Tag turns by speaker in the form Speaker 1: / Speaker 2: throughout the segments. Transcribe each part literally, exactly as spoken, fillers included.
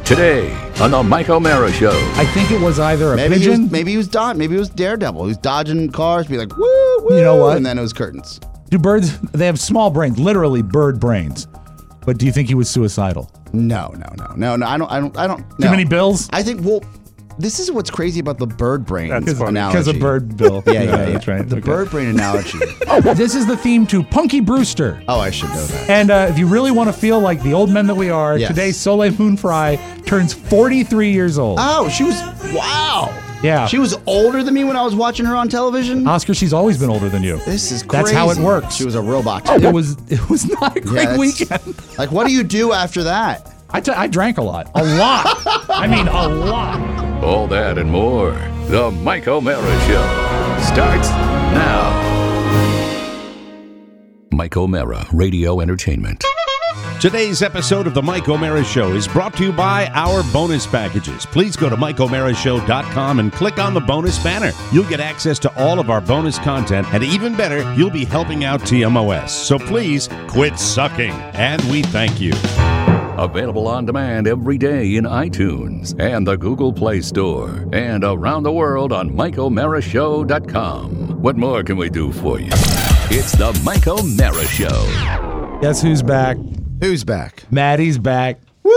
Speaker 1: Today on the Mike O'Mara Show.
Speaker 2: I think it was either a
Speaker 3: maybe
Speaker 2: pigeon.
Speaker 3: He was, maybe he was Don. Maybe he was Daredevil. He was dodging cars, be like, woo, woo.
Speaker 2: You know what?
Speaker 3: And then it was curtains.
Speaker 2: Do birds, they have small brains, literally bird brains. But do you think he was suicidal?
Speaker 3: No, no, no, no, no. I don't. I don't. I don't.
Speaker 2: Too
Speaker 3: no.
Speaker 2: many bills?
Speaker 3: I think. Well, this is what's crazy about the bird brain analogy.
Speaker 2: Because of bird bill.
Speaker 3: Yeah, yeah, yeah.
Speaker 2: That's right.
Speaker 3: The
Speaker 2: Okay.
Speaker 3: bird brain analogy.
Speaker 2: Oh, this is the theme to Punky Brewster.
Speaker 3: Oh, I should know that.
Speaker 2: And uh, if you really want to feel like the old men that we are,
Speaker 3: Yes.
Speaker 2: today Soleil Moon Frye turns forty-three years old.
Speaker 3: Oh, she was. Wow.
Speaker 2: Yeah.
Speaker 3: She was older than me when I was watching her on television.
Speaker 2: Oscar, she's always been older than you.
Speaker 3: This is crazy.
Speaker 2: That's how it works.
Speaker 3: She was a robot.
Speaker 2: It was it was not a
Speaker 3: Yeah,
Speaker 2: great
Speaker 3: that's-
Speaker 2: weekend.
Speaker 3: Like, what do you do after that?
Speaker 2: I, t- I drank a lot. A lot. I mean, a lot.
Speaker 1: All that and more. The Mike O'Mara Show starts now. Mike O'Mara Radio Entertainment.
Speaker 4: Today's episode of the Mike O'Mara Show is brought to you by our bonus packages. Please go to mike o'mara show dot com and click on the bonus banner. You'll get access to all of our bonus content, and even better, you'll be helping out T M O S. So please quit sucking, and we thank you.
Speaker 1: Available on demand every day in iTunes and the Google Play Store and around the world on mike o'mara show dot com. What more can we do for you? It's the Mike O'Mara Show.
Speaker 2: Guess who's back?
Speaker 3: Who's back?
Speaker 2: Maddie's back.
Speaker 3: Woo!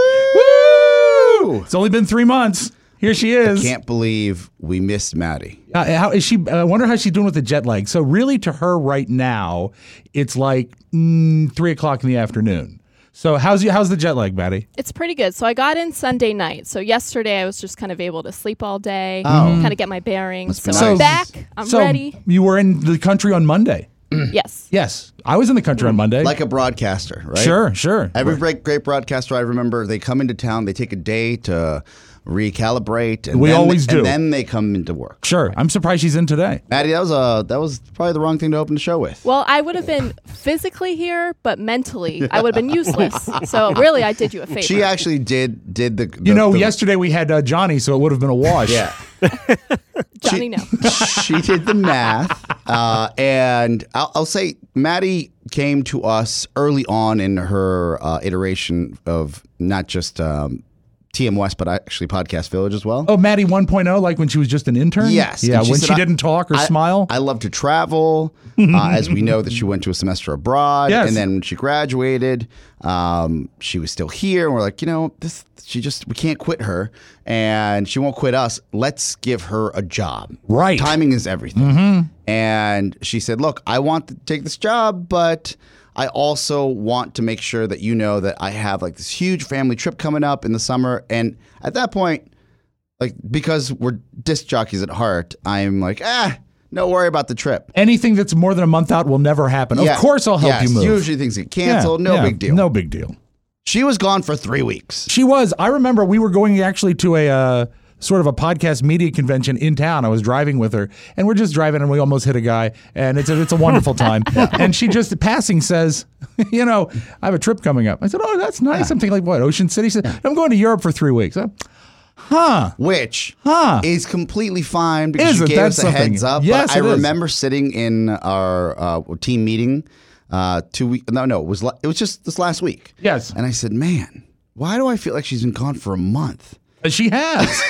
Speaker 2: It's only been three months. Here she is.
Speaker 3: Can't believe we missed Maddie.
Speaker 2: Uh, how is she? I wonder how she's doing with the jet lag. So really, to her right now, it's like mm, three o'clock in the afternoon. So how's you? How's the jet lag, Maddie?
Speaker 5: It's pretty good. So I got in Sunday night. So yesterday I was just kind of able to sleep all day,
Speaker 3: Oh.
Speaker 5: kind of get my bearings. So
Speaker 3: Must be
Speaker 5: I'm
Speaker 3: nice.
Speaker 5: back. I'm
Speaker 2: so
Speaker 5: ready.
Speaker 2: You were in the country on Monday.
Speaker 5: Yes.
Speaker 2: Yes, I was in the country on Monday.
Speaker 3: Like a broadcaster, right?
Speaker 2: Sure, sure.
Speaker 3: Every great, great broadcaster I remember, they come into town, they take a day to recalibrate. And
Speaker 2: We
Speaker 3: then
Speaker 2: always
Speaker 3: they,
Speaker 2: do.
Speaker 3: And then they come into work.
Speaker 2: Sure. I'm surprised she's in today.
Speaker 3: Maddie, that was a that was probably the wrong thing to open the show with.
Speaker 5: Well, I would have been physically here, but mentally I would have been useless. So really, I did you a favor.
Speaker 3: She actually did did the. the
Speaker 2: You know,
Speaker 3: the-
Speaker 2: yesterday we had uh, Johnny, so it would have been a wash.
Speaker 3: Yeah.
Speaker 5: Johnny, no.
Speaker 3: She did the math, uh, and I'll, I'll say Maddie came to us early on in her uh, iteration of not just um, T M West, but actually Podcast Village as well.
Speaker 2: Oh, Maddie one point oh, like when she was just an intern?
Speaker 3: Yes.
Speaker 2: Yeah,
Speaker 3: And
Speaker 2: when
Speaker 3: said,
Speaker 2: she
Speaker 3: I-
Speaker 2: didn't talk or
Speaker 3: I-
Speaker 2: smile.
Speaker 3: I love to travel, uh, as we know that she went to a semester abroad.
Speaker 2: Yes.
Speaker 3: And then when she graduated, um, she was still here. And we're like, you know, this she just, we can't quit her. And she won't quit us. Let's give her a job.
Speaker 2: Right.
Speaker 3: Timing is everything.
Speaker 2: Mm-hmm.
Speaker 3: And she said, look, I want to take this job, but I also want to make sure that you know that I have like this huge family trip coming up in the summer. And at that point, like, because we're disc jockeys at heart, I'm like, ah, no worry about the trip.
Speaker 2: Anything that's more than a month out will never happen.
Speaker 3: Yeah.
Speaker 2: Of course I'll help
Speaker 3: Yes,
Speaker 2: you move.
Speaker 3: Usually things get canceled.
Speaker 2: Yeah,
Speaker 3: no
Speaker 2: yeah,
Speaker 3: big deal.
Speaker 2: No big deal.
Speaker 3: She was gone for three weeks.
Speaker 2: She was. I remember we were going actually to a uh, sort of a podcast media convention in town. I was driving with her, and we're just driving, and we almost hit a guy, and it's a, it's a wonderful time. And she just passing says, you know, I have a trip coming up. I said, oh, that's nice.
Speaker 3: Yeah.
Speaker 2: I'm thinking like, what, Ocean City? She said, I'm going to Europe for three weeks. I, Huh.
Speaker 3: Which
Speaker 2: Huh.
Speaker 3: is completely fine because
Speaker 2: Isn't
Speaker 3: you gave
Speaker 2: that
Speaker 3: us a
Speaker 2: something?
Speaker 3: heads up.
Speaker 2: Yes,
Speaker 3: but I
Speaker 2: it is.
Speaker 3: remember sitting in our uh, team meeting uh, two weeks. No, no, it was la- it was just this last week.
Speaker 2: Yes.
Speaker 3: And I said, man, why do I feel like she's been gone for a month?
Speaker 2: She has.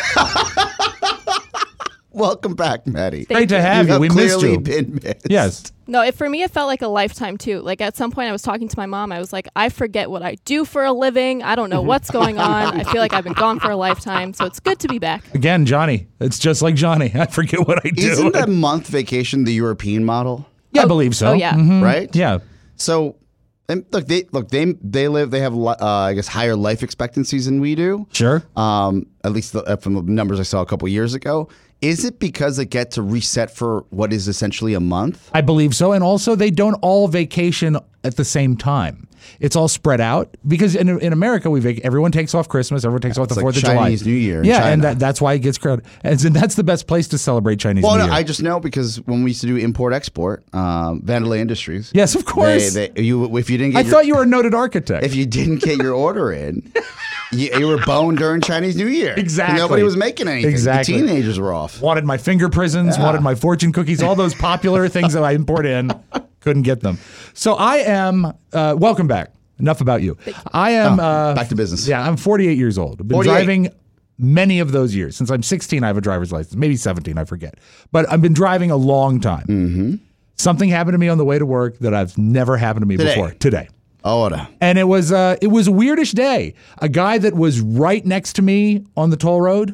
Speaker 3: Welcome back, Maddie.
Speaker 2: Great to have you.
Speaker 3: have
Speaker 2: We missed
Speaker 3: clearly
Speaker 2: you.
Speaker 3: been missed.
Speaker 2: Yes.
Speaker 5: No, it, for me, it felt like a lifetime too. Like at some point, I was talking to my mom. I was like, I forget what I do for a living. I don't know what's going on. I feel like I've been gone for a lifetime. So it's good to be back.
Speaker 2: Again, Johnny. It's just like Johnny. I forget what I do.
Speaker 3: Isn't a month vacation the European model?
Speaker 2: Yeah, I believe so.
Speaker 5: Oh, yeah.
Speaker 2: Mhm.
Speaker 3: Right?
Speaker 2: Yeah.
Speaker 3: So, and look, they look they they live. They have li- uh, I guess higher life expectancies than we do.
Speaker 2: Sure.
Speaker 3: Um, at least the, uh, from the numbers I saw a couple years ago. Is it because they get to reset for what is essentially a month?
Speaker 2: I believe so. And also, they don't all vacation at the same time. It's all spread out because in, in America, we vac- everyone takes off Christmas, everyone takes off the
Speaker 3: It's like
Speaker 2: Fourth of
Speaker 3: Chinese
Speaker 2: July.
Speaker 3: New Year in
Speaker 2: Yeah,
Speaker 3: China.
Speaker 2: and that, that's why it gets crowded. And so that's the best place to celebrate Chinese
Speaker 3: Well,
Speaker 2: New
Speaker 3: no,
Speaker 2: Year.
Speaker 3: I just know because when we used to do import export, um, Vandalay Industries.
Speaker 2: Yes, of course.
Speaker 3: They, they, you, if you didn't get
Speaker 2: I
Speaker 3: your,
Speaker 2: thought you were a noted architect.
Speaker 3: if you didn't get your order in, you, you were boned during Chinese New Year.
Speaker 2: Exactly.
Speaker 3: Nobody was making anything.
Speaker 2: Exactly.
Speaker 3: The teenagers were off.
Speaker 2: wanted my finger prisons,
Speaker 3: Yeah.
Speaker 2: wanted my fortune cookies, all those popular things that I import in, couldn't get them. So I am, uh, welcome back. enough about you. I am
Speaker 3: Oh,
Speaker 2: uh,
Speaker 3: back to business.
Speaker 2: Yeah, I'm forty-eight years old. I've been
Speaker 3: forty-eight.
Speaker 2: driving many of those years. Since I'm sixteen, I have a driver's license. Maybe seventeen, I forget. But I've been driving a long time. Mm-hmm. Something happened to me on the way to work that I've never happened to me
Speaker 3: Today.
Speaker 2: before. Today.
Speaker 3: Oh, no.
Speaker 2: And it was uh, it was a weirdish day. A guy that was right next to me on the toll road,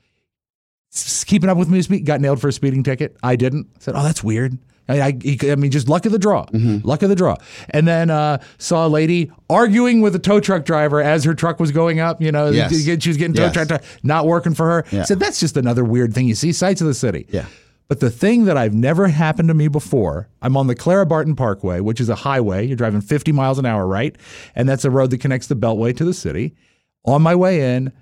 Speaker 2: s- keeping up with me, speed, got nailed for a speeding ticket. I didn't. I said, "Oh, that's weird." I, I, he- I mean, just luck of the draw.
Speaker 3: Mm-hmm.
Speaker 2: Luck of the draw. And then uh, saw a lady arguing with a tow truck driver as her truck was going up. You know,
Speaker 3: Yes.
Speaker 2: she was getting tow
Speaker 3: Yes.
Speaker 2: truck, not working for her.
Speaker 3: Yeah.
Speaker 2: Said that's just another weird thing you see. Sights of the city.
Speaker 3: Yeah.
Speaker 2: But the thing that I've never happened to me before, I'm on the Clara Barton Parkway, which is a highway. You're driving fifty miles an hour, right? And that's a road that connects the Beltway to the city. On my way in,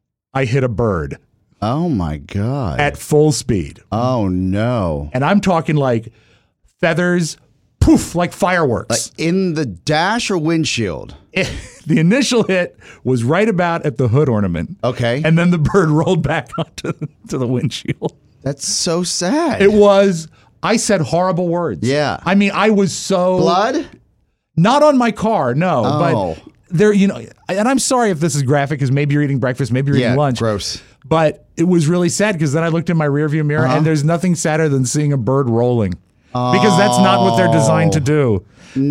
Speaker 2: I hit a bird
Speaker 3: Oh, my God.
Speaker 2: at full speed.
Speaker 3: oh, no.
Speaker 2: And I'm talking like feathers, poof, like fireworks.
Speaker 3: In the dash or windshield?
Speaker 2: The initial hit was right about at the hood ornament.
Speaker 3: Okay.
Speaker 2: And then the bird rolled back onto to the windshield.
Speaker 3: That's so sad.
Speaker 2: It was, I said horrible words.
Speaker 3: Yeah.
Speaker 2: I mean, I was so.
Speaker 3: Blood?
Speaker 2: Not on my car, no.
Speaker 3: Oh.
Speaker 2: But there, you know, and I'm sorry if this is graphic because maybe you're eating breakfast, maybe you're
Speaker 3: Yeah,
Speaker 2: eating lunch.
Speaker 3: gross.
Speaker 2: But it was really sad because then I looked in my rearview mirror
Speaker 3: Uh-huh.
Speaker 2: and there's nothing sadder than seeing a bird rolling. Because that's not what they're designed to do.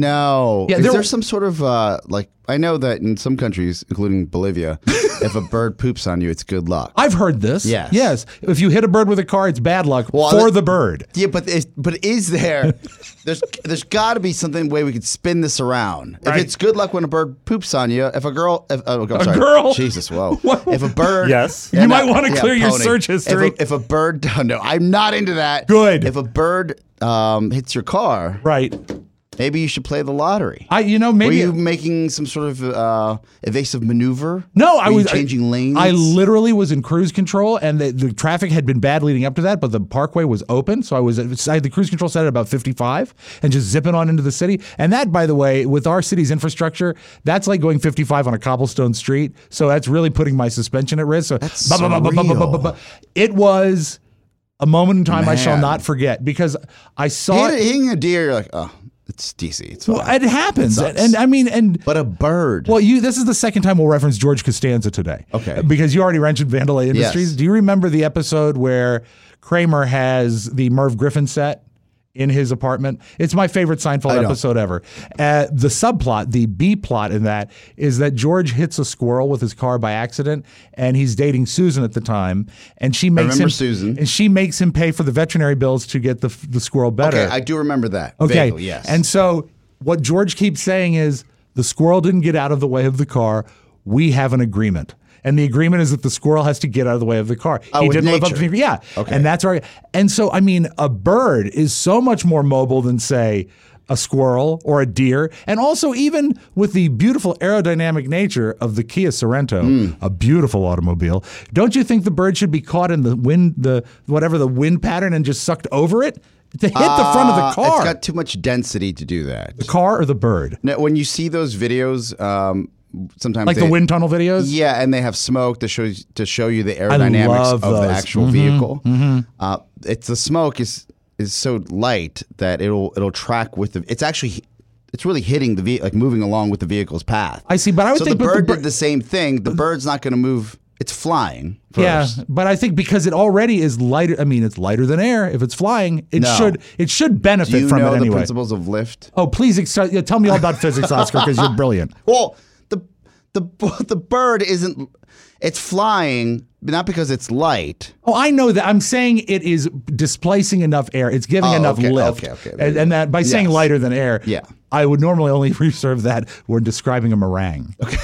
Speaker 3: No.
Speaker 2: Yeah,
Speaker 3: Is
Speaker 2: there-
Speaker 3: there some sort of, uh, like, I know that in some countries, including Bolivia, if a bird poops on you, it's good luck.
Speaker 2: I've heard this.
Speaker 3: Yes.
Speaker 2: Yes. If you hit a bird with a car, it's bad luck
Speaker 3: Well,
Speaker 2: for
Speaker 3: that-
Speaker 2: the bird.
Speaker 3: Yeah, but is, but is there? There's there's got to be something way we could spin this around.
Speaker 2: Right.
Speaker 3: If it's good luck when a bird poops on you, if a girl, if, oh, I'm sorry,
Speaker 2: girl?
Speaker 3: Jesus, whoa.
Speaker 2: What?
Speaker 3: If a bird,
Speaker 6: Yes.
Speaker 2: You might wanna clear your search
Speaker 3: If
Speaker 2: history.
Speaker 3: a, if a bird, no, I'm not into that.
Speaker 2: Good.
Speaker 3: If a bird um, hits your car,
Speaker 2: Right.
Speaker 3: maybe you should play the lottery.
Speaker 2: I, you know,
Speaker 3: Were
Speaker 2: maybe.
Speaker 3: you making some sort of uh, evasive maneuver?
Speaker 2: No, I
Speaker 3: Were you
Speaker 2: was
Speaker 3: changing lanes.
Speaker 2: I literally was in cruise control, and the, the traffic had been bad leading up to that, but the parkway was open, so I was I had the cruise control set at about fifty-five, and just zipping on into the city. And that, by the way, with our city's infrastructure, that's like going fifty-five on a cobblestone street. So that's really putting my suspension at risk. So
Speaker 3: That's
Speaker 2: bu- bu- bu- bu- bu- bu- bu- bu- bu- it was a moment in time I shall
Speaker 3: Man.
Speaker 2: not forget because I saw
Speaker 3: Hit-
Speaker 2: it.
Speaker 3: hitting a deer. You're like, oh, it's D C. It's fine.
Speaker 2: Well, it happens,
Speaker 3: It
Speaker 2: and,
Speaker 3: sucks.
Speaker 2: and I mean, and
Speaker 3: But a bird.
Speaker 2: well, you. This is the second time we'll reference George Costanza today.
Speaker 3: Okay.
Speaker 2: Because you already mentioned Vandalay Industries.
Speaker 3: Yes.
Speaker 2: Do you remember the episode where Kramer has the Merv Griffin set in his apartment? It's my favorite Seinfeld
Speaker 3: I don't.
Speaker 2: episode ever. Uh, the subplot, the B plot in that, is that George hits a squirrel with his car by accident, and he's dating Susan at the time, and she makes
Speaker 3: remember
Speaker 2: him
Speaker 3: Susan.
Speaker 2: and she makes him pay for the veterinary bills to get the the squirrel better.
Speaker 3: Okay, I do remember that.
Speaker 2: Okay.
Speaker 3: Vaguely, yes.
Speaker 2: And so what George keeps saying is the squirrel didn't get out of the way of the car. We have an agreement. And the agreement is that the squirrel has to get out of the way of the car.
Speaker 3: Oh,
Speaker 2: he
Speaker 3: with
Speaker 2: didn't live up to
Speaker 3: nature.
Speaker 2: the yeah.
Speaker 3: Okay.
Speaker 2: And that's our and so I mean a bird is so much more mobile than say a squirrel or a deer. And also even with the beautiful aerodynamic nature of the Kia Sorento,
Speaker 3: Hmm.
Speaker 2: a beautiful automobile, don't you think the bird should be caught in the wind the whatever the wind pattern and just sucked over it? To hit the front of
Speaker 3: Uh,
Speaker 2: the car.
Speaker 3: It's got too much density to do that.
Speaker 2: The car or the bird?
Speaker 3: Now, when you see those videos, um, sometimes
Speaker 2: Like
Speaker 3: they,
Speaker 2: the wind tunnel videos?
Speaker 3: Yeah, and they have smoke to show to show you the aerodynamics
Speaker 2: love
Speaker 3: of the
Speaker 2: those.
Speaker 3: actual
Speaker 2: Mhm,
Speaker 3: vehicle. Uh, it's the smoke is is so light that it'll it'll track with the. It's actually it's really hitting the ve- like moving along with the vehicle's path.
Speaker 2: I see, but I would
Speaker 3: so
Speaker 2: think
Speaker 3: the
Speaker 2: but the
Speaker 3: bird
Speaker 2: bir-
Speaker 3: did the same thing. The bird's not going to move. It's flying.
Speaker 2: Yeah,
Speaker 3: First.
Speaker 2: but I think because it already is lighter. I mean, it's lighter than air. If it's flying, it
Speaker 3: No.
Speaker 2: should it should
Speaker 3: Do
Speaker 2: benefit
Speaker 3: you
Speaker 2: from
Speaker 3: know
Speaker 2: it
Speaker 3: the
Speaker 2: anyway.
Speaker 3: principles of lift?
Speaker 2: Oh, please ex- yeah, tell me all about physics, Oscar, because you're brilliant.
Speaker 3: Well, the the the bird isn't. It's flying not because it's light.
Speaker 2: Oh, I know that. I'm saying it is displacing enough air. It's giving
Speaker 3: Oh,
Speaker 2: enough
Speaker 3: okay,
Speaker 2: lift.
Speaker 3: okay, okay, there
Speaker 2: And,
Speaker 3: you
Speaker 2: and
Speaker 3: go.
Speaker 2: that by saying
Speaker 3: Yes.
Speaker 2: lighter than air,
Speaker 3: Yeah.
Speaker 2: I would normally only reserve that when describing a meringue. Okay.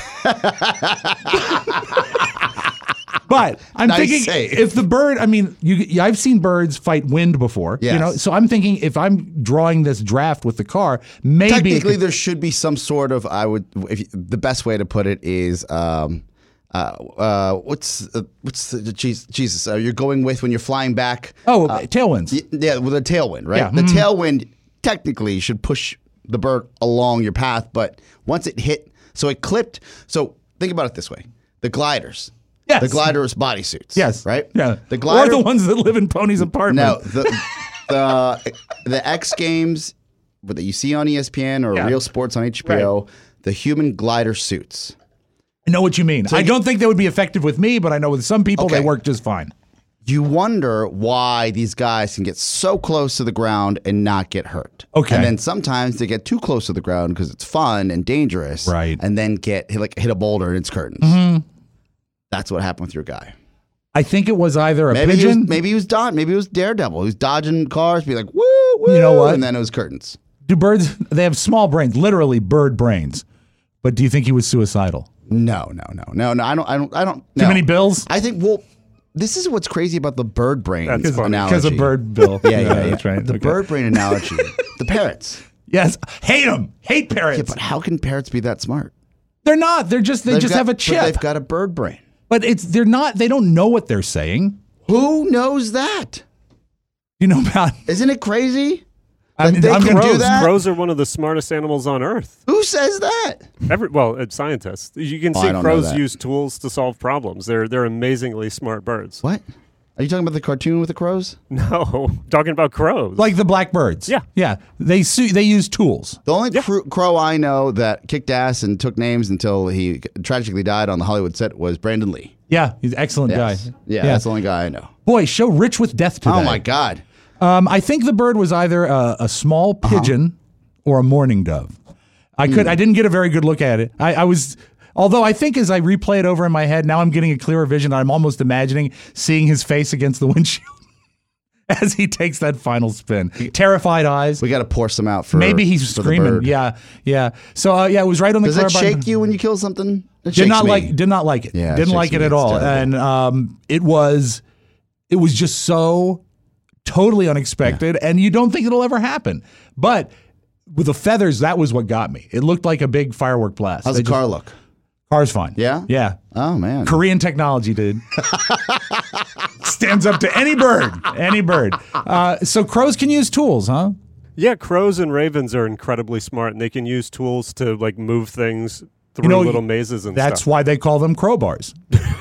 Speaker 2: But I'm
Speaker 3: Nice
Speaker 2: thinking
Speaker 3: save.
Speaker 2: if the bird, I mean, you, I've seen birds fight wind before, you
Speaker 3: Yes.
Speaker 2: know. So I'm thinking if I'm drawing this draft with the car, maybe it
Speaker 3: Technically,
Speaker 2: could-
Speaker 3: there should be some sort of. I would. If you, the best way to put it is. Um, uh, uh, what's uh, what's the Jesus? Jesus uh, you're going with when you're flying back.
Speaker 2: oh tailwinds.
Speaker 3: Y- Yeah, with a tailwind, right?
Speaker 2: Yeah.
Speaker 3: The
Speaker 2: Mhm.
Speaker 3: tailwind technically should push the bird along your path, but once it hit, so it clipped. So think about it this way: the gliders,
Speaker 2: Yes.
Speaker 3: the gliders bodysuits,
Speaker 2: Yes.
Speaker 3: right?
Speaker 2: Yeah.
Speaker 3: The glider,
Speaker 2: or the ones that live in Pony's apartment.
Speaker 3: no, the the the X Games that you see on E S P N or
Speaker 2: Yeah.
Speaker 3: Real Sports on H B O. the human glider suits.
Speaker 2: I know what you mean.
Speaker 3: So
Speaker 2: I
Speaker 3: you-
Speaker 2: don't think they would be effective with me, but I know with some people
Speaker 3: Okay.
Speaker 2: they work just fine.
Speaker 3: You wonder why these guys can get so close to the ground and not get hurt.
Speaker 2: Okay.
Speaker 3: And then sometimes they get too close to the ground because it's fun and dangerous.
Speaker 2: Right.
Speaker 3: And then get hit, like hit a boulder and it's curtains. Mm-hmm. That's what happened with your guy.
Speaker 2: I think it was either a
Speaker 3: Maybe he
Speaker 2: pigeon.
Speaker 3: was, maybe he was dodging. Maybe it was Daredevil. He was dodging cars, be like, woo, woo.
Speaker 2: You know what?
Speaker 3: And then it was curtains.
Speaker 2: Do birds? They have small brains, literally bird brains. But do you think he was suicidal?
Speaker 3: No, no, no, no, no. I don't. I don't. I don't.
Speaker 2: Too
Speaker 3: no.
Speaker 2: many bills?
Speaker 3: I think. Well, this is what's crazy about the bird brain
Speaker 6: That's funny.
Speaker 3: analogy.
Speaker 2: Because of bird bill.
Speaker 3: Yeah, yeah, yeah.
Speaker 2: That's right.
Speaker 3: The
Speaker 2: Okay.
Speaker 3: bird brain analogy. The parrots.
Speaker 2: Yes, hate them. Hate parrots.
Speaker 3: Yeah, but how can parrots be that smart?
Speaker 2: They're not. They're just. They
Speaker 3: They've
Speaker 2: just
Speaker 3: got-
Speaker 2: have a
Speaker 3: but
Speaker 2: chip.
Speaker 3: They've got a bird brain.
Speaker 2: But it's. They're not. They don't know what they're saying.
Speaker 3: Who knows that?
Speaker 2: You know about.
Speaker 3: Isn't it crazy?
Speaker 2: I
Speaker 3: That
Speaker 2: mean,
Speaker 3: they
Speaker 2: I'm
Speaker 3: can
Speaker 2: gonna
Speaker 3: do
Speaker 6: Crows,
Speaker 3: that?
Speaker 6: crows are one of the smartest animals on Earth.
Speaker 3: Who says that?
Speaker 6: Every well, it's scientists. You can
Speaker 3: Oh, I
Speaker 6: see
Speaker 3: don't know
Speaker 6: crows
Speaker 3: that.
Speaker 6: use tools to solve problems. They're they're amazingly smart birds.
Speaker 3: What? Are you talking about the cartoon with the crows?
Speaker 6: No, talking about crows.
Speaker 2: Like the blackbirds.
Speaker 6: Yeah.
Speaker 2: Yeah. They su- they use tools.
Speaker 3: The only cr- crow I know that kicked ass and took names until he tragically died on the Hollywood set was Brandon Lee.
Speaker 2: Yeah. He's an excellent
Speaker 3: Yes.
Speaker 2: guy.
Speaker 3: Yeah, that's the only guy I know.
Speaker 2: Boy, show rich with death today.
Speaker 3: Oh my God.
Speaker 2: Um, I think the bird was either a, a small
Speaker 3: Uh-huh.
Speaker 2: pigeon or a mourning dove. I could.
Speaker 3: Hmm.
Speaker 2: I didn't get a very good look at it. I, I was, although I think as I replay it over in my head, now I'm getting a clearer vision. I'm almost imagining seeing his face against the windshield as he takes that final spin. Terrified eyes.
Speaker 3: We got to pour some out for
Speaker 2: Maybe he's
Speaker 3: for the
Speaker 2: screaming.
Speaker 3: bird.
Speaker 2: Yeah, yeah. So uh, yeah, it was right on the.
Speaker 3: Does it
Speaker 2: Clarabine-
Speaker 3: shake you when you kill something? It
Speaker 2: Did
Speaker 3: shakes
Speaker 2: not
Speaker 3: me.
Speaker 2: like. Did not like it.
Speaker 3: Yeah, it
Speaker 2: Didn't
Speaker 3: shakes
Speaker 2: like it
Speaker 3: me.
Speaker 2: at
Speaker 3: It's
Speaker 2: all.
Speaker 3: terrible.
Speaker 2: And um, it was, it was just so totally unexpected, and you don't think it'll ever happen. But with the feathers, that was what got me. It looked like a big firework blast.
Speaker 3: How's
Speaker 2: They
Speaker 3: the
Speaker 2: just-
Speaker 3: car look?
Speaker 2: Car's fine.
Speaker 3: Yeah?
Speaker 2: Yeah.
Speaker 3: Oh man.
Speaker 2: Korean technology, dude. Stands up to any bird. Any bird. Uh, so crows can use tools, huh?
Speaker 6: yeah, crows and ravens are incredibly smart, and they can use tools to like move things through
Speaker 2: know,
Speaker 6: little mazes and
Speaker 2: That's
Speaker 6: stuff.
Speaker 2: why they call them crowbars.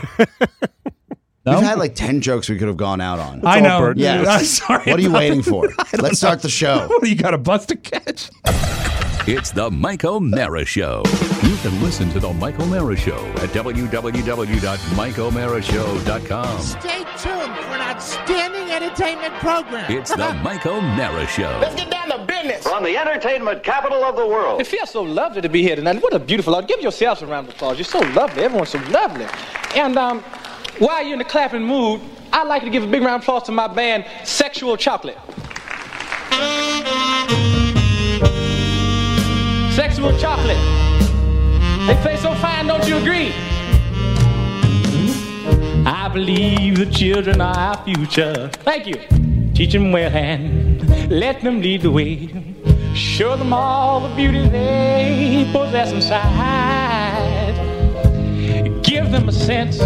Speaker 2: No?
Speaker 3: We've had like ten jokes we could have gone out on.
Speaker 2: I
Speaker 6: all
Speaker 2: know.
Speaker 6: bird.
Speaker 3: Yeah.
Speaker 2: I'm sorry.
Speaker 3: What are you
Speaker 2: about
Speaker 3: waiting
Speaker 2: it.
Speaker 3: for? Let's start the show.
Speaker 2: What, you got a bus to catch?
Speaker 1: It's the Mike O'Mara Show. You can listen to the Mike O'Mara Show at w w w dot mike o'mara show dot com.
Speaker 7: Stay tuned for an outstanding entertainment program.
Speaker 1: It's the Mike O'Mara Show.
Speaker 8: Let's get down to business.
Speaker 9: From the entertainment capital of the world.
Speaker 8: It feels so lovely to be here tonight. What a beautiful audience. Give yourselves a round of applause. You're so lovely. Everyone's so lovely. And um, while you're in the clapping mood, I'd like to give a big round of applause to my band, Sexual Chocolate. Sexual Chocolate. They play so fine, don't you agree? I believe the children are our future. Thank you. Teach them well and let them lead the way. Show them all the beauty they possess inside. Give them a sense of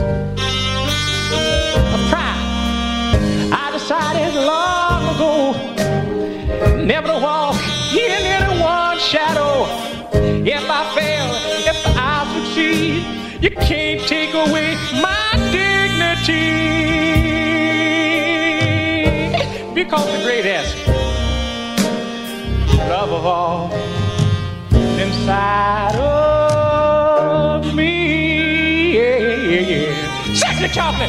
Speaker 8: pride. I decided long ago never to walk in anyone's shadow. If I fail, if I succeed, you can't take away my dignity. Because the greatest love of all inside of me. Yeah, yeah, yeah. Sexy chocolate.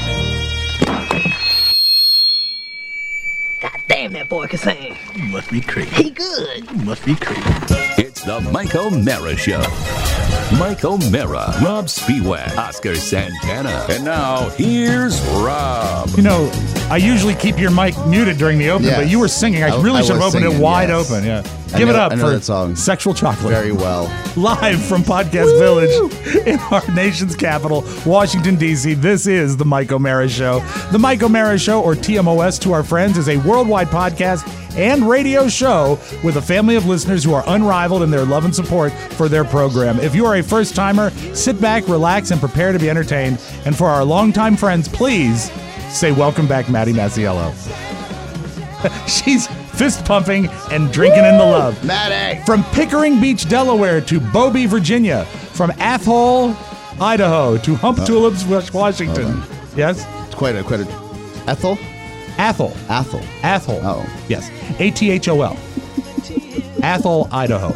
Speaker 10: God damn, that boy can sing.
Speaker 7: You must be crazy.
Speaker 10: He good.
Speaker 7: You must be crazy.
Speaker 1: It's the Mike O'Mara Show. Mike O'Mara, Rob Spiewak, Oscar Santana. And now, here's Rob.
Speaker 2: You know, I usually keep your mic muted during the open,
Speaker 3: Yes.
Speaker 2: but you were singing. I
Speaker 3: I-
Speaker 2: really
Speaker 3: I
Speaker 2: should have
Speaker 3: was
Speaker 2: opened it
Speaker 3: singing,
Speaker 2: wide
Speaker 3: yes.
Speaker 2: open. Yeah.
Speaker 3: I
Speaker 2: Give it
Speaker 3: know-
Speaker 2: up
Speaker 3: I know
Speaker 2: for
Speaker 3: that song
Speaker 2: Sexual Chocolate.
Speaker 3: very well.
Speaker 2: Live from Podcast Village in our nation's capital, Washington, D C. This is The Mike O'Mara Show. The Mike O'Mara Show, or T M O S to our friends, is a worldwide podcast and radio show with a family of listeners who are unrivaled in their love and support for their program. If you are a first-timer, sit back, relax, and prepare to be entertained. And for our longtime friends, please say welcome back, Maddie Masiello. She's fist-pumping and drinking in the love.
Speaker 3: Maddie.
Speaker 2: From Pickering Beach, Delaware to Bobby, Virginia. From Athol, Idaho to Hump Tulips, Washington. Yes?
Speaker 3: It's quite a quite a Ethel?
Speaker 2: Athol.
Speaker 3: Athol.
Speaker 2: Athol.
Speaker 3: Oh.
Speaker 2: Yes. A T H O L. Athol, Idaho.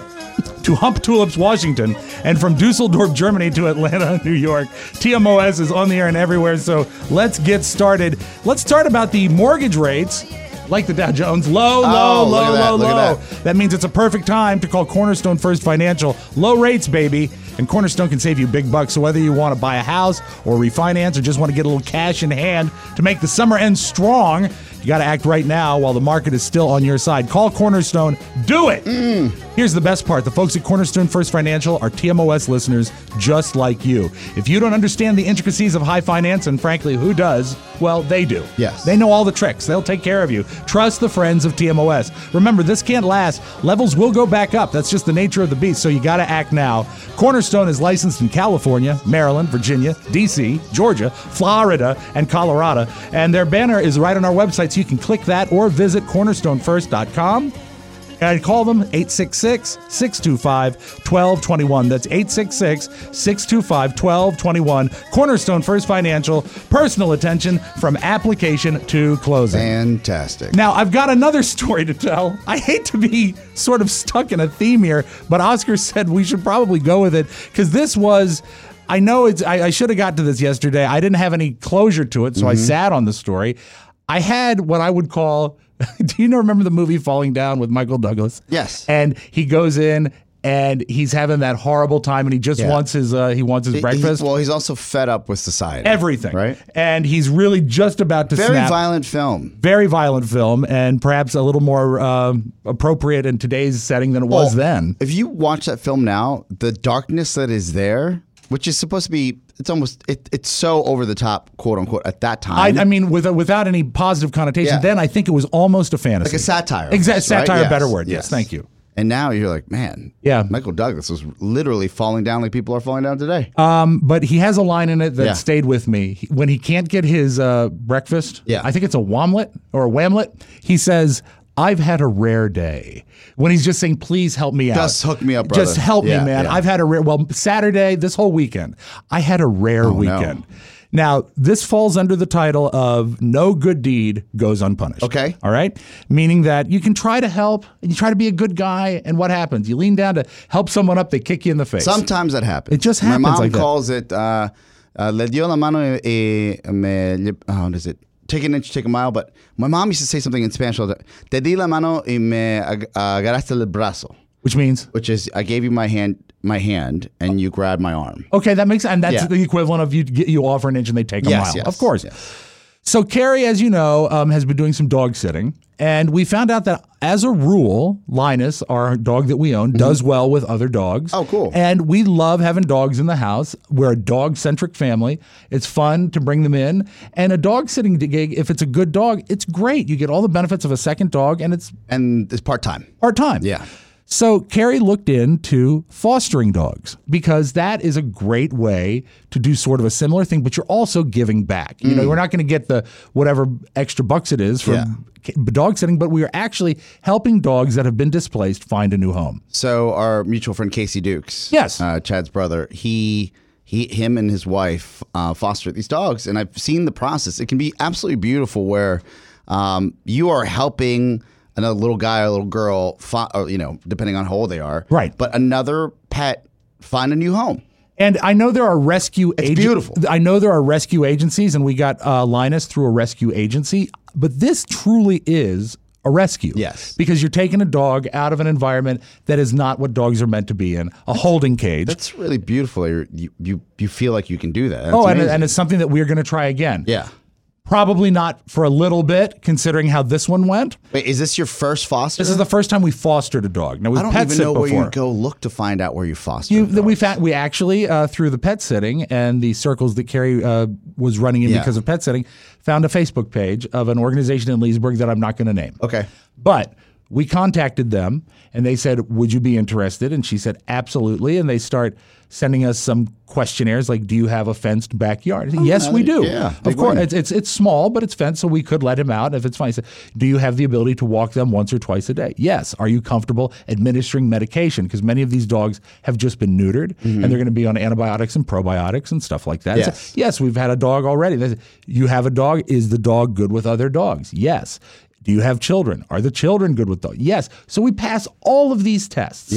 Speaker 2: to Hump Tulips, Washington, and from Dusseldorf, Germany to Atlanta, New York. T M O S is on the air and everywhere, so let's get started. Let's start about the mortgage rates. Like the Dow Jones, low, low,
Speaker 3: Oh,
Speaker 2: low,
Speaker 3: look at that,
Speaker 2: low,
Speaker 3: look at
Speaker 2: low.
Speaker 3: that.
Speaker 2: That means it's a perfect time to call Cornerstone First Financial. Low rates, baby. And Cornerstone can save you big bucks. So whether you want to buy a house or refinance or just want to get a little cash in hand to make the summer end strong, you got to act right now while the market is still on your side. Call Cornerstone. Do it.
Speaker 3: Mm.
Speaker 2: Here's the best part. The folks at Cornerstone First Financial are T M O S listeners just like you. If you don't understand the intricacies of high finance, and frankly, who does? Well, they do.
Speaker 3: Yes.
Speaker 2: They know all the tricks. They'll take care of you. Trust the friends of T M O S. Remember, this can't last. Levels will go back up. That's just the nature of the beast, so you got to act now. Cornerstone is licensed in California, Maryland, Virginia, D C, Georgia, Florida, and Colorado. And their banner is right on our website, so you can click that or visit cornerstone first dot com. And call them eight six six, six two five, one two two one. That's eight six six, six two five, one two two one. Cornerstone First Financial, personal attention from application to closing.
Speaker 3: Fantastic.
Speaker 2: Now, I've got another story to tell. I hate to be sort of stuck in a theme here, but Oscar said we should probably go with it because this was... I know it's. I, I should have got to this yesterday. I didn't have any closure to it, so
Speaker 3: Mm-hmm.
Speaker 2: I sat on the story. I had what I would call... Do you know, remember the movie Falling Down with Michael Douglas?
Speaker 3: Yes.
Speaker 2: And he goes in and he's having that horrible time and he just
Speaker 3: Yeah.
Speaker 2: wants his uh, he wants his
Speaker 3: He-
Speaker 2: breakfast.
Speaker 3: he- well, he's also fed up with society.
Speaker 2: Everything.
Speaker 3: Right?
Speaker 2: And he's really just about to
Speaker 3: Very
Speaker 2: snap.
Speaker 3: violent film.
Speaker 2: Very violent film and perhaps a little more um, appropriate in today's setting than it was
Speaker 3: Well,
Speaker 2: then.
Speaker 3: If you watch that film now, the darkness that is there, which is supposed to be, it's almost, it, it's so over the top, quote unquote, at that time.
Speaker 2: I, I mean, with, without any positive connotation,
Speaker 3: Yeah.
Speaker 2: then I think it was almost a fantasy.
Speaker 3: like a satire.
Speaker 2: Exactly.
Speaker 3: almost, right?
Speaker 2: Satire,
Speaker 3: Yes,
Speaker 2: better word. Yes.
Speaker 3: yes.
Speaker 2: Thank you.
Speaker 3: And now you're like, man,
Speaker 2: Yeah.
Speaker 3: Michael Douglas was literally falling down like people are falling down today.
Speaker 2: Um, but he has a line in it that
Speaker 3: Yeah.
Speaker 2: stayed with me. He- When he can't get his uh, breakfast,
Speaker 3: Yeah.
Speaker 2: I think it's a womlet or a whamlet, he says, I've had a rare day. When he's just saying, please help me out.
Speaker 3: Just hook me up, brother.
Speaker 2: Just help
Speaker 3: Yeah,
Speaker 2: me, man.
Speaker 3: yeah.
Speaker 2: I've had a rare, well, Saturday, this whole weekend, I had a rare
Speaker 3: Oh, no.
Speaker 2: weekend. Now, this falls under the title of no good deed goes unpunished.
Speaker 3: Okay.
Speaker 2: All right? Meaning that you can try to help and you try to be a good guy, and what happens? You lean down to help someone up, they kick you in the face.
Speaker 3: Sometimes that happens.
Speaker 2: It just
Speaker 3: My
Speaker 2: happens
Speaker 3: mom
Speaker 2: like that.
Speaker 3: calls it, uh, uh, le dio la mano y me, lle- oh, what is it? Take an inch, take a mile. But my mom used to say something in Spanish all the time. Te di la mano y me ag- agarraste el brazo.
Speaker 2: Which means?
Speaker 3: Which is, I gave you my hand, my hand, and you grabbed my arm.
Speaker 2: Okay, that makes and that's
Speaker 3: Yeah.
Speaker 2: the equivalent of you get you offer an inch and they take a
Speaker 3: Yes,
Speaker 2: mile.
Speaker 3: yes,
Speaker 2: of course.
Speaker 3: yes.
Speaker 2: So Carrie, as you know, um, has been doing some dog sitting, and we found out that as a rule, Linus, our dog that we own, does well with other dogs.
Speaker 3: Oh, cool.
Speaker 2: And we love having dogs in the house. We're a dog-centric family. It's fun to bring them in, and a dog sitting gig, if it's a good dog, it's great. You get all the benefits of a second dog, and it's
Speaker 3: And it's part time.
Speaker 2: part time.
Speaker 3: Yeah.
Speaker 2: So Carrie looked into fostering dogs because that is a great way to do sort of a similar thing, but you're also giving back. You know, we're not going to get the whatever extra bucks it is from
Speaker 3: Yeah.
Speaker 2: ca- dog sitting, but we are actually helping dogs that have been displaced find a new home.
Speaker 3: So our mutual friend Casey Dukes,
Speaker 2: Yes.
Speaker 3: uh, Chad's brother, he he him and his wife uh, foster these dogs, and I've seen the process. It can be absolutely beautiful where um, you are helping another little guy or little girl, fi- or, you know, depending on how old they are,
Speaker 2: Right.
Speaker 3: But another pet find a new home.
Speaker 2: And I know there are rescue
Speaker 3: It's
Speaker 2: agen-
Speaker 3: beautiful.
Speaker 2: I know there are rescue agencies, and we got uh, Linus through a rescue agency, but this truly is a rescue.
Speaker 3: Yes.
Speaker 2: Because you're taking a dog out of an environment that is not what dogs are meant to be in, a holding cage.
Speaker 3: That's really beautiful. You're, you you you feel like you can do that. That's
Speaker 2: oh, and,
Speaker 3: amazing.
Speaker 2: and it's something that we're going to try again.
Speaker 3: yeah.
Speaker 2: Probably not for a little bit, considering how this one went.
Speaker 3: Wait, is this your first foster?
Speaker 2: This is the first time we fostered a dog. Now we've
Speaker 3: I don't
Speaker 2: pet
Speaker 3: even
Speaker 2: sit
Speaker 3: know
Speaker 2: before.
Speaker 3: where you go look to find out where you foster.
Speaker 2: You,
Speaker 3: dogs.
Speaker 2: that we found, we actually uh, through the pet sitting and the circles that Carrie uh, was running in
Speaker 3: Yeah.
Speaker 2: because of pet sitting, found a Facebook page of an organization in Leesburg that I'm not going to name.
Speaker 3: Okay.
Speaker 2: But we contacted them and they said, would you be interested? And she said, absolutely. And they start sending us some questionnaires like, do you have a fenced backyard? I said, yes, we do.
Speaker 3: yeah,
Speaker 2: Of
Speaker 3: big
Speaker 2: course.
Speaker 3: win.
Speaker 2: It's, it's it's small, but it's fenced, so we could let him out if it's fine. He said, do you have the ability to walk them once or twice a day? Yes. Are you comfortable administering medication? Because many of these dogs have just been neutered and they're going to be on antibiotics and probiotics and stuff like that. I said,
Speaker 3: Yes.
Speaker 2: yes, we've had a dog already. They said, you have a dog. Is the dog good with other dogs? Yes. Do you have children? Are the children good with dogs? Yes. So we pass all of these tests.
Speaker 3: Yeah.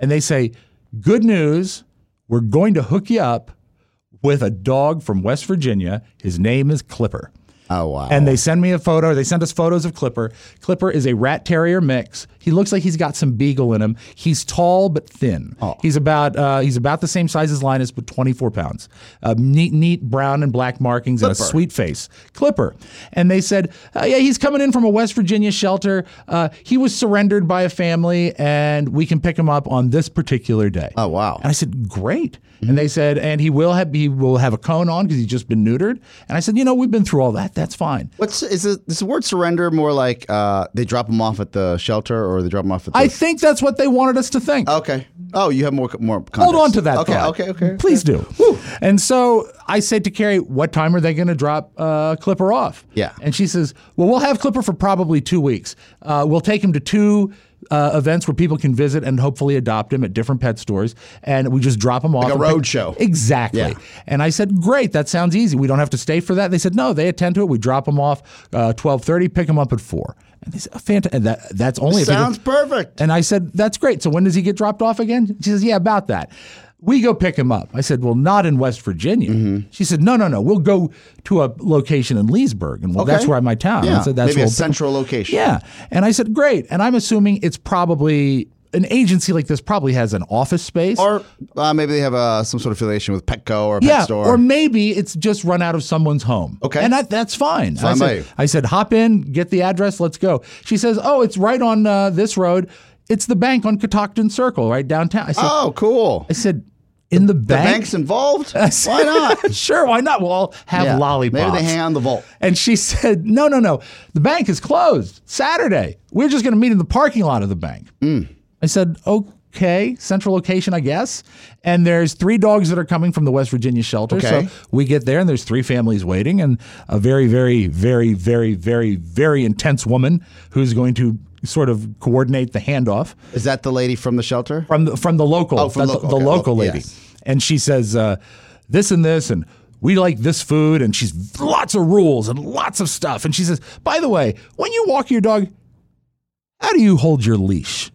Speaker 2: and they say, good news, we're going to hook you up with a dog from West Virginia. His name is Clipper.
Speaker 3: Oh, wow.
Speaker 2: And they send me a photo. They sent us photos of Clipper. Clipper is a rat terrier mix. He looks like he's got some beagle in him. He's tall but thin.
Speaker 3: Oh.
Speaker 2: He's about uh, he's about the same size as Linus, but twenty-four pounds. Uh, neat, neat brown and black markings
Speaker 3: Clipper.
Speaker 2: and a sweet face. Clipper. And they said, uh, yeah, he's coming in from a West Virginia shelter. Uh, he was surrendered by a family, and we can pick him up on this particular day.
Speaker 3: Oh, wow.
Speaker 2: And I said, great. And they said, and he will have he will have a cone on because he's just been neutered. And I said, you know, we've been through all that. That's fine.
Speaker 3: What's is, it, is the word surrender more like uh, they drop him off at the shelter or they drop him off at the...
Speaker 2: I think that's what they wanted us to think.
Speaker 3: Okay. Oh, you have more more context.
Speaker 2: Hold on to that
Speaker 3: Okay,
Speaker 2: thought.
Speaker 3: okay, okay.
Speaker 2: Please do. And so I said to Carrie, what time are they going to drop uh, Clipper off?
Speaker 3: Yeah.
Speaker 2: And she says, well, we'll have Clipper for probably two weeks. Uh, we'll take him to two uh, events where people can visit and hopefully adopt him at different pet stores. And we just drop him off.
Speaker 3: Like a
Speaker 2: and
Speaker 3: road
Speaker 2: pick-
Speaker 3: show.
Speaker 2: Exactly.
Speaker 3: Yeah.
Speaker 2: And I said, great, that sounds easy. We don't have to stay for that. They said, no, they attend to it. We drop him off uh, twelve thirty, pick him up at four. And they said, fantastic. And that, that's only if he
Speaker 3: Sounds
Speaker 2: gets-
Speaker 3: perfect.
Speaker 2: And I said, that's great. So when does he get dropped off again? She says, yeah, about that. We go pick him up. I said, well, not in West Virginia.
Speaker 3: Mm-hmm.
Speaker 2: She said, no, no, no. We'll go to a location in Leesburg. And well,
Speaker 3: Okay.
Speaker 2: that's where I'm my town.
Speaker 3: Yeah,
Speaker 2: I said, that's
Speaker 3: maybe
Speaker 2: where
Speaker 3: a
Speaker 2: we'll pick-
Speaker 3: central location.
Speaker 2: Yeah. And I said, great. And I'm assuming it's probably an agency like this probably has an office space.
Speaker 3: Or uh, maybe they have uh, some sort of affiliation with Petco or a pet
Speaker 2: yeah,
Speaker 3: store.
Speaker 2: or maybe it's just run out of someone's home.
Speaker 3: Okay.
Speaker 2: And that, that's fine.
Speaker 3: Fine
Speaker 2: I,
Speaker 3: by
Speaker 2: said,
Speaker 3: you.
Speaker 2: I said, hop in, get the address, let's go. She says, oh, it's right on uh, this road. It's the bank on Catoctin Circle, right downtown. I said,
Speaker 3: oh, cool.
Speaker 2: I said, in the
Speaker 3: The
Speaker 2: bank?
Speaker 3: bank's involved?
Speaker 2: I said,
Speaker 3: Why not?
Speaker 2: Sure, why not? We'll all have
Speaker 3: Yeah.
Speaker 2: lollipops.
Speaker 3: Maybe they hang on the vault.
Speaker 2: And she said, no, no, no. The bank is closed Saturday. We're just going to meet in the parking lot of the bank.
Speaker 3: Mm.
Speaker 2: I said, okay, central location, I guess. And there's three dogs that are coming from the West Virginia shelter.
Speaker 3: Okay.
Speaker 2: So we get there, and there's three families waiting, and a very, very, very, very, very, very intense woman who's going to sort of coordinate the handoff.
Speaker 3: Is that the lady from the shelter?
Speaker 2: From the from the local,
Speaker 3: Oh, from
Speaker 2: the,
Speaker 3: local,
Speaker 2: the
Speaker 3: okay,
Speaker 2: local
Speaker 3: local,
Speaker 2: lady,
Speaker 3: yes.
Speaker 2: and she says uh, this and this, and we like this food, and she's lots of rules and lots of stuff, and she says, by the way, when you walk your dog, how do you hold your leash?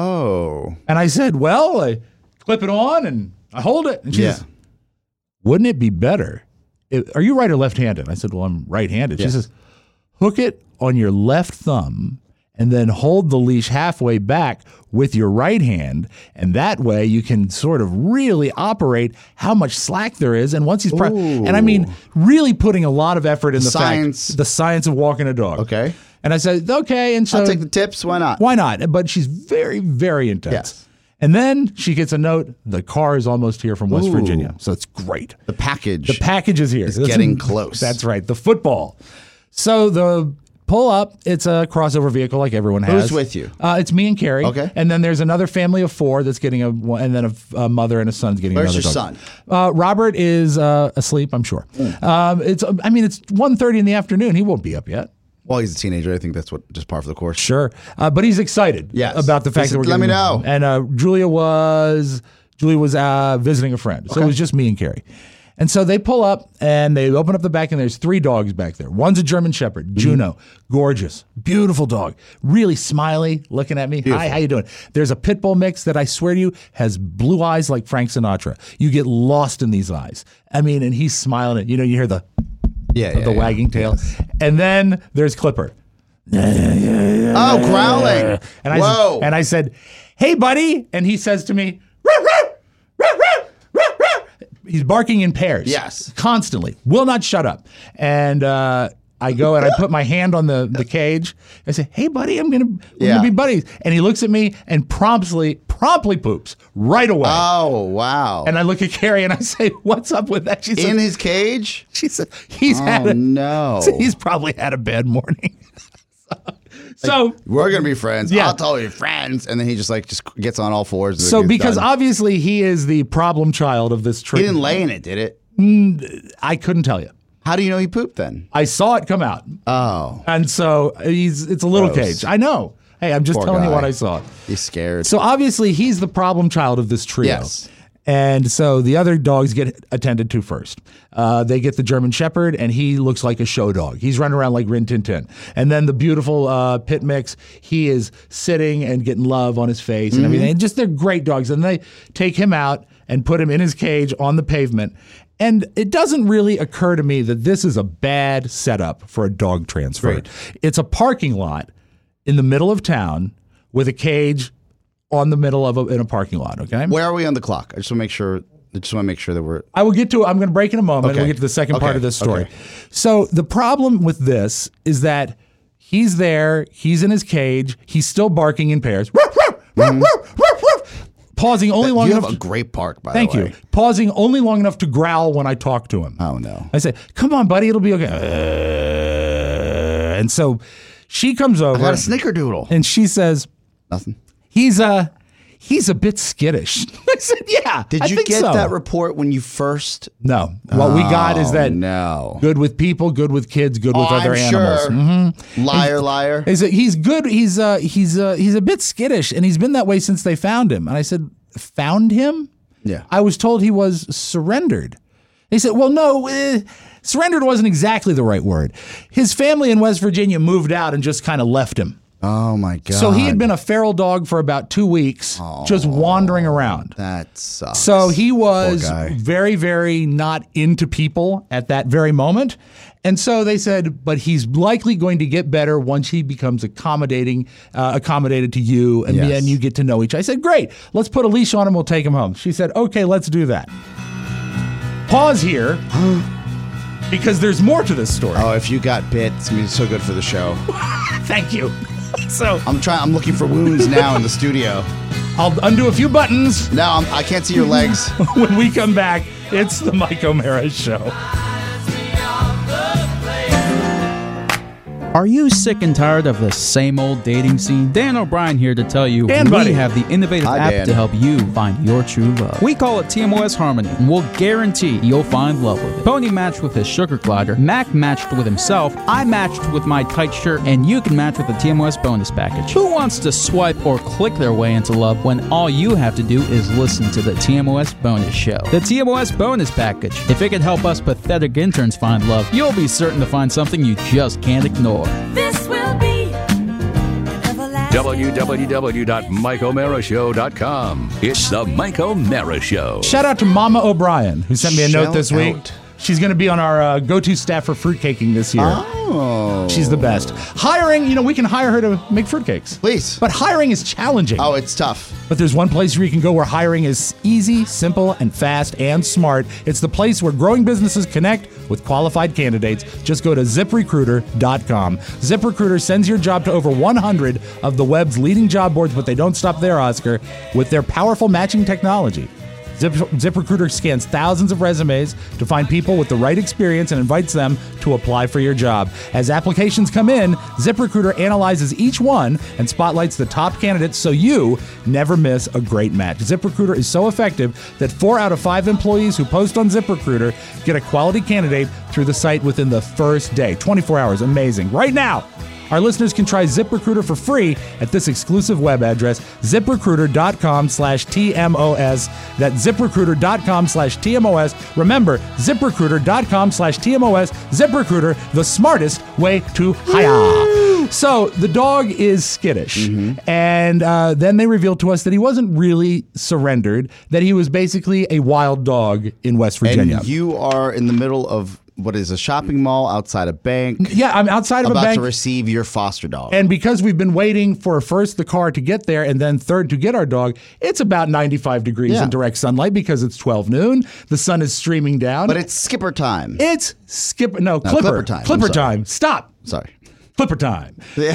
Speaker 3: Oh,
Speaker 2: And I said, well, I clip it on and I hold it, and she
Speaker 3: Yeah.
Speaker 2: says, wouldn't it be better? If, are you right or left-handed? I said, well, I'm right-handed. She
Speaker 3: Yeah.
Speaker 2: says, hook it on your left thumb and then hold the leash halfway back with your right hand. And that way you can sort of really operate how much slack there is. And once he's, pro- and I mean, really putting a lot of effort in the
Speaker 3: Science.
Speaker 2: fact, the science of walking a dog.
Speaker 3: Okay.
Speaker 2: And I said, okay. And so
Speaker 3: I'll take the tips. Why not?
Speaker 2: why not? But she's very, very intense.
Speaker 3: Yes.
Speaker 2: And then she gets a note, the car is almost here from West
Speaker 3: Ooh.
Speaker 2: Virginia. So it's great.
Speaker 3: The package.
Speaker 2: The package is here.
Speaker 3: It's
Speaker 2: That's-
Speaker 3: getting close.
Speaker 2: That's right. The football. So the pull up, it's a crossover vehicle like everyone has.
Speaker 3: Who's with you?
Speaker 2: Uh, it's me and Carrie.
Speaker 3: Okay.
Speaker 2: And then there's another family of four that's getting a, and then a, a mother and a son's getting
Speaker 3: Where's
Speaker 2: another
Speaker 3: your
Speaker 2: dog.
Speaker 3: son?
Speaker 2: Uh, Robert is uh, asleep, I'm sure.
Speaker 3: Mm.
Speaker 2: Um, it's, I mean, it's one thirty in the afternoon. He won't be up yet.
Speaker 3: Well, he's a teenager. I think that's what just par for the course.
Speaker 2: Sure, uh, but he's excited
Speaker 3: Yes.
Speaker 2: about the
Speaker 3: He
Speaker 2: fact
Speaker 3: said,
Speaker 2: that we're
Speaker 3: "Let me
Speaker 2: getting-
Speaker 3: know."
Speaker 2: And uh, Julia was Julia was uh, visiting a friend, so it
Speaker 3: Okay.
Speaker 2: was just me and Carrie. And so they pull up and they open up the back, and there's three dogs back there. One's a German Shepherd,
Speaker 3: Mm-hmm.
Speaker 2: Juno, gorgeous, beautiful dog, really smiley, looking at me. Hi, how you doing? There's a pit bull mix that I swear to you has blue eyes like Frank Sinatra. You get lost in these eyes. I mean, and he's smiling at you know you hear the
Speaker 3: Yeah,
Speaker 2: the
Speaker 3: yeah, yeah.
Speaker 2: wagging tail, and then there's Clipper.
Speaker 3: Oh, growling.
Speaker 2: And I,
Speaker 3: Whoa.
Speaker 2: and I said, hey, buddy. And he says to me, "Ruh, ruh, ruh, ruh, ruh, ruh." He's barking in pairs.
Speaker 3: Yes.
Speaker 2: Constantly. Will not shut up. And uh, I go and I put my hand on the, the cage. I say, hey, buddy, I'm going to we're
Speaker 3: Yeah.
Speaker 2: gonna be buddies. And he looks at me and promptly, promptly poops right away.
Speaker 3: Oh, wow.
Speaker 2: And I look at Carrie and I say, what's up with that? She said,
Speaker 3: in his cage?
Speaker 2: she said, he's
Speaker 3: Oh,
Speaker 2: had a,
Speaker 3: no.
Speaker 2: he's probably had a bad morning. so
Speaker 3: We're gonna be friends.
Speaker 2: Yeah.
Speaker 3: I'll tell you, friends. And then he just like just gets on all fours. And
Speaker 2: So
Speaker 3: it's
Speaker 2: because
Speaker 3: done.
Speaker 2: obviously he is the problem child of this trip.
Speaker 3: he didn't lay in it, did it?
Speaker 2: I couldn't tell you.
Speaker 3: How do you know he pooped then?
Speaker 2: I saw it come out.
Speaker 3: Oh,
Speaker 2: And so he's it's a little
Speaker 3: Gross.
Speaker 2: cage. I know. Hey, I'm just
Speaker 3: Poor
Speaker 2: telling you
Speaker 3: guy.
Speaker 2: what I saw.
Speaker 3: he's scared.
Speaker 2: So obviously he's the problem child of this trio.
Speaker 3: Yes.
Speaker 2: And so the other dogs get attended to first. Uh, they get the German Shepherd, and he looks like a show dog. He's running around like Rin Tin Tin. And then the beautiful uh, Pit Mix, he is sitting and getting love on his face and everything. And just they're great dogs. And they take him out and put him in his cage on the pavement. And it doesn't really occur to me that this is a bad setup for a dog transfer.
Speaker 3: Right.
Speaker 2: It's a parking lot in the middle of town with a cage on the middle of a, in a parking lot. Okay.
Speaker 3: Where are we on the clock? I just want to make sure. I just want to make sure that we're.
Speaker 2: I will get to. I'm going to break in a moment.
Speaker 3: Okay.
Speaker 2: We'll get to the second
Speaker 3: Okay.
Speaker 2: part of this story.
Speaker 3: Okay.
Speaker 2: So the problem with this is that he's there. He's in his cage. He's still barking in pairs. Ruff, ruff, ruff, ruff, ruff, ruff. Pausing only long
Speaker 3: you
Speaker 2: enough.
Speaker 3: have a great park, by
Speaker 2: Thank
Speaker 3: the way.
Speaker 2: you. Pausing only long enough to growl when I talk to him.
Speaker 3: Oh no!
Speaker 2: I say, "Come on, buddy. It'll be okay." Uh, and so she comes over.
Speaker 3: I got a snickerdoodle.
Speaker 2: And she says,
Speaker 3: Nothing.
Speaker 2: He's a he's a bit skittish. I said, yeah.
Speaker 3: Did
Speaker 2: I
Speaker 3: you
Speaker 2: think
Speaker 3: get
Speaker 2: so.
Speaker 3: that report when you first?
Speaker 2: No. What we got is
Speaker 3: Oh,
Speaker 2: that
Speaker 3: no.
Speaker 2: good with people, good with kids, good with
Speaker 3: Oh,
Speaker 2: other
Speaker 3: I'm
Speaker 2: animals.
Speaker 3: sure.
Speaker 2: Mhm.
Speaker 3: Liar, liar.
Speaker 2: Is that he's good? He's uh he's uh he's a bit skittish, and he's been that way since they found him. And I said, found him?
Speaker 3: Yeah.
Speaker 2: I was told he was surrendered. He said, well, no, eh, surrendered wasn't exactly the right word. His family in West Virginia moved out and just kind of left him.
Speaker 3: Oh my god!
Speaker 2: So he had been a feral dog for about two weeks, just wandering around.
Speaker 3: That sucks.
Speaker 2: So he was
Speaker 3: Poor guy.
Speaker 2: very, very not into people at that very moment. And so they said, but he's likely going to get better once he becomes accommodating, uh, accommodated to you, and
Speaker 3: Yes.
Speaker 2: then you get to know each other. I said, great, let's put a leash on him, we'll take him home. She said, okay, let's do that. Pause here, because there's more to this story.
Speaker 3: Oh, if you got bit, it's gonna be so good for the show.
Speaker 2: Thank you. So
Speaker 3: I'm trying. I'm looking for wounds now in the studio.
Speaker 2: I'll undo a few buttons.
Speaker 3: No, I'm, I can't see your legs.
Speaker 2: When we come back, it's the Mike O'Mara Show.
Speaker 11: Are you sick and tired of the same old dating scene? Dan O'Brien here to tell you
Speaker 2: Dan,
Speaker 11: we
Speaker 2: buddy.
Speaker 11: have the innovative
Speaker 3: Hi,
Speaker 11: app
Speaker 3: Dan.
Speaker 11: to help you find your true love. We call it T M O S Harmony, and we'll guarantee you'll find love with it. Pony matched with his sugar glider, Mac matched with himself, I matched with my tight shirt, and you can match with the T M O S bonus package. Who wants to swipe or click their way into love when all you have to do is listen to the T M O S bonus show? The T M O S bonus package. If it can help us pathetic interns find love, you'll be certain to find something you just can't ignore.
Speaker 12: This will be
Speaker 1: w w w dot mike o'mara show dot com. It's the Mike O'Mara Show.
Speaker 2: Shout out to Mama O'Brien, who sent me a note
Speaker 3: Shout
Speaker 2: this week.
Speaker 3: out.
Speaker 2: She's going to be on our uh, go-to staff for fruitcaking this year.
Speaker 3: Oh,
Speaker 2: She's the best. Hiring, you know, we can hire her to make fruitcakes.
Speaker 3: Please.
Speaker 2: But hiring is challenging.
Speaker 3: Oh, it's tough.
Speaker 2: But there's one place where you can go where hiring is easy, simple, and fast and smart. It's the place where growing businesses connect with qualified candidates. Just go to zip recruiter dot com. ZipRecruiter sends your job to over one hundred of the web's leading job boards, but they don't stop there, Oscar, with their powerful matching technology. Zip, ZipRecruiter scans thousands of resumes to find people with the right experience and invites them to apply for your job. As applications come in, ZipRecruiter analyzes each one and spotlights the top candidates so you never miss a great match. ZipRecruiter is so effective that four out of five employees who post on ZipRecruiter get a quality candidate through the site within the first day. twenty-four hours. Amazing. Right now, our listeners can try ZipRecruiter for free at this exclusive web address, ziprecruiter dot com slash T M O S. That's ziprecruiter dot com slash T M O S. Remember, ziprecruiter dot com slash T M O S. ZipRecruiter, the smartest way to hire. So the dog is skittish.
Speaker 3: Mm-hmm.
Speaker 2: And uh, then they revealed to us that he wasn't really surrendered, that he was basically a wild dog in West Virginia.
Speaker 3: And you are in the middle of what is a shopping mall outside a bank.
Speaker 2: Yeah, I'm outside of a
Speaker 3: about
Speaker 2: bank.
Speaker 3: to receive your foster dog.
Speaker 2: And because we've been waiting for first the car to get there and then third to get our dog, it's about ninety-five degrees
Speaker 3: Yeah.
Speaker 2: in direct sunlight because it's twelve noon. The sun is streaming down.
Speaker 3: But it's skipper time.
Speaker 2: It's skipper, no,
Speaker 3: No,
Speaker 2: Clipper.
Speaker 3: Clipper time. I'm
Speaker 2: Clipper
Speaker 3: sorry.
Speaker 2: time. Stop.
Speaker 3: Sorry.
Speaker 2: Clipper time.
Speaker 3: Yeah.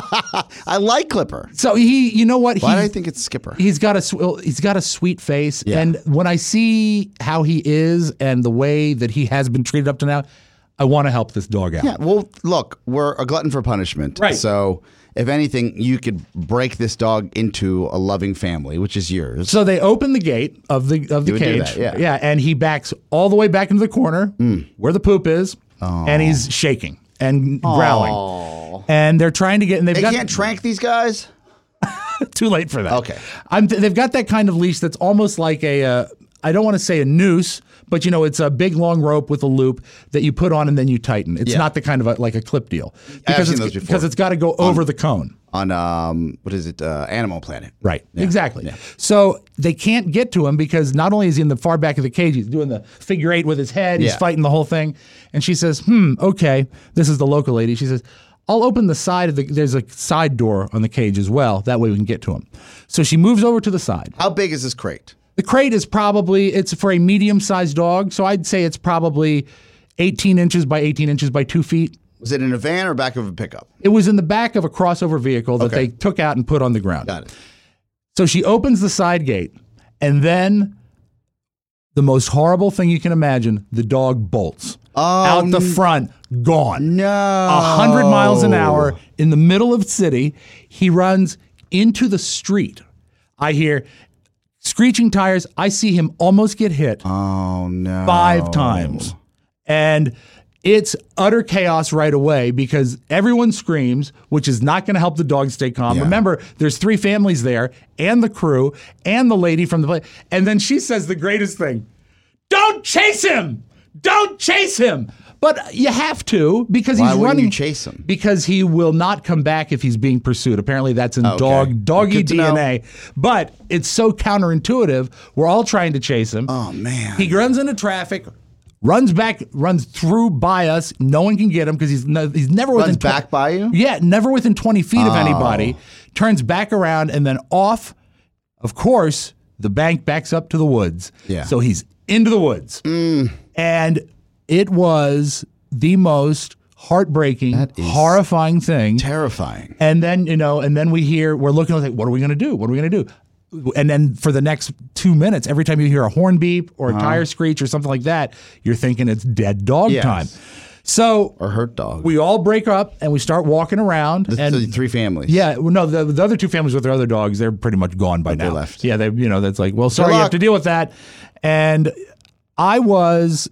Speaker 3: I like Clipper.
Speaker 2: So he, you know what?
Speaker 3: Why
Speaker 2: he,
Speaker 3: do I think it's Skipper?
Speaker 2: He's got a sw- well, he's got a sweet face,
Speaker 3: Yeah.
Speaker 2: and when I see how he is and the way that he has been treated up to now, I want to help this dog out.
Speaker 3: Yeah, well, look, we're a glutton for punishment.
Speaker 2: Right.
Speaker 3: So, if anything, you could break this dog into a loving family, which is yours.
Speaker 2: So they open the gate of the of the
Speaker 3: You would do
Speaker 2: cage.
Speaker 3: that, yeah.
Speaker 2: and he backs all the way back into the corner
Speaker 3: Mm.
Speaker 2: where the poop is, and he's shaking and growling. And they're trying to get, and they've
Speaker 3: They
Speaker 2: got
Speaker 3: can't trank these guys?
Speaker 2: too late for that.
Speaker 3: Okay.
Speaker 2: I'm, they've got that kind of leash that's almost like a. Uh, I don't want to say a noose, but you know, it's a big long rope with a loop that you put on and then you tighten. It's
Speaker 3: Yeah.
Speaker 2: not the kind of a, like a clip deal
Speaker 3: I've
Speaker 2: because
Speaker 3: seen
Speaker 2: it's
Speaker 3: those before.
Speaker 2: because it's got to go over the cone.
Speaker 3: On um, what is it? Uh, Animal Planet.
Speaker 2: Right.
Speaker 3: Yeah.
Speaker 2: Exactly.
Speaker 3: Yeah.
Speaker 2: So they can't get to him because not only is he in the far back of the cage, he's doing the figure eight with his head. He's
Speaker 3: Yeah.
Speaker 2: fighting the whole thing. And she says, hmm, okay. This is the local lady. She says, I'll open the side of the, there's a side door on the cage as well. That way we can get to him. So she moves over to the side.
Speaker 3: How big is this crate?
Speaker 2: The crate is probably, it's for a medium-sized dog. So I'd say it's probably eighteen inches by eighteen inches by two feet.
Speaker 3: Was it in a van or back of a pickup?
Speaker 2: It was in the back of a crossover vehicle that
Speaker 3: Okay.
Speaker 2: they took out and put on the ground.
Speaker 3: Got it.
Speaker 2: So she opens the side gate, and then the most horrible thing you can imagine, the dog bolts.
Speaker 3: Oh,
Speaker 2: out the
Speaker 3: n-
Speaker 2: front, gone.
Speaker 3: No.
Speaker 2: A hundred miles an hour in the middle of the city. He runs into the street. I hear screeching tires. I see him almost get hit
Speaker 3: Oh no.
Speaker 2: five times. And it's utter chaos right away because everyone screams, which is not going to help the dog stay calm.
Speaker 3: Yeah.
Speaker 2: Remember, there's three families there, and the crew, and the lady from the place. And then she says the greatest thing: "Don't chase him! Don't chase him!" But you have to because
Speaker 3: Why
Speaker 2: he's
Speaker 3: wouldn't
Speaker 2: running.
Speaker 3: you chase him?
Speaker 2: Because he will not come back if he's being pursued. Apparently, that's in
Speaker 3: Okay.
Speaker 2: dog doggy
Speaker 3: Good to
Speaker 2: D N
Speaker 3: know.
Speaker 2: A. But it's so counterintuitive. We're all trying to chase him.
Speaker 3: Oh man.
Speaker 2: He runs into traffic, runs back, runs through by us. No one can get him because he's no, he's never
Speaker 3: Runs
Speaker 2: within twen-
Speaker 3: back by you?
Speaker 2: Yeah, never within twenty feet of
Speaker 3: Oh.
Speaker 2: anybody. Turns back around and then off. Of course, the bank backs up to the woods.
Speaker 3: Yeah.
Speaker 2: So he's into the woods, and it was the most heartbreaking,
Speaker 3: That is
Speaker 2: horrifying thing.
Speaker 3: Terrifying.
Speaker 2: And then, you know, and then we hear, we're looking, like, what are we going to do? What are we going to do? And then for the next two minutes, every time you hear a horn beep or a tire screech or something like that, you're thinking it's dead dog
Speaker 3: Yes.
Speaker 2: time. So
Speaker 3: Or hurt dog.
Speaker 2: we all break up and we start walking around.
Speaker 3: The,
Speaker 2: and
Speaker 3: the three families.
Speaker 2: yeah, well, no, the, the other two families with their other dogs, they're pretty much gone by
Speaker 3: they
Speaker 2: now.
Speaker 3: left.
Speaker 2: Yeah, they, you know, that's like, well, sorry, you
Speaker 3: luck.
Speaker 2: have to deal with that. And I was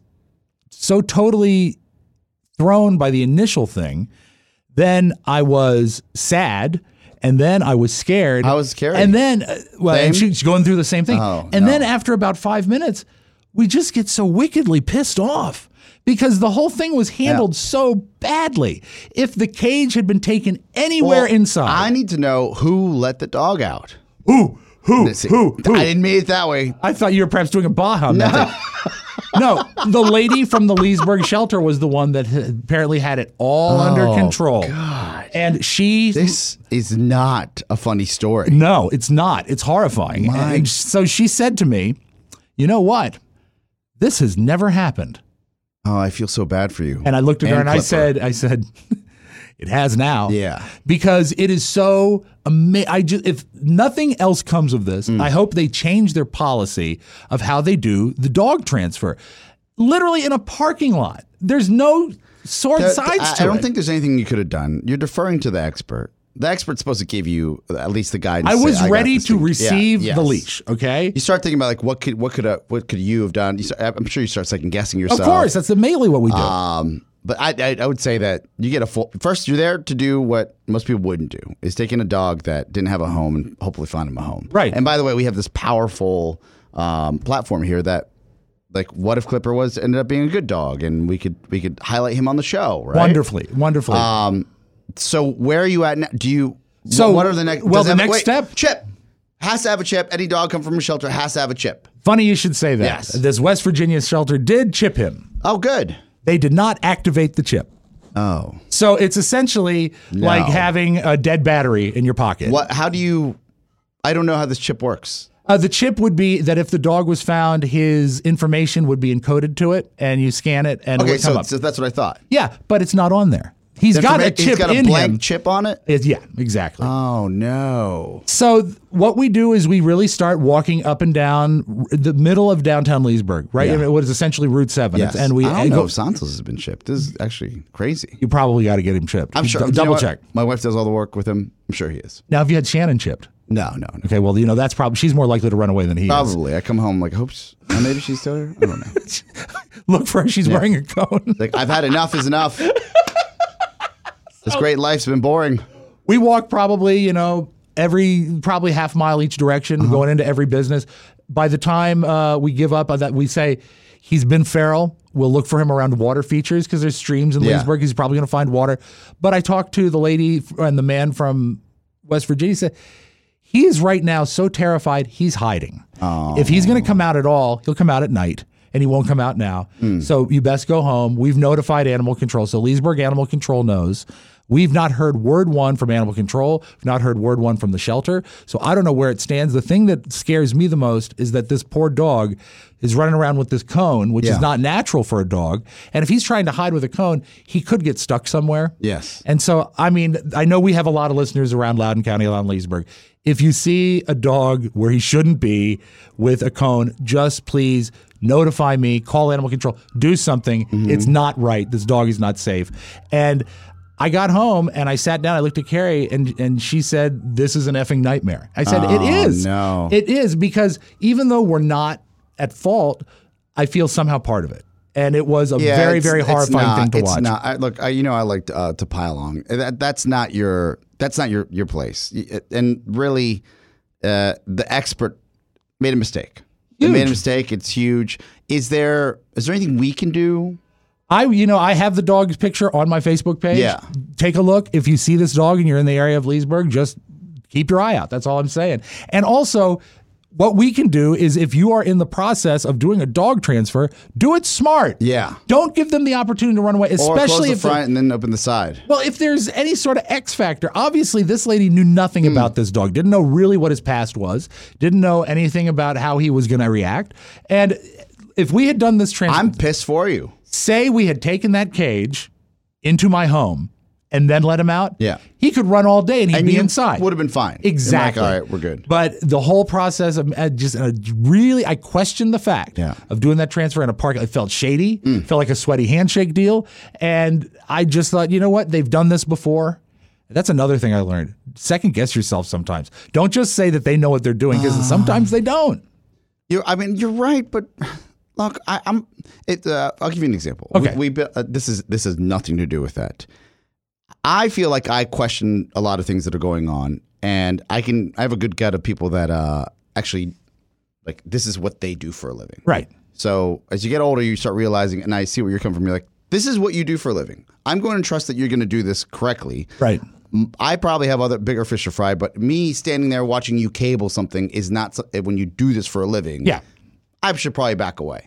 Speaker 2: so totally thrown by the initial thing. Then I was sad. And then I was scared.
Speaker 3: How was scary?
Speaker 2: And then, uh, well, and
Speaker 3: Same?
Speaker 2: she's going through the same thing.
Speaker 3: Oh,
Speaker 2: and
Speaker 3: no.
Speaker 2: then after about five minutes, we just get so wickedly pissed off because the whole thing was handled so badly. If the cage had been taken anywhere
Speaker 3: Well,
Speaker 2: inside.
Speaker 3: I need to know who let the dog out.
Speaker 2: Who? Who?
Speaker 3: Let's see.
Speaker 2: Who? Who?
Speaker 3: I didn't mean it that way.
Speaker 2: I thought you were perhaps doing a Baja method. No, the lady from the Leesburg shelter was the one that had- apparently had it all under control.
Speaker 3: God.
Speaker 2: And she.
Speaker 3: This is not a funny story.
Speaker 2: No, it's not. It's horrifying.
Speaker 3: My-
Speaker 2: And so she said to me, you know what? This has never happened.
Speaker 3: Oh, I feel so bad for you.
Speaker 2: And I looked at her and I
Speaker 3: Clipper.
Speaker 2: said, I said, it has now.
Speaker 3: Yeah.
Speaker 2: Because it is so amazing. I just, if nothing else comes of this,
Speaker 3: Mm.
Speaker 2: I hope they change their policy of how they do the dog transfer. Literally in a parking lot. There's no sword
Speaker 3: There-
Speaker 2: sides
Speaker 3: I,
Speaker 2: to
Speaker 3: I don't
Speaker 2: it.
Speaker 3: think there's anything you could have done. You're deferring to the expert. The expert's supposed to give you at least the guidance.
Speaker 2: I
Speaker 3: to
Speaker 2: was
Speaker 3: say, got
Speaker 2: ready
Speaker 3: this
Speaker 2: to
Speaker 3: thing. Yeah,
Speaker 2: receive
Speaker 3: yes.
Speaker 2: the leash, okay?
Speaker 3: You start thinking about like what could what could uh, what could you have done? You start, I'm sure you start second guessing yourself.
Speaker 2: Of course, that's mainly what we do.
Speaker 3: Um, but I, I I would say that you get a full first. You're there to do what most people wouldn't do: is take in a dog that didn't have a home and hopefully find him a home.
Speaker 2: Right.
Speaker 3: And by the way, we have this powerful um, platform here that, like, what if Clipper was ended up being a good dog, and we could we could highlight him on the show, right?
Speaker 2: Wonderfully, wonderfully.
Speaker 3: Um, so where are you at now? Do you?
Speaker 2: So,
Speaker 3: what are the next?
Speaker 2: well,
Speaker 3: does
Speaker 2: the
Speaker 3: have-
Speaker 2: next
Speaker 3: wait,
Speaker 2: step-
Speaker 3: chip has to have a chip. Any dog come from a shelter has to have a chip.
Speaker 2: Funny you should say that.
Speaker 3: Yes.
Speaker 2: This West Virginia shelter did chip him.
Speaker 3: Oh, good.
Speaker 2: They did not activate the chip.
Speaker 3: Oh,
Speaker 2: So it's essentially
Speaker 3: No.
Speaker 2: like having a dead battery in your pocket.
Speaker 3: what? How do you? I don't know how this chip works.
Speaker 2: Uh, the chip would be that if the dog was found, his information would be encoded to it, and you scan it, and it
Speaker 3: Okay,
Speaker 2: would come
Speaker 3: so,
Speaker 2: up.
Speaker 3: so that's what I thought.
Speaker 2: Yeah, but it's not on there. He's got a
Speaker 3: Informa-
Speaker 2: chip
Speaker 3: He's got a
Speaker 2: in
Speaker 3: blank
Speaker 2: him.
Speaker 3: chip on it.
Speaker 2: It's- yeah, exactly.
Speaker 3: Oh no!
Speaker 2: So th- what we do is we really start walking up and down r- the middle of downtown Leesburg, right?
Speaker 3: Yeah.
Speaker 2: I mean, what is essentially Route Seven.
Speaker 3: Yes.
Speaker 2: And we
Speaker 3: I don't
Speaker 2: and
Speaker 3: know
Speaker 2: go-
Speaker 3: if Santos has been chipped. This is actually crazy.
Speaker 2: you probably got to get him chipped.
Speaker 3: I'm sure.
Speaker 2: D-
Speaker 3: you know
Speaker 2: double
Speaker 3: what?
Speaker 2: check.
Speaker 3: My wife does all the work with him. I'm sure he is.
Speaker 2: Now, have you had Shannon chipped?
Speaker 3: No, no, no.
Speaker 2: Okay, well, you know, that's probably, she's more likely to run away than he is.
Speaker 3: Probably. I come home like, hope s- oh, maybe she's still here. I don't know.
Speaker 2: Look for her, she's wearing a cone.
Speaker 3: Like, I've had enough is enough. This great life's been boring.
Speaker 2: We walk probably, you know, every, probably half mile each direction,
Speaker 3: Uh-huh.
Speaker 2: going into every business. by the time uh, we give up on that, we say he's been feral. We'll look for him around water features because there's streams in
Speaker 3: Yeah.
Speaker 2: Leesburg. He's probably going to find water. But I talked to the lady and the man from West Virginia. He said he is right now so terrified he's hiding.
Speaker 3: Oh.
Speaker 2: If he's going to come out at all, he'll come out at night. And he won't come out now.
Speaker 3: Mm.
Speaker 2: So you best go home. We've notified Animal Control. So Leesburg Animal Control knows. We've not heard word one from Animal Control. We've not heard word one from the shelter. So I don't know where it stands. The thing that scares me the most is that this poor dog is running around with this cone, which
Speaker 3: Yeah.
Speaker 2: is not natural for a dog. And if he's trying to hide with a cone, he could get stuck somewhere.
Speaker 3: Yes.
Speaker 2: And so, I mean, I know we have a lot of listeners around Loudoun County, around Leesburg. If you see a dog where he shouldn't be with a cone, just please notify me, call Animal Control, do something.
Speaker 3: Mm-hmm.
Speaker 2: It's not right. This dog is not safe. And I got home and I sat down, I looked at Carrie and, and she said, this is an effing nightmare. I said,
Speaker 3: Oh,
Speaker 2: it is.
Speaker 3: no.
Speaker 2: It is, because even though we're not at fault, I feel somehow part of it. And it was a
Speaker 3: Yeah,
Speaker 2: very,
Speaker 3: it's-
Speaker 2: very
Speaker 3: it's
Speaker 2: horrifying
Speaker 3: not-
Speaker 2: thing to
Speaker 3: it's
Speaker 2: watch.
Speaker 3: Not. I, look, I, you know, I like to, uh, to pile on. That, that's not your. That's not your your place. And really, uh, the expert made a mistake. They made a mistake. It's huge. Is there is there anything we can do?
Speaker 2: I, you know, I have the dog's picture on my Facebook page.
Speaker 3: Yeah.
Speaker 2: Take a look. If you see this dog and you're in the area of Leesburg, just keep your eye out. That's all I'm saying. And also, what we can do is if you are in the process of doing a dog transfer, do it smart.
Speaker 3: Yeah.
Speaker 2: Don't give them the opportunity to run away,
Speaker 3: Or close
Speaker 2: especially
Speaker 3: the
Speaker 2: if
Speaker 3: front and then open the side.
Speaker 2: well, if there's any sort of X factor, obviously this lady knew nothing
Speaker 3: Hmm.
Speaker 2: about this dog, didn't know really what his past was, didn't know anything about how he was going to react. And if we had done this transfer,
Speaker 3: I'm pissed for you.
Speaker 2: Say we had taken that cage into my home and then let him out,
Speaker 3: Yeah.
Speaker 2: he could run all day and he'd
Speaker 3: And
Speaker 2: be
Speaker 3: you
Speaker 2: inside.
Speaker 3: would have been fine.
Speaker 2: Exactly.
Speaker 3: You're like, all right, we're good.
Speaker 2: But the whole process of uh, just uh, really, I questioned the fact
Speaker 3: Yeah.
Speaker 2: of doing that transfer in a park. It felt shady,
Speaker 3: Mm.
Speaker 2: felt like a sweaty handshake deal. And I just thought, you know what? They've done this before. That's another thing I learned. Second guess yourself sometimes. Don't just say that they know what they're doing, because sometimes they don't.
Speaker 3: You're, I mean, you're right, but look, I, I'm. It. Uh, I'll give you an example.
Speaker 2: Okay.
Speaker 3: We, we uh, this is this has nothing to do with that. I feel like I question a lot of things that are going on, and I can. I have a good gut of people that uh, actually, like, this is what they do for a living.
Speaker 2: Right.
Speaker 3: So as you get older, you start realizing, and I see where you're coming from. You're like, this is what you do for a living. I'm going to trust that you're going to do this correctly.
Speaker 2: Right.
Speaker 3: I probably have other bigger fish to fry, but me standing there watching you cable something is not so- when you do this for a living.
Speaker 2: Yeah.
Speaker 3: I should probably back away.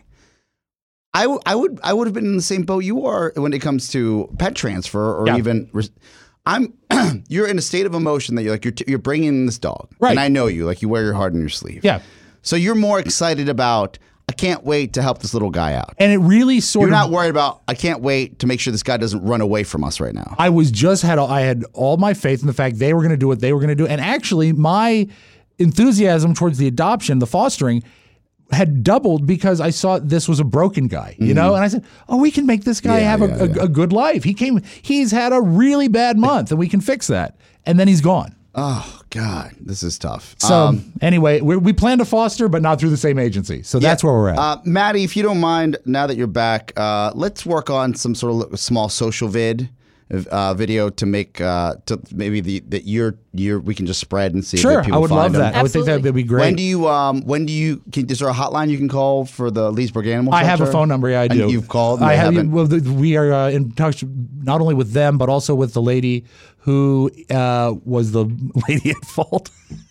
Speaker 3: I, w- I would I would have been in the same boat you are when it comes to pet transfer or
Speaker 2: Yeah.
Speaker 3: even res- I'm you're in a state of emotion that you're like you're t- you're bringing in this dog.
Speaker 2: Right.
Speaker 3: And I know you, like you wear your heart on your sleeve.
Speaker 2: Yeah.
Speaker 3: So you're more excited about I can't wait to help this little guy out.
Speaker 2: And it really sort
Speaker 3: You're
Speaker 2: of.
Speaker 3: not worried about I can't wait to make sure this guy doesn't run away from us right now.
Speaker 2: I was just had I had all my faith in the fact they were going to do what they were going to do, and actually my enthusiasm towards the adoption, the fostering, had doubled because I saw this was a broken guy, you know, and I said, "Oh, we can make this guy
Speaker 3: Yeah,
Speaker 2: have a,
Speaker 3: yeah,
Speaker 2: a,
Speaker 3: yeah.
Speaker 2: a good life. He came, he's had a really bad month, and we can fix that." And then he's gone.
Speaker 3: Oh God, this is tough.
Speaker 2: So
Speaker 3: Um,
Speaker 2: anyway, we, we plan to foster, but not through the same agency. So that's where we're at.
Speaker 3: Uh, Maddie, if you don't mind, now that you're back, uh, let's work on some sort of small social vid uh, video to make uh, to maybe the that you're you're we can just spread and see.
Speaker 2: Sure,
Speaker 3: if people
Speaker 2: I would
Speaker 3: find
Speaker 2: love
Speaker 3: them.
Speaker 2: that. I would think that would be great.
Speaker 3: When do you um when do you can, is there a hotline you can call for the Leesburg Animal
Speaker 2: I have a
Speaker 3: Shelter?
Speaker 2: phone number. Yeah, I
Speaker 3: And
Speaker 2: do.
Speaker 3: you've called. And
Speaker 2: I
Speaker 3: they
Speaker 2: have.
Speaker 3: haven't-
Speaker 2: Well, the, we are uh, in touch not only with them but also with the lady who uh, was the lady at fault.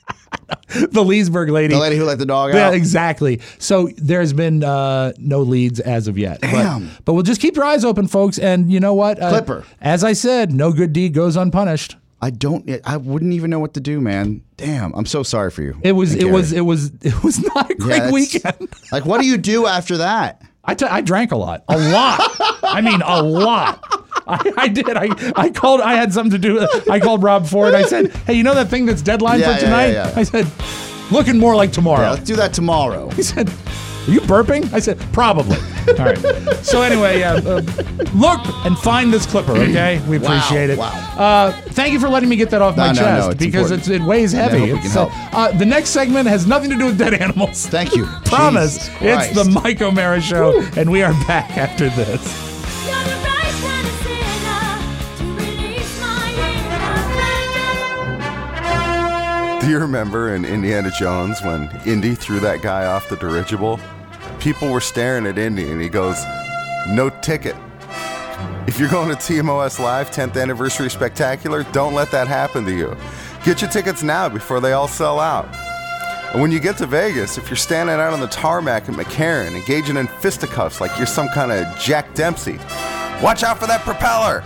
Speaker 2: The Leesburg lady.
Speaker 3: The lady who let the dog
Speaker 2: Yeah,
Speaker 3: out?
Speaker 2: exactly. So there's been uh, no leads as of yet.
Speaker 3: Damn.
Speaker 2: But, but we'll just keep your eyes open, folks. And you know what? Uh,
Speaker 3: Clipper.
Speaker 2: As I said, no good deed goes unpunished.
Speaker 3: I don't. I wouldn't even know what to do, man. Damn, I'm so sorry for you.
Speaker 2: It was.
Speaker 3: and
Speaker 2: It was.
Speaker 3: Carrie.
Speaker 2: It was. It was not a
Speaker 3: Yeah,
Speaker 2: great
Speaker 3: that's-
Speaker 2: weekend.
Speaker 3: Like, what do you do after that?
Speaker 2: I, t- I drank a lot. A lot. I mean, a lot. I, I did. I, I called. I had something to do. I called Rob Ford. I said, "Hey, you know that thing that's deadline
Speaker 3: Yeah,
Speaker 2: for
Speaker 3: yeah,
Speaker 2: tonight?"
Speaker 3: yeah, yeah.
Speaker 2: I said, "Looking more like tomorrow."
Speaker 3: Yeah, let's do that tomorrow.
Speaker 2: He said, "Are you burping?" I said, "Probably." All right. So anyway, uh, uh, look and find this clipper, okay? We
Speaker 3: Wow,
Speaker 2: appreciate it.
Speaker 3: wow.
Speaker 2: Uh, thank you for letting me get that off
Speaker 3: No,
Speaker 2: my
Speaker 3: no,
Speaker 2: chest
Speaker 3: no, it's
Speaker 2: because
Speaker 3: important.
Speaker 2: it's, it weighs
Speaker 3: I
Speaker 2: heavy.
Speaker 3: hope we can
Speaker 2: It's, uh,
Speaker 3: help.
Speaker 2: uh, the next segment has nothing to do with dead animals.
Speaker 3: Thank you.
Speaker 2: Promise.
Speaker 3: Jesus
Speaker 2: It's the
Speaker 3: Christ.
Speaker 2: Mike O'Mara Show, and we are back after this.
Speaker 12: Do you remember in Indiana Jones when Indy threw that guy off the dirigible? People were staring at Indy, and he goes, "No ticket." If you're going to T M O S Live tenth Anniversary Spectacular, don't let that happen to you. Get your tickets now before they all sell out. And when you get to Vegas, if you're standing out on the tarmac at McCarran, engaging in fisticuffs like you're some kind of Jack Dempsey, watch out for that propeller.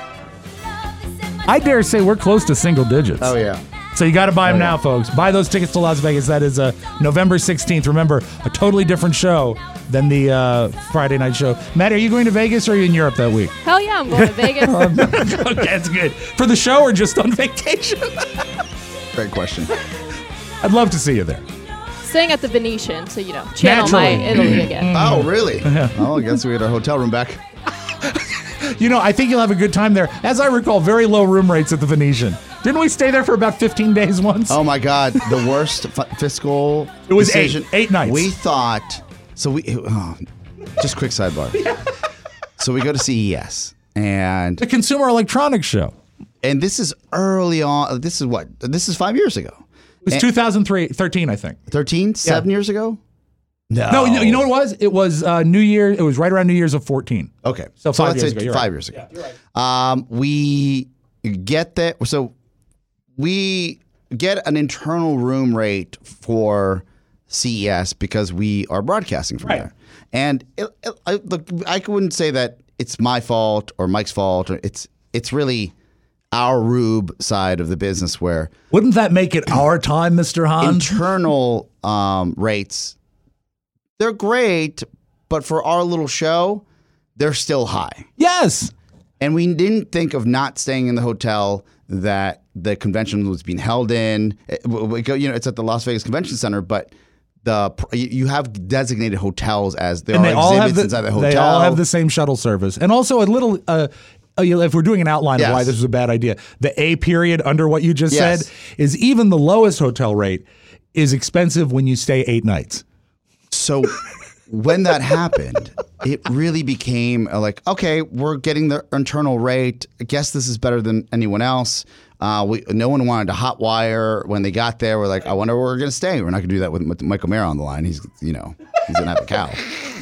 Speaker 2: I dare say we're close to single digits.
Speaker 3: Oh, yeah.
Speaker 2: So you got to buy them
Speaker 3: Oh, yeah.
Speaker 2: now, folks. Buy those tickets to Las Vegas. That is uh, November sixteenth. Remember, a totally different show than the uh, Friday night show. Matt, are you going to Vegas or are you in Europe that week?
Speaker 5: Hell yeah, I'm going to Vegas.
Speaker 2: Okay, that's good. For the show or just on vacation?
Speaker 3: Great question.
Speaker 2: I'd love to see you there.
Speaker 5: Staying at the Venetian, so, you know, channel my
Speaker 2: Naturally.
Speaker 5: Italy again.
Speaker 3: Oh, really? Oh, I guess we had our hotel room back.
Speaker 2: You know, I think you'll have a good time there. As I recall, very low room rates at the Venetian. Didn't we stay there for about fifteen days once?
Speaker 3: Oh, my God. The worst f- fiscal
Speaker 2: It was
Speaker 3: decision.
Speaker 2: eight. Eight nights.
Speaker 3: We thought, so we, oh, just quick sidebar. So we go to C E S, and
Speaker 2: The Consumer Electronics Show.
Speaker 3: and this is early on. This is what? This is five years ago.
Speaker 2: It was
Speaker 3: And-
Speaker 2: two thousand thirteen, I think.
Speaker 3: thirteen? Seven years ago? No.
Speaker 2: No, no, you know what it was? It was uh, New Year. It was right around New Year's of fourteen.
Speaker 3: Okay.
Speaker 2: So five
Speaker 3: let's
Speaker 2: years
Speaker 3: say
Speaker 2: ago. You're
Speaker 3: five
Speaker 2: right.
Speaker 3: years ago. Um, we get that. So we get an internal room rate for C E S because we are broadcasting from
Speaker 2: Right.
Speaker 3: there. And it, it, I, look, I wouldn't say that it's my fault or Mike's fault. Or it's it's really our Rube side of the business where
Speaker 2: Wouldn't that make it our time, Mister Hahn?
Speaker 3: internal um, rates, they're great, but for our little show, they're still high.
Speaker 2: Yes.
Speaker 3: And we didn't think of not staying in the hotel that the convention was being held in. It- we go- you know, it's at the Las Vegas Convention Center, but the pr- you you have designated hotels as there
Speaker 2: And
Speaker 3: are
Speaker 2: they all have
Speaker 3: exhibits
Speaker 2: the,
Speaker 3: inside the hotel.
Speaker 2: they all have the same shuttle service. And also a little, uh, uh, you know, if we're doing an outline
Speaker 3: Yes.
Speaker 2: of why this was a bad idea, the A period under what you just
Speaker 3: Yes.
Speaker 2: said is even the lowest hotel rate is expensive when you stay eight nights.
Speaker 3: So when that happened, it really became a like, okay, we're getting the internal rate. I guess this is better than anyone else. Uh, we no one wanted to hotwire when they got there. We're like, I wonder where we're going to stay. We're not going to do that with, with Michael Mara on the line. He's, you know, he's an epic cow.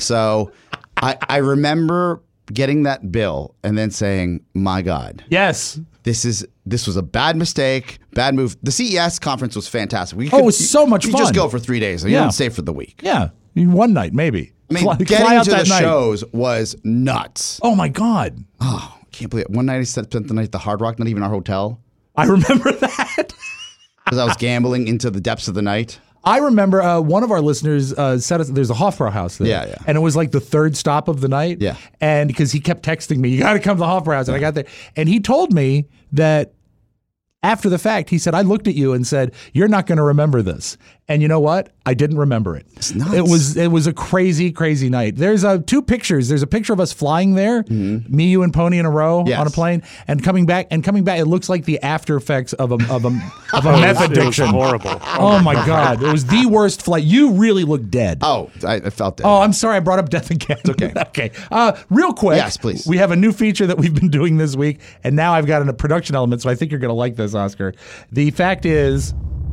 Speaker 3: So I, I remember getting that bill and then saying, my God.
Speaker 2: Yes.
Speaker 3: This is this was a bad mistake, bad move. The C E S conference was fantastic. We
Speaker 2: Oh, it was so much
Speaker 3: you
Speaker 2: fun.
Speaker 3: just go for three days. You
Speaker 2: Yeah.
Speaker 3: don't stay for the week.
Speaker 2: Yeah. One night, maybe.
Speaker 3: I mean,
Speaker 2: fly,
Speaker 3: getting
Speaker 2: fly out
Speaker 3: to
Speaker 2: that
Speaker 3: the
Speaker 2: night.
Speaker 3: shows was nuts.
Speaker 2: Oh, my God.
Speaker 3: Oh, I can't believe it. One night I spent the night at the Hard Rock, not even our hotel,
Speaker 2: I remember that.
Speaker 3: because I was gambling into the depths of the night.
Speaker 2: I remember uh, one of our listeners uh, said us, there's a Hofbrauhaus there.
Speaker 3: Yeah, yeah.
Speaker 2: And it was like the third stop of the night.
Speaker 3: Yeah.
Speaker 2: And because he kept texting me, you got to come to the Hofbrauhaus. And I got there. And he told me that after the fact, he said, I looked at you and said, you're not going to remember this. And you know what? I didn't remember it.
Speaker 3: It's nuts.
Speaker 2: It was it was a crazy, crazy night. There's uh, two pictures. There's a picture of us flying there, me, you, and Pony in a row
Speaker 3: Yes.
Speaker 2: on a plane, and coming back. And coming back, it looks like the after effects of a of a of a
Speaker 6: It
Speaker 2: meth
Speaker 6: was- it was
Speaker 2: addiction.
Speaker 6: horrible.
Speaker 2: Oh my God! It was the worst flight. You really look dead.
Speaker 3: Oh, I, I felt that.
Speaker 2: Oh, I'm sorry. I brought up death again. It's
Speaker 3: okay.
Speaker 2: okay. Uh, real quick.
Speaker 3: Yes, please.
Speaker 2: We have a new feature that we've been doing this week, and now I've got a production element, so I think you're going to like this, Oscar. The fact is,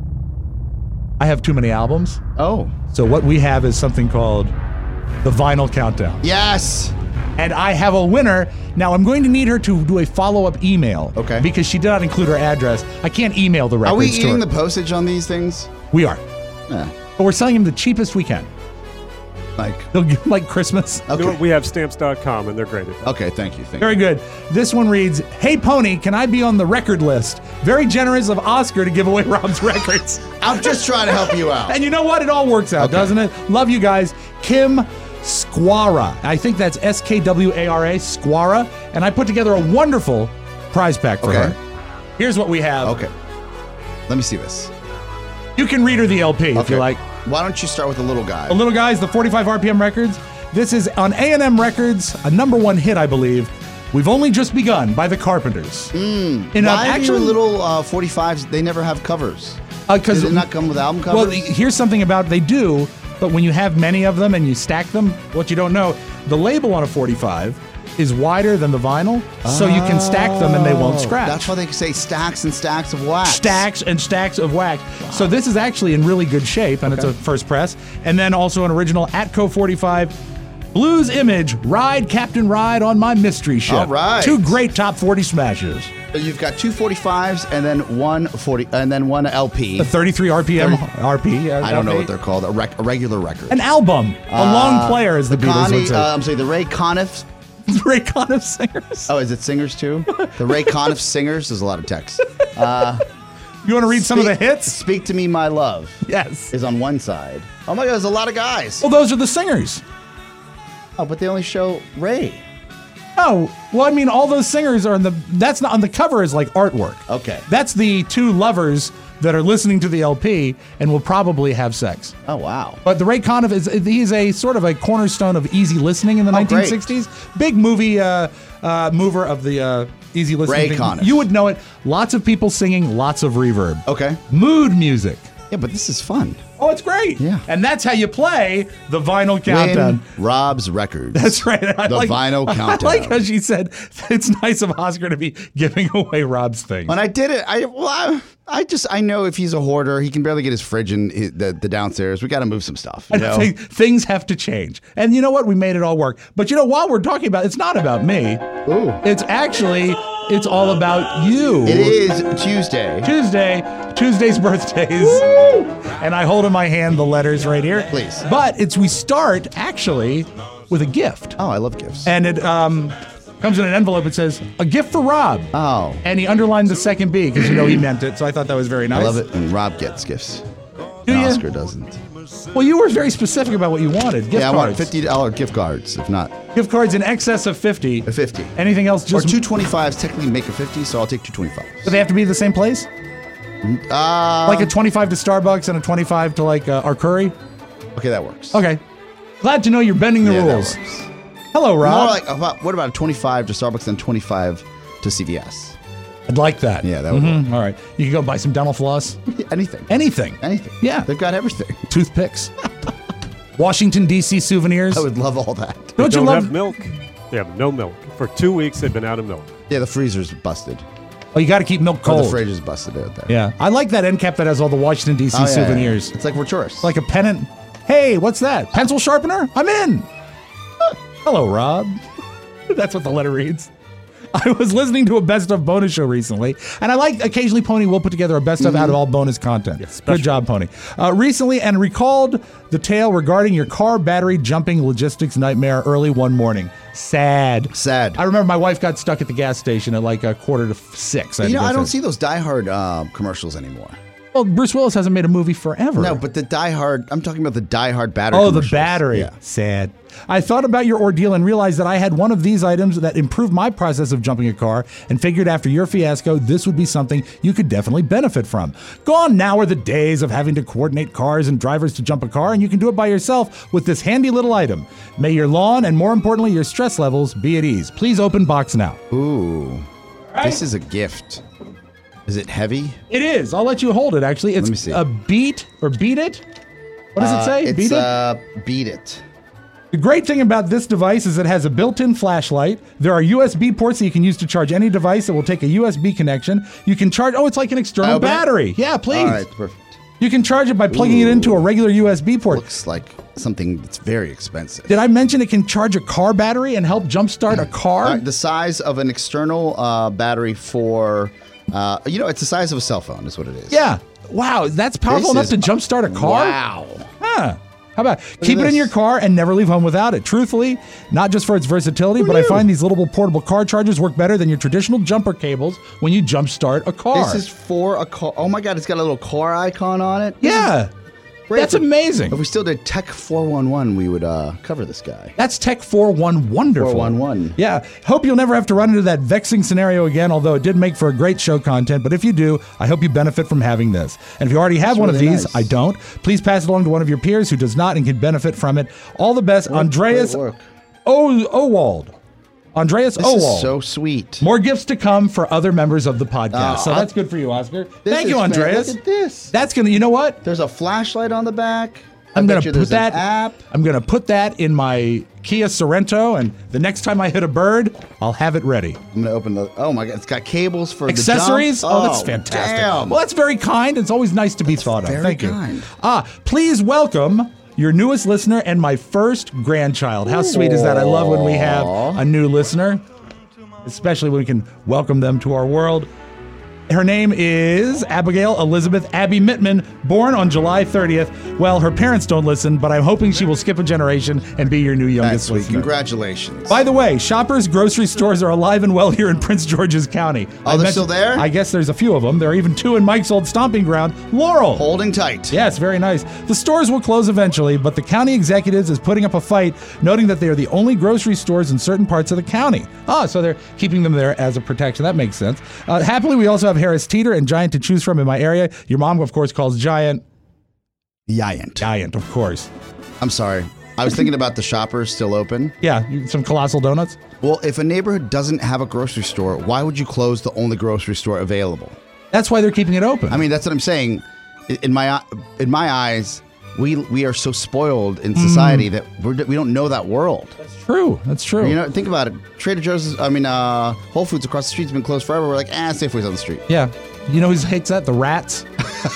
Speaker 2: I have too many albums.
Speaker 3: Oh.
Speaker 2: So what we have is something called the Vinyl Countdown.
Speaker 3: Yes.
Speaker 2: And I have a winner. Now, I'm going to need her to do a follow-up email.
Speaker 3: Okay.
Speaker 2: Because she did not include her address. I can't email the records
Speaker 3: Are we
Speaker 2: to
Speaker 3: eating
Speaker 2: her.
Speaker 3: the postage on these things?
Speaker 2: We are.
Speaker 3: Yeah.
Speaker 2: But we're selling them the cheapest we can.
Speaker 3: Like,
Speaker 2: They'll give like Christmas.
Speaker 6: You know
Speaker 3: okay.
Speaker 6: what? We have stamps dot com, and they're great at that.
Speaker 3: Okay, thank you. Thank
Speaker 2: Very good. This one reads, Hey Pony, can I be on the record list? Very generous of Oscar to give away Rob's records.
Speaker 3: you. I'm just trying to help you out.
Speaker 2: And you know what? It all works out,
Speaker 3: Okay.
Speaker 2: doesn't it? Love you guys. Kim Squara. I think that's S K W A R A, Squara. And I put together a wonderful prize pack for
Speaker 3: Okay.
Speaker 2: her. Here's what we have.
Speaker 3: Okay. Let me see this.
Speaker 2: You can read her the L P if
Speaker 3: Okay.
Speaker 2: you like.
Speaker 3: Why don't you start with the little guy?
Speaker 2: The Little Guys, the forty-five R P M records. This is on A and M Records, a number one hit, I believe. We've Only Just Begun by the Carpenters.
Speaker 3: Mm.
Speaker 2: In, uh,
Speaker 3: Why do
Speaker 2: actually-
Speaker 3: your little uh, forty-fives, they never have covers?
Speaker 2: Uh, 'cause-
Speaker 3: Did it not come with album
Speaker 2: Well,
Speaker 3: covers?
Speaker 2: here's something about they do, but but when you have many of them and you stack them, what you don't know, the label on a forty-five is wider than the vinyl, so you can stack them and they won't scratch.
Speaker 3: That's why they say stacks and stacks of wax.
Speaker 2: Stacks and stacks of wax. Wow. So this is actually in really good shape, and okay. it's a first press. And then also an original Atco forty-five Blues Image, Ride Captain Ride on My Mystery Ship.
Speaker 3: All right.
Speaker 2: Two great top forty smashes.
Speaker 3: So you've got two forty-fives and then one forty, and then one L P.
Speaker 2: A thirty-three R P M
Speaker 3: thirty,
Speaker 2: R P. Uh,
Speaker 3: I don't
Speaker 2: L P.
Speaker 3: know what they're called. A, rec, a regular record.
Speaker 2: An album. A uh, long player, as the, the Beatles
Speaker 3: Connie,
Speaker 2: would say.
Speaker 3: Uh, I'm sorry, the Ray Conniff.
Speaker 2: Ray Conniff Singers.
Speaker 3: Oh, is it singers too? The Ray Conniff Singers. There's a lot of text. Uh,
Speaker 2: you want to read
Speaker 3: speak,
Speaker 2: some of the hits?
Speaker 3: Speak to Me, My Love.
Speaker 2: Yes.
Speaker 3: Is on one side. Oh my God, there's a lot of guys.
Speaker 2: Well, those are the singers.
Speaker 3: Oh, but they only show Ray.
Speaker 2: Oh, well, I mean, all those singers are in the. That's not on the cover. Is like artwork.
Speaker 3: Okay.
Speaker 2: That's the two lovers that are listening to the L P and will probably have sex.
Speaker 3: Oh wow!
Speaker 2: But the Ray Conniff is he's a sort of a cornerstone of easy listening in the oh, nineteen sixties. Great. Big movie uh, uh, mover of the uh, easy listening.
Speaker 3: Ray
Speaker 2: thing.
Speaker 3: Conniff.
Speaker 2: You would know it. Lots of people singing. Lots of reverb.
Speaker 3: Okay.
Speaker 2: Mood music.
Speaker 3: Yeah, but this is fun.
Speaker 2: Oh, it's great.
Speaker 3: Yeah.
Speaker 2: And that's how you play the vinyl countdown.
Speaker 3: Win Rob's Records.
Speaker 2: That's right. I
Speaker 3: the
Speaker 2: like,
Speaker 3: vinyl countdown.
Speaker 2: I like how she said it's nice of Oscar to be giving away Rob's things.
Speaker 3: When I did it, I well, I, I just I know if he's a hoarder, he can barely get his fridge in his, the the downstairs. We got to move some stuff. You know?
Speaker 2: Things have to change, and you know what? We made it all work. But you know, while we're talking about, it's not about me.
Speaker 3: Ooh.
Speaker 2: It's actually. It's all about you.
Speaker 3: It is Tuesday.
Speaker 2: Tuesday. Tuesday's birthdays. Woo! And I hold in my hand the letters right here.
Speaker 3: Please.
Speaker 2: But it's we start actually with a gift.
Speaker 3: Oh, I love gifts.
Speaker 2: And it um, comes in an envelope. It says, a gift for Rob.
Speaker 3: Oh.
Speaker 2: And he underlined the second B because you know he meant it. So I thought that was very nice.
Speaker 3: I love it when Rob gets gifts.
Speaker 2: Do
Speaker 3: and
Speaker 2: you?
Speaker 3: Oscar doesn't.
Speaker 2: Well, you were very specific about what you wanted. Gift
Speaker 3: yeah,
Speaker 2: cards.
Speaker 3: I want fifty dollars gift cards, if not.
Speaker 2: Gift cards in excess of fifty.
Speaker 3: A fifty.
Speaker 2: Anything else? Just
Speaker 3: or two twenty-fives technically make a fifty, so I'll take two twenty-fives.
Speaker 2: Do they have to be the same place?
Speaker 3: Uh,
Speaker 2: like a twenty-five to Starbucks and a twenty-five to like uh, Arcuri?
Speaker 3: Okay, that works.
Speaker 2: Okay. Glad to know you're bending the
Speaker 3: yeah,
Speaker 2: rules.
Speaker 3: That works.
Speaker 2: Hello, Rob.
Speaker 3: More like, about, what about a twenty-five to Starbucks and twenty-five to C V S?
Speaker 2: I'd like that.
Speaker 3: Yeah, that would
Speaker 2: mm-hmm. All right. You can go buy some dental floss.
Speaker 3: Anything.
Speaker 2: Anything.
Speaker 3: Anything.
Speaker 2: Yeah.
Speaker 3: They've got everything.
Speaker 2: Toothpicks. Washington, D C souvenirs.
Speaker 3: I would love all that.
Speaker 6: They
Speaker 2: don't,
Speaker 6: don't
Speaker 2: you love
Speaker 6: have milk? They have no milk. For two weeks, they've been out of milk.
Speaker 3: Yeah, the freezer's busted.
Speaker 2: Oh, you got to keep milk cold.
Speaker 3: Oh, the fridge is busted out there.
Speaker 2: Yeah. I like that end cap that has all the Washington, D C
Speaker 3: oh, yeah,
Speaker 2: souvenirs.
Speaker 3: Yeah. It's like we're tourists.
Speaker 2: Like a pennant. Hey, what's that? Pencil sharpener? I'm in. Hello, Rob. That's what the letter reads. I was listening to a best of bonus show recently, and I like occasionally Pony will put together a best of mm-hmm. out of all bonus content.
Speaker 6: Yes,
Speaker 2: good job, Pony. Uh, recently, and recalled the tale regarding your car battery jumping logistics nightmare early one morning. Sad.
Speaker 3: Sad.
Speaker 2: I remember my wife got stuck at the gas station at like a quarter to six.
Speaker 3: You know, I don't see those Die Hard uh, commercials anymore.
Speaker 2: Well, Bruce Willis hasn't made a movie forever.
Speaker 3: No, but the Die Hard, I'm talking about the Die Hard battery
Speaker 2: Oh, the battery. Yeah. Sad. I thought about your ordeal and realized that I had one of these items that improved my process of jumping a car and figured after your fiasco, this would be something you could definitely benefit from. Gone now are the days of having to coordinate cars and drivers to jump a car, and you can do it by yourself with this handy little item. May your lawn and, more importantly, your stress levels be at ease. Please open box now.
Speaker 3: Ooh.
Speaker 2: Right.
Speaker 3: This is a gift. Is it heavy?
Speaker 2: It is. I'll let you hold it, actually. It's
Speaker 3: Let me see.
Speaker 2: a beat or beat it. What does
Speaker 3: uh,
Speaker 2: it say?
Speaker 3: It's,
Speaker 2: beat it?
Speaker 3: Uh, beat it.
Speaker 2: The great thing about this device is it has a built-in flashlight. There are U S B ports that you can use to charge any device that will take a U S B connection. You can charge, oh, it's like an external battery. It? Yeah, please.
Speaker 3: All right, perfect.
Speaker 2: You can charge it by plugging
Speaker 3: Ooh.
Speaker 2: it into a regular U S B port.
Speaker 3: Looks like something that's very expensive.
Speaker 2: Did I mention it can charge a car battery and help jumpstart a car?
Speaker 3: Uh, the size of an external uh, battery for, uh, you know, it's the size of a cell phone is what it is.
Speaker 2: Yeah. Wow, that's powerful
Speaker 3: This
Speaker 2: enough
Speaker 3: is-
Speaker 2: to jumpstart a car?
Speaker 3: Wow.
Speaker 2: Huh. How about keep it in
Speaker 3: this.
Speaker 2: your car and never leave home without it? Truthfully, not just for its versatility,
Speaker 3: Who
Speaker 2: but
Speaker 3: knew?
Speaker 2: I find these little portable car chargers work better than your traditional jumper cables when you jumpstart a car.
Speaker 3: This is for a car. Oh my God, it's got a little car icon on it. This
Speaker 2: yeah.
Speaker 3: is great.
Speaker 2: That's amazing.
Speaker 3: If we still did Tech four one one, we would uh, cover this guy.
Speaker 2: That's Tech four one wonderful.
Speaker 3: four one one.
Speaker 2: Yeah. Hope you'll never have to run into that vexing scenario again, although it did make for a great show content. But if you do, I hope you benefit from having this. And if you already have
Speaker 3: That's
Speaker 2: one
Speaker 3: really
Speaker 2: of these,
Speaker 3: nice.
Speaker 2: I don't, please pass it along to one of your peers who does not and can benefit from it. All the best,
Speaker 3: Great-
Speaker 2: Andreas
Speaker 3: great work.
Speaker 2: o- Owald. Andreas
Speaker 3: This
Speaker 2: Owald.
Speaker 3: is so sweet.
Speaker 2: More gifts to come for other members of the podcast.
Speaker 3: Oh,
Speaker 2: so
Speaker 3: I-
Speaker 2: that's good for you, Oscar.
Speaker 3: This
Speaker 2: Thank
Speaker 3: is
Speaker 2: you,
Speaker 3: fan-
Speaker 2: Andreas.
Speaker 3: Look at this.
Speaker 2: That's going to, you know what?
Speaker 3: There's a flashlight on the back.
Speaker 2: I'm
Speaker 3: bet
Speaker 2: gonna
Speaker 3: you
Speaker 2: put
Speaker 3: there's an
Speaker 2: that.
Speaker 3: app.
Speaker 2: I'm gonna put that in my Kia Sorento, and the next time I hit a bird, I'll have it ready.
Speaker 3: I'm gonna open the. Oh my god, it's got cables for
Speaker 2: accessories.
Speaker 3: The jump.
Speaker 2: Oh, that's fantastic.
Speaker 3: Damn.
Speaker 2: Well, that's very kind. It's always nice to be thought of.
Speaker 3: very
Speaker 2: Thank
Speaker 3: kind.
Speaker 2: you. Ah, please welcome your newest listener and my first grandchild. How sweet is that? I love when we have a new listener, especially when we can welcome them to our world. Her name is Abigail Elizabeth Abby Mittman, born on July thirtieth. Well, her parents don't listen, but I'm hoping she will skip a generation and be your new youngest
Speaker 3: That's sweet.
Speaker 2: listener.
Speaker 3: Congratulations.
Speaker 2: By the way, Shoppers grocery stores are alive and well here in Prince George's County.
Speaker 3: Oh,
Speaker 2: I
Speaker 3: they're still there?
Speaker 2: I guess there's a few of them. There are even two in Mike's old stomping ground, Laurel.
Speaker 3: Holding tight.
Speaker 2: Yes, very nice. The stores will close eventually, but the county executives is putting up a fight, noting that they are the only grocery stores in certain parts of the county. Ah, so they're keeping them there as a protection. That makes sense. Uh, happily, we also have Harris Teeter and Giant to choose from in my area. Your mom, of course, calls Giant.
Speaker 3: Giant.
Speaker 2: Giant, of course.
Speaker 3: I'm sorry. I was thinking about the Shoppers still open.
Speaker 2: Yeah, you- some colossal donuts.
Speaker 3: Well, if a neighborhood doesn't have a grocery store, why would you close the only grocery store available?
Speaker 2: That's why they're keeping it open.
Speaker 3: I mean, that's what I'm saying. I- In my in my eyes, we we are so spoiled in society that we're, we don't know that world.
Speaker 2: That's true. That's true.
Speaker 3: You know, think about it. Trader Joe's, I mean, uh, Whole Foods across the street's been closed forever. We're like, ah, Safeway's on the street.
Speaker 2: Yeah. You know who hates that? The rats.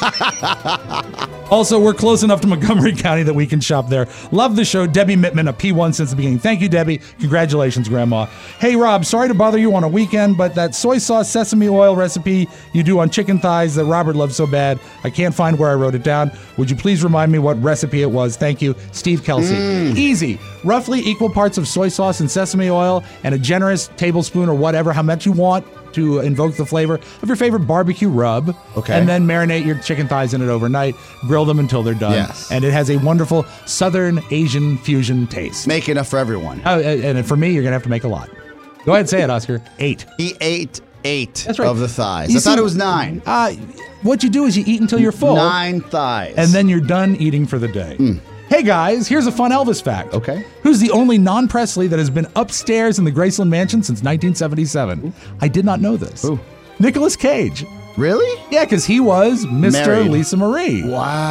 Speaker 2: Also, we're close enough to Montgomery County that we can shop there. Love the show. Debbie Mittman, a P one since the beginning. Thank you, Debbie. Congratulations, Grandma. Hey, Rob, sorry to bother you on a weekend, but that soy sauce sesame oil recipe you do on chicken thighs that Robert loves so bad, I can't find where I wrote it down. Would you please remind me what recipe it was? Thank you, Steve Kelsey.
Speaker 3: Mm.
Speaker 2: Easy. Roughly equal parts of soy sauce and sesame oil and a generous tablespoon or whatever, how much you want to invoke the flavor of your favorite barbecue rub.
Speaker 3: Okay.
Speaker 2: And then marinate your chicken thighs in it overnight. Grill them until they're done.
Speaker 3: Yes.
Speaker 2: And it has a wonderful Southern Asian fusion taste.
Speaker 3: Make enough for everyone.
Speaker 2: Oh, and for me, you're going to have to make a lot. Go ahead, say it, Oscar. Eight.
Speaker 3: He ate eight
Speaker 2: That's right.
Speaker 3: of the thighs.
Speaker 2: You
Speaker 3: I thought
Speaker 2: see,
Speaker 3: it was nine.
Speaker 2: Uh, what you do is you eat until you're full.
Speaker 3: Nine thighs.
Speaker 2: And then you're done eating for the day.
Speaker 3: Mm.
Speaker 2: Hey guys, here's a fun Elvis fact.
Speaker 3: Okay.
Speaker 2: Who's the only non-Presley that has been upstairs in the Graceland Mansion since nineteen seventy-seven? Ooh. I did not know this.
Speaker 3: Ooh.
Speaker 2: Nicolas Cage.
Speaker 3: Really?
Speaker 2: Yeah, because he was Mister
Speaker 3: Married.
Speaker 2: Lisa Marie.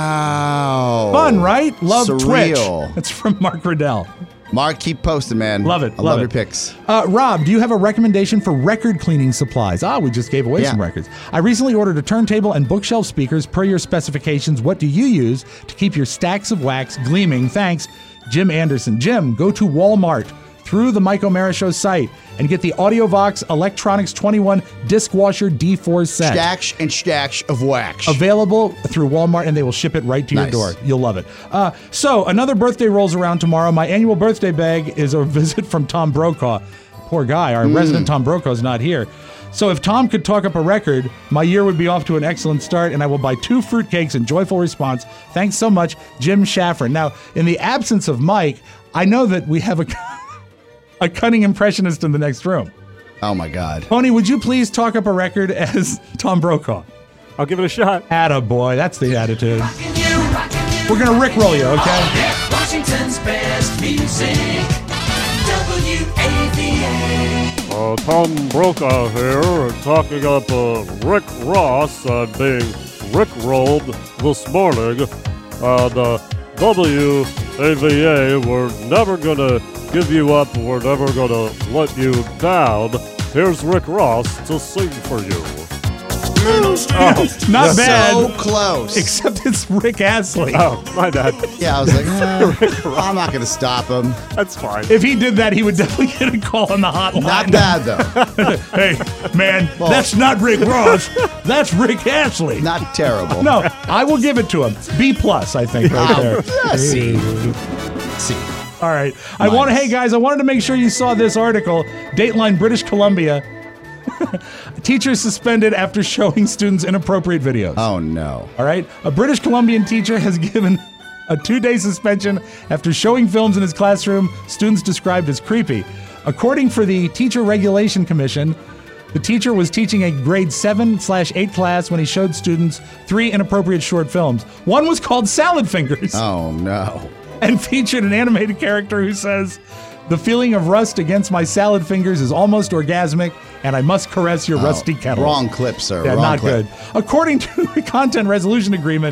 Speaker 3: Wow.
Speaker 2: Fun, right? Love
Speaker 3: Surreal.
Speaker 2: Twitch. That's from Mark Riddell.
Speaker 3: Mark, keep posting, man.
Speaker 2: Love it.
Speaker 3: I
Speaker 2: love,
Speaker 3: love
Speaker 2: it.
Speaker 3: your picks.
Speaker 2: Uh, Rob, do you have a recommendation for record cleaning supplies? Ah, we just gave away
Speaker 3: Yeah.
Speaker 2: some records. I recently ordered a turntable and bookshelf speakers per your specifications. What do you use to keep your stacks of wax gleaming? Thanks, Jim Anderson. Jim, go to Walmart through the Mike O'Mara Show site and get the AudioVox Electronics twenty-one Disc Washer D four set.
Speaker 3: Stash and stash of wax.
Speaker 2: Available through Walmart, and they will ship it right to
Speaker 3: Nice.
Speaker 2: your door. You'll love it. Uh, so, another birthday rolls around tomorrow. My annual birthday bag is a visit from Tom Brokaw. Poor guy. Our
Speaker 3: Mm.
Speaker 2: resident Tom Brokaw is not here. So, if Tom could talk up a record, my year would be off to an excellent start, and I will buy two fruitcakes in joyful response. Thanks so much, Jim Shaffron. Now, in the absence of Mike, I know that we have a, a cunning impressionist in the next room.
Speaker 3: Oh, my God.
Speaker 2: Pony, would you please talk up a record as Tom Brokaw?
Speaker 6: I'll give it a shot.
Speaker 2: Attaboy, that's the attitude. We're gonna rickroll you, okay?
Speaker 13: Washington's best music, W A V A.
Speaker 6: Uh, Tom Brokaw here, talking up uh, Rick Ross uh, being rickrolled this morning. Uh, the W A V A, we're never gonna give you up, we're never gonna let you down. Here's Rick Ross to sing for you.
Speaker 2: Oh, not bad.
Speaker 3: So close.
Speaker 2: Except it's Rick Astley.
Speaker 6: Oh, my bad.
Speaker 3: Yeah, I was like, eh, I'm not going to stop him.
Speaker 6: That's fine.
Speaker 2: If he did that, he would definitely get a call on the hotline.
Speaker 3: Not bad, though.
Speaker 2: Hey, man,
Speaker 3: Well-
Speaker 2: that's not Rick Ross. That's Rick Astley.
Speaker 3: Not terrible.
Speaker 2: No, I will give it to him. B plus, I think, right
Speaker 3: Oh,
Speaker 2: there.
Speaker 3: yeah, C. C.
Speaker 2: All right. I want. Hey guys, I wanted to make sure you saw this article. Dateline, British Columbia. Teacher suspended after showing students inappropriate videos.
Speaker 3: Oh, no.
Speaker 2: All right. A British Columbian teacher has given a two-day suspension after showing films in his classroom students described as creepy. According for the Teacher Regulation Commission, the teacher was teaching a grade seven slash eight class when he showed students three inappropriate short films. One was called Salad Fingers.
Speaker 3: Oh, no.
Speaker 2: And featured an animated character who says, "The feeling of rust against my salad fingers is almost orgasmic, and I must caress your
Speaker 3: Oh,
Speaker 2: rusty kettle."
Speaker 3: Wrong clip, sir.
Speaker 2: Yeah,
Speaker 3: Wrong
Speaker 2: not
Speaker 3: clip.
Speaker 2: good. According to the content resolution agreement,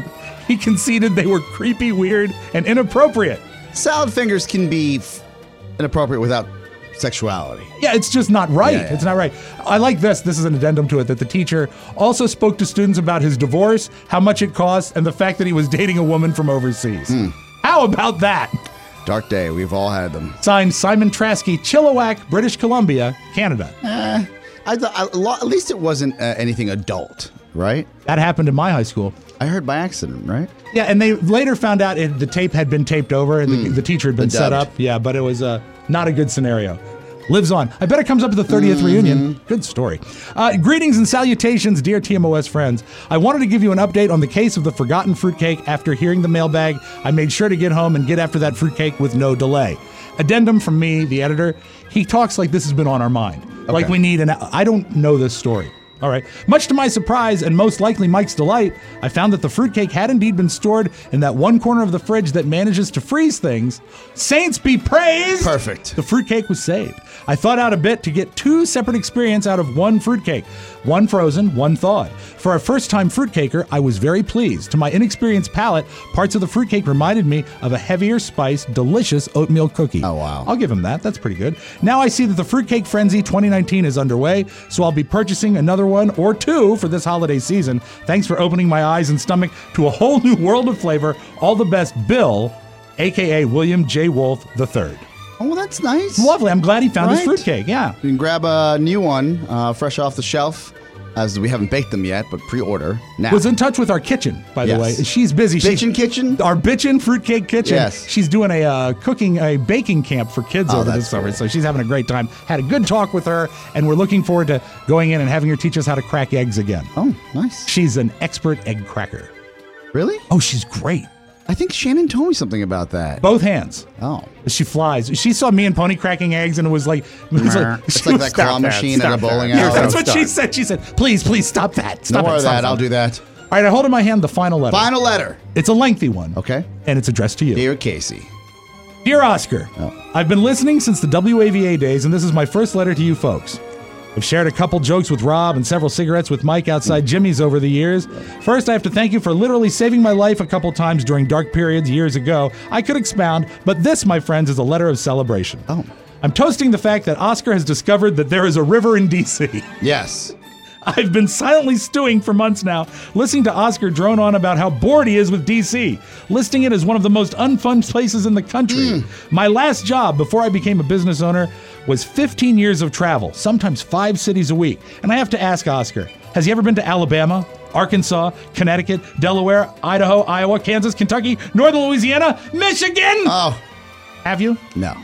Speaker 2: He conceded they were creepy, weird, and inappropriate.
Speaker 3: Salad fingers can be f- inappropriate without sexuality.
Speaker 2: Yeah, it's just not right.
Speaker 3: Yeah, yeah.
Speaker 2: It's not right. I like this. This is an addendum to it, that the teacher also spoke to students about his divorce, how much it cost, and the fact that he was dating a woman from overseas.
Speaker 3: Hmm.
Speaker 2: How about that?
Speaker 3: Dark day. We've all had them.
Speaker 2: Signed, Simon Traskey, Chilliwack, British Columbia, Canada.
Speaker 3: Eh, I thought a lot, at least it wasn't uh, anything adult, right?
Speaker 2: That happened in my high school.
Speaker 3: I heard by accident, right?
Speaker 2: Yeah, and they later found out it, the tape had been taped over and the, the teacher had been set
Speaker 3: dubbed.
Speaker 2: up. Yeah, but it was uh, not a good scenario. Lives on. I bet it comes up at the thirtieth
Speaker 3: Mm-hmm.
Speaker 2: reunion. Good story. Uh, greetings and salutations, dear T M O S friends. I wanted to give you an update on the case of the forgotten fruitcake. After hearing the mailbag, I made sure to get home and get after that fruitcake with no delay. Addendum from me, the editor. He talks like this has been on our mind. Like
Speaker 3: Okay.
Speaker 2: we need an... I don't know this story. All right. Much to my surprise and most likely Mike's delight, I found that the fruitcake had indeed been stored in that one corner of the fridge that manages to freeze things. Saints be praised!
Speaker 3: Perfect.
Speaker 2: The fruitcake was saved. I thought out a bit to get two separate experiences out of one fruitcake. One frozen, one thawed. For a first-time fruitcaker, I was very pleased. To my inexperienced palate, parts of the fruitcake reminded me of a heavier spiced, delicious oatmeal cookie.
Speaker 3: Oh, wow.
Speaker 2: I'll give him that. That's pretty good. Now I see that the Fruitcake Frenzy twenty nineteen is underway, so I'll be purchasing another one or two for this holiday season. Thanks for opening my eyes and stomach to a whole new world of flavor. All the best, Bill, a k a. William J. Wolfe the third.
Speaker 3: Oh, well, that's nice.
Speaker 2: Lovely. I'm glad he found his
Speaker 3: Right.
Speaker 2: fruitcake. Yeah.
Speaker 3: You can grab a new one, uh, fresh off the shelf, as we haven't baked them yet, but pre-order now.
Speaker 2: Was in touch with our kitchen, by the
Speaker 3: Yes.
Speaker 2: way. She's busy. She's,
Speaker 3: Bitchin' Kitchen?
Speaker 2: Our Bitchin' Fruitcake Kitchen.
Speaker 3: Yes.
Speaker 2: She's doing a uh, cooking, a baking camp for kids
Speaker 3: Oh,
Speaker 2: over
Speaker 3: that's
Speaker 2: this summer.
Speaker 3: cool.
Speaker 2: So she's having a great time. Had a good talk with her, and we're looking forward to going in and having her teach us how to crack eggs again.
Speaker 3: Oh, nice.
Speaker 2: She's an expert egg cracker.
Speaker 3: Really?
Speaker 2: Oh, she's great.
Speaker 3: I think Shannon told me something about that.
Speaker 2: Both hands.
Speaker 3: Oh.
Speaker 2: She flies. She saw me and Pony cracking eggs, and it was like, it was like,
Speaker 3: It's like that claw machine at a bowling
Speaker 2: Yeah,
Speaker 3: alley.
Speaker 2: that's what she said. She said, please, please stop that. Stop
Speaker 3: No
Speaker 2: it.
Speaker 3: more of
Speaker 2: stop
Speaker 3: that.
Speaker 2: it.
Speaker 3: I'll do that.
Speaker 2: All right, I hold in my hand the final letter.
Speaker 3: Final letter.
Speaker 2: It's a lengthy one.
Speaker 3: Okay.
Speaker 2: And it's addressed to you.
Speaker 3: Dear Casey.
Speaker 2: Dear Oscar, I've been listening since the W A V A days, and this is my first letter to you folks. I've shared a couple jokes with Rob and several cigarettes with Mike outside Jimmy's over the years. First, I have to thank you for literally saving my life a couple times during dark periods years ago. I could expound, but this, my friends, is a letter of celebration.
Speaker 3: Oh.
Speaker 2: I'm toasting the fact that Oscar has discovered that there is a river in D C
Speaker 3: Yes.
Speaker 2: I've been silently stewing for months now, listening to Oscar drone on about how bored he is with D C, listing it as one of the most unfun places in the country.
Speaker 3: Mm.
Speaker 2: My last job before I became a business owner was fifteen years of travel, sometimes five cities a week. And I have to ask Oscar, has he ever been to Alabama, Arkansas, Connecticut, Delaware, Idaho, Iowa, Kansas, Kentucky, Northern Louisiana, Michigan?
Speaker 3: Oh.
Speaker 2: Have you?
Speaker 3: No.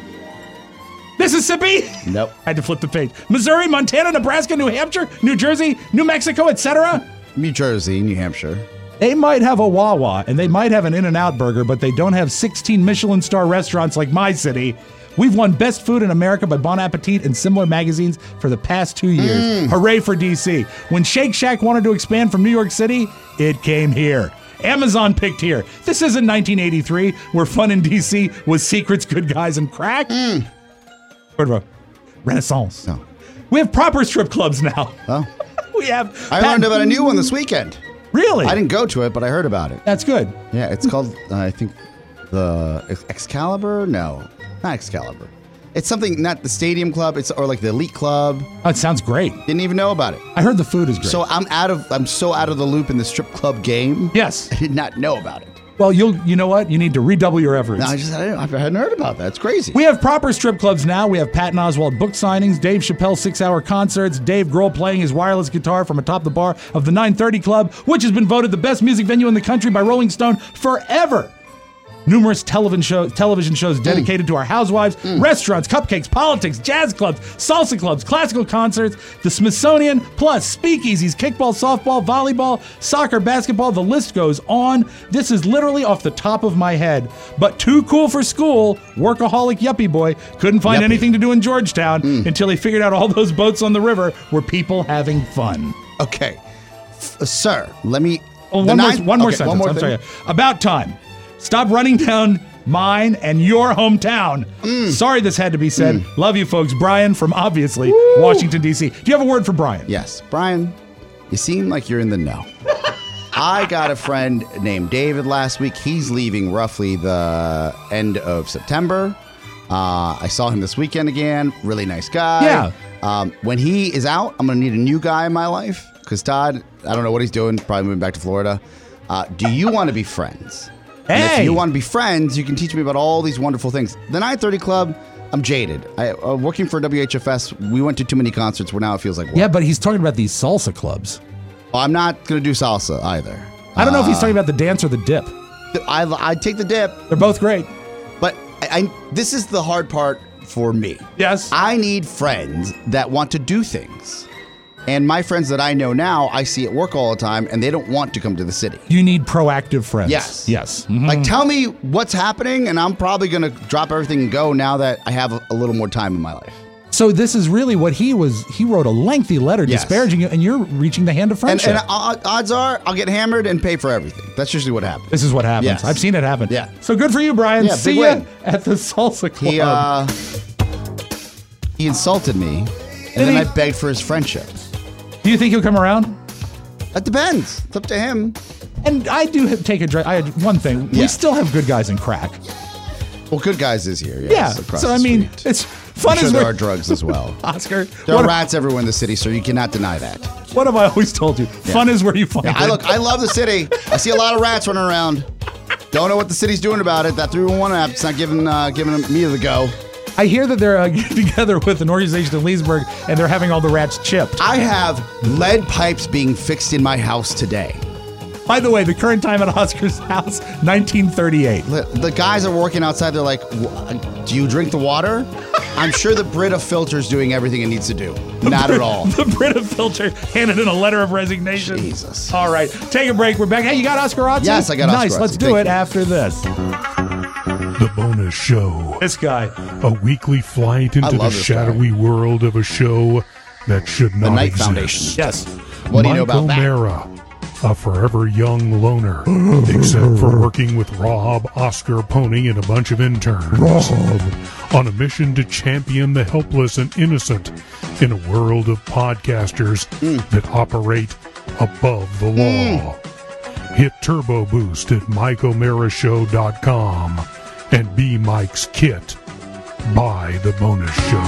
Speaker 2: Mississippi?
Speaker 3: Nope.
Speaker 2: I had to flip the page. Missouri, Montana, Nebraska, New Hampshire, New Jersey, New Mexico, et cetera?
Speaker 3: New Jersey, New Hampshire.
Speaker 2: They might have a Wawa and they might have an In-N-Out burger, but they don't have sixteen Michelin star restaurants like my city. We've won Best Food in America by Bon Appetit and similar magazines for the past two years.
Speaker 3: Mm.
Speaker 2: Hooray for D C. When Shake Shack wanted to expand from New York City, it came here. Amazon picked here. This isn't nineteen eighty-three, where fun in D C was secrets, good guys, and crack.
Speaker 3: Mm.
Speaker 2: Word of a Renaissance.
Speaker 3: No.
Speaker 2: We have proper strip clubs now.
Speaker 3: Oh.
Speaker 2: We have.
Speaker 3: I learned about a new one this weekend.
Speaker 2: Really?
Speaker 3: I didn't go to it, but I heard about it.
Speaker 2: That's good.
Speaker 3: Yeah, it's called, uh, I think, the Ex- Excalibur? No, not Excalibur. It's something, not the Stadium Club, It's or like the Elite Club.
Speaker 2: Oh, it sounds great.
Speaker 3: Didn't even know about it.
Speaker 2: I heard the food is great.
Speaker 3: So I'm out of, I'm so out of the loop in the strip club game.
Speaker 2: Yes.
Speaker 3: I did not know about it.
Speaker 2: Well, you'll, you know what? You need to redouble your efforts.
Speaker 3: No, I just, I, didn't, I hadn't heard about that. It's crazy.
Speaker 2: We have proper strip clubs now. We have Patton Oswalt book signings, Dave Chappelle six-hour concerts, Dave Grohl playing his wireless guitar from atop the bar of the nine thirty Club, which has been voted the best music venue in the country by Rolling Stone forever. Numerous television, show, television shows dedicated mm. to our housewives, mm. restaurants, cupcakes, politics, jazz clubs, salsa clubs, classical concerts, the Smithsonian, plus speakeasies, kickball, softball, volleyball, soccer, basketball, the list goes on. This is literally off the top of my head. But too cool for school, workaholic yuppie boy couldn't find
Speaker 3: Yuppie.
Speaker 2: anything to do in Georgetown
Speaker 3: mm.
Speaker 2: until he figured out all those boats on the river were people having fun.
Speaker 3: Okay. F- uh, sir, let me...
Speaker 2: Oh, one,
Speaker 3: ninth,
Speaker 2: more, one more
Speaker 3: okay,
Speaker 2: sentence.
Speaker 3: One more
Speaker 2: I'm
Speaker 3: thing.
Speaker 2: sorry. About time. Stop running down mine and your hometown. Mm. Sorry this had to be said. Mm. Love you folks. Brian from, obviously, Woo. Washington, D C. Do you have a word for Brian?
Speaker 3: Yes. Brian, you seem like you're in the know. I got a friend named David last week. He's leaving roughly the end of September. Uh, I saw him this weekend again. Really nice guy.
Speaker 2: Yeah.
Speaker 3: Um, when he is out, I'm going to need a new guy in my life because Todd, I don't know what he's doing. Probably moving back to Florida. Uh, do you want to be friends? And
Speaker 2: Hey!
Speaker 3: if you want to be friends, you can teach me about all these wonderful things. The nine thirty Club, I'm jaded. I, uh, working for W H F S, we went to too many concerts where now it feels like work.
Speaker 2: Yeah, but he's talking about these salsa clubs.
Speaker 3: Well, I'm not going to do salsa either.
Speaker 2: I don't know if he's
Speaker 3: Uh,
Speaker 2: talking about the dance or the dip.
Speaker 3: I, I'd take the dip.
Speaker 2: They're both great.
Speaker 3: But I, I, this is the hard part for me.
Speaker 2: Yes.
Speaker 3: I need friends that want to do things. And my friends that I know now, I see at work all the time, and they don't want to come to the city.
Speaker 2: You need proactive friends.
Speaker 3: Yes.
Speaker 2: Yes. Mhm.
Speaker 3: Like, tell me what's happening, and I'm probably going to drop everything and go now that I have a, a little more time in my life.
Speaker 2: So this is really what he was. He wrote a lengthy letter
Speaker 3: Yes.
Speaker 2: disparaging you, and you're reaching the hand of
Speaker 3: And,
Speaker 2: friendship.
Speaker 3: and uh, odds are, I'll get hammered and pay for everything. That's usually what happens.
Speaker 2: This is what happens.
Speaker 3: Yes.
Speaker 2: I've seen it happen.
Speaker 3: Yeah.
Speaker 2: So good for you, Brian.
Speaker 3: Yeah,
Speaker 2: See
Speaker 3: big
Speaker 2: you
Speaker 3: win.
Speaker 2: at the salsa club.
Speaker 3: He, uh, he insulted me, and
Speaker 2: Did
Speaker 3: then
Speaker 2: he?
Speaker 3: I begged for his friendship.
Speaker 2: Do you think he'll come around?
Speaker 3: It depends. It's up to him.
Speaker 2: And I do have, take a drink. I had one thing. We
Speaker 3: Yeah.
Speaker 2: still have good guys in crack.
Speaker 3: Well, good guys is here. Yes,
Speaker 2: Yeah.
Speaker 3: across
Speaker 2: So
Speaker 3: the
Speaker 2: I mean,
Speaker 3: street.
Speaker 2: it's fun
Speaker 3: I'm sure
Speaker 2: as
Speaker 3: there
Speaker 2: we're-
Speaker 3: are drugs as well.
Speaker 2: Oscar,
Speaker 3: There
Speaker 2: what,
Speaker 3: are rats everywhere in the city, so you cannot deny that.
Speaker 2: what have I always told you? Fun is where you find
Speaker 3: Yeah,
Speaker 2: it.
Speaker 3: I look. I love the city. I see a lot of rats running around. Don't know what the city's doing about it. That three one one app, it's not giving uh, giving me the go.
Speaker 2: I hear that they're uh, getting together with an organization in Leesburg, and they're having all the rats chipped.
Speaker 3: I have lead pipes being fixed in my house today.
Speaker 2: By the way, the current time at Oscar's house, nineteen thirty-eight.
Speaker 3: The, the guys are working outside. They're like, "Wha- "Do you drink the water?" I'm sure the Brita filter's doing everything it needs to do. Not at all.
Speaker 2: The Brita filter handed in a letter of resignation.
Speaker 3: Jesus.
Speaker 2: All right, take a break. We're back. Hey, you got Oscar Otzi?
Speaker 3: Yes, I got Oscar
Speaker 2: Nice. Let's
Speaker 3: Otzi.
Speaker 2: do
Speaker 3: Thank
Speaker 2: it
Speaker 3: you.
Speaker 2: after this.
Speaker 14: The Bonus Show.
Speaker 2: This guy.
Speaker 14: A weekly flight into the
Speaker 3: love this guy.
Speaker 14: shadowy world of a show that should not
Speaker 3: Night
Speaker 14: exist.
Speaker 3: Foundation.
Speaker 2: Yes.
Speaker 3: What do you know
Speaker 14: Mike
Speaker 3: about that?
Speaker 14: O'Mara, a forever young loner, except for working with Rob, Oscar, Pony, and a bunch of interns. Rob. On a mission to champion the helpless and innocent in a world of podcasters
Speaker 3: Mm.
Speaker 14: that operate above the law. Hit Turbo Boost at Mike O'Mara Show dot com and be Mike's kit. Buy the Bonus Show.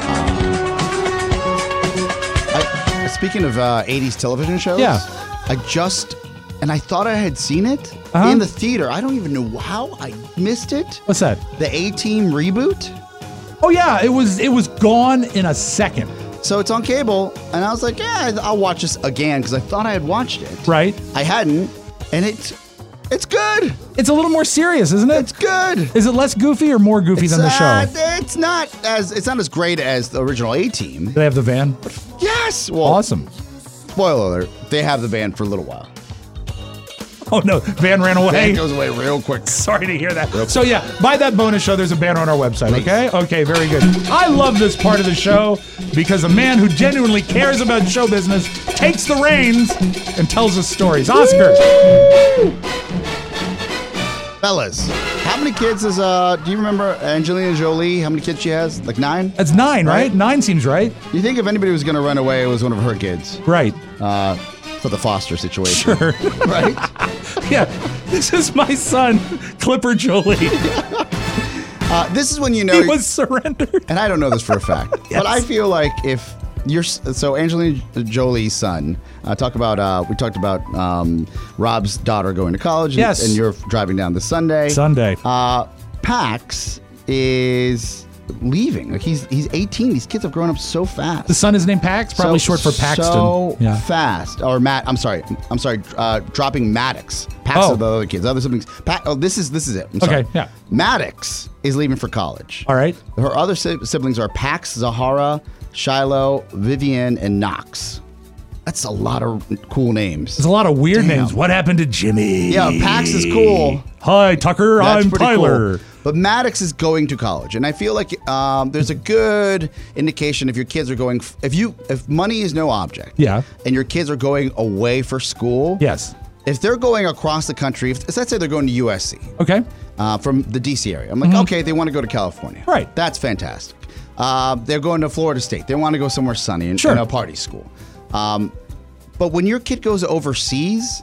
Speaker 3: I, speaking of uh, eighties television shows,
Speaker 2: Yeah.
Speaker 3: I just, and I thought I had seen it
Speaker 2: Uh-huh.
Speaker 3: in the theater. I don't even know how I missed it.
Speaker 2: What's that?
Speaker 3: The A-Team reboot.
Speaker 2: Oh yeah, it was it was gone in a second.
Speaker 3: So it's on cable, and I was like, yeah, I'll watch this again because I thought I had watched it.
Speaker 2: Right.
Speaker 3: I hadn't, and it's it's good.
Speaker 2: It's a little more serious, isn't it?
Speaker 3: It's good.
Speaker 2: Is it less goofy or more goofy
Speaker 3: It's,
Speaker 2: than the
Speaker 3: uh,
Speaker 2: show?
Speaker 3: It's not as it's not as great as the original A-Team.
Speaker 2: Do they have the van?
Speaker 3: Yes. Well,
Speaker 2: Awesome.
Speaker 3: spoiler alert: they have the van for a little while.
Speaker 2: Oh no, van ran away.
Speaker 3: Van goes away real quick.
Speaker 2: Sorry to hear that. So yeah, buy that bonus show. There's a banner on our website, okay? Okay, very good. I love this part of the show because a man who genuinely cares about show business takes the reins and tells us stories. Oscar.
Speaker 3: Fellas, how many kids is uh do you remember Angelina Jolie? How many kids she has? Like nine?
Speaker 2: That's nine, right?
Speaker 3: Right?
Speaker 2: Nine seems right.
Speaker 3: You think if anybody was gonna run away, it was one of her kids.
Speaker 2: Right.
Speaker 3: Uh for the foster situation.
Speaker 2: Sure.
Speaker 3: Right?
Speaker 2: Yeah. This is my son, Clipper Jolie.
Speaker 3: Uh, this is when you know
Speaker 2: He was surrendered.
Speaker 3: and I don't know this for a fact,
Speaker 2: Yes.
Speaker 3: but I feel like if you're so Angelina Jolie's son, uh, talk about uh, we talked about um, Rob's daughter going to college, and,
Speaker 2: Yes.
Speaker 3: and you're driving down this Sunday.
Speaker 2: Sunday.
Speaker 3: Uh, Pax is leaving. Like he's he's eighteen. These kids have grown up so fast.
Speaker 2: The son is named Pax, probably
Speaker 3: So-
Speaker 2: short for Paxton.
Speaker 3: So
Speaker 2: yeah.
Speaker 3: fast. Or Matt. I'm sorry. I'm sorry. Uh, dropping Maddox. Pax
Speaker 2: Oh.
Speaker 3: are the other kids. Other siblings. Pa- oh, this is this is it. I'm sorry.
Speaker 2: Okay, yeah.
Speaker 3: Maddox is leaving for college.
Speaker 2: All right.
Speaker 3: Her other si- siblings are Pax, Zahara, Shiloh, Vivian, and Knox. That's a lot of cool names.
Speaker 2: There's a lot of weird
Speaker 3: Damn.
Speaker 2: names. What happened to Jimmy?
Speaker 3: Yeah, Pax is cool.
Speaker 2: Hi, Tucker.
Speaker 3: That's
Speaker 2: I'm
Speaker 3: pretty
Speaker 2: Tyler.
Speaker 3: cool. But Maddox is going to college, and I feel like um, there's a good indication if your kids are going. F- if you if money is no object,
Speaker 2: Yeah.
Speaker 3: and your kids are going away for school,
Speaker 2: Yes.
Speaker 3: If they're going across the country, if, let's say they're going to U S C,
Speaker 2: Okay.
Speaker 3: uh, from the D C area, I'm like,
Speaker 2: Mhm.
Speaker 3: okay, they want to go to California,
Speaker 2: Right.
Speaker 3: That's fantastic. Uh, they're going to Florida State. They want to go somewhere sunny and,
Speaker 2: Sure.
Speaker 3: and a party school. Um, but when your kid goes overseas,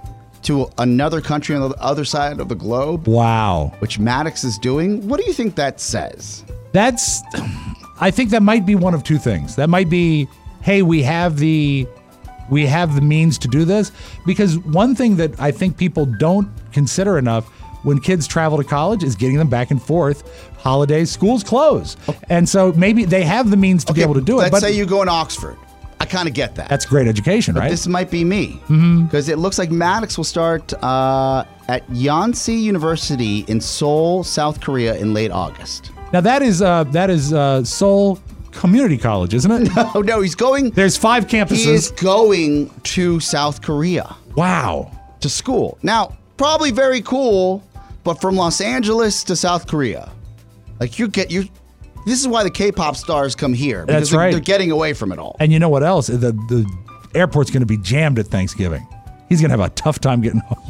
Speaker 3: to another country on the other side of the globe.
Speaker 2: Wow.
Speaker 3: Which Maddox is doing. What do you think that says?
Speaker 2: That's, I think that might be one of two things. That might be, hey, we have the, we have the means to do this. Because one thing that I think people don't consider enough when kids travel to college is getting them back and forth. Holidays, schools close. And so maybe they have the means to
Speaker 3: okay,
Speaker 2: be able to do it.
Speaker 3: Let's
Speaker 2: but
Speaker 3: say you go in Oxford. I kind of get that.
Speaker 2: That's great education,
Speaker 3: but
Speaker 2: right?
Speaker 3: This might be me.
Speaker 2: Mm-hmm.
Speaker 3: Because it looks like Maddox will start uh, at Yonsei University in Seoul, South Korea in late August.
Speaker 2: Now that is uh, that is uh, Seoul Community College, isn't it?
Speaker 3: No, no, he's going.
Speaker 2: There's five campuses.
Speaker 3: He is going to South Korea.
Speaker 2: Wow.
Speaker 3: To school. Now, probably very cool, but from Los Angeles to South Korea. Like you get you. This is why the K-pop stars come here. Because
Speaker 2: That's
Speaker 3: they're,
Speaker 2: right.
Speaker 3: they're getting away from it all.
Speaker 2: And you know what else? The the airport's going to be jammed at Thanksgiving. He's going to have a tough time getting home.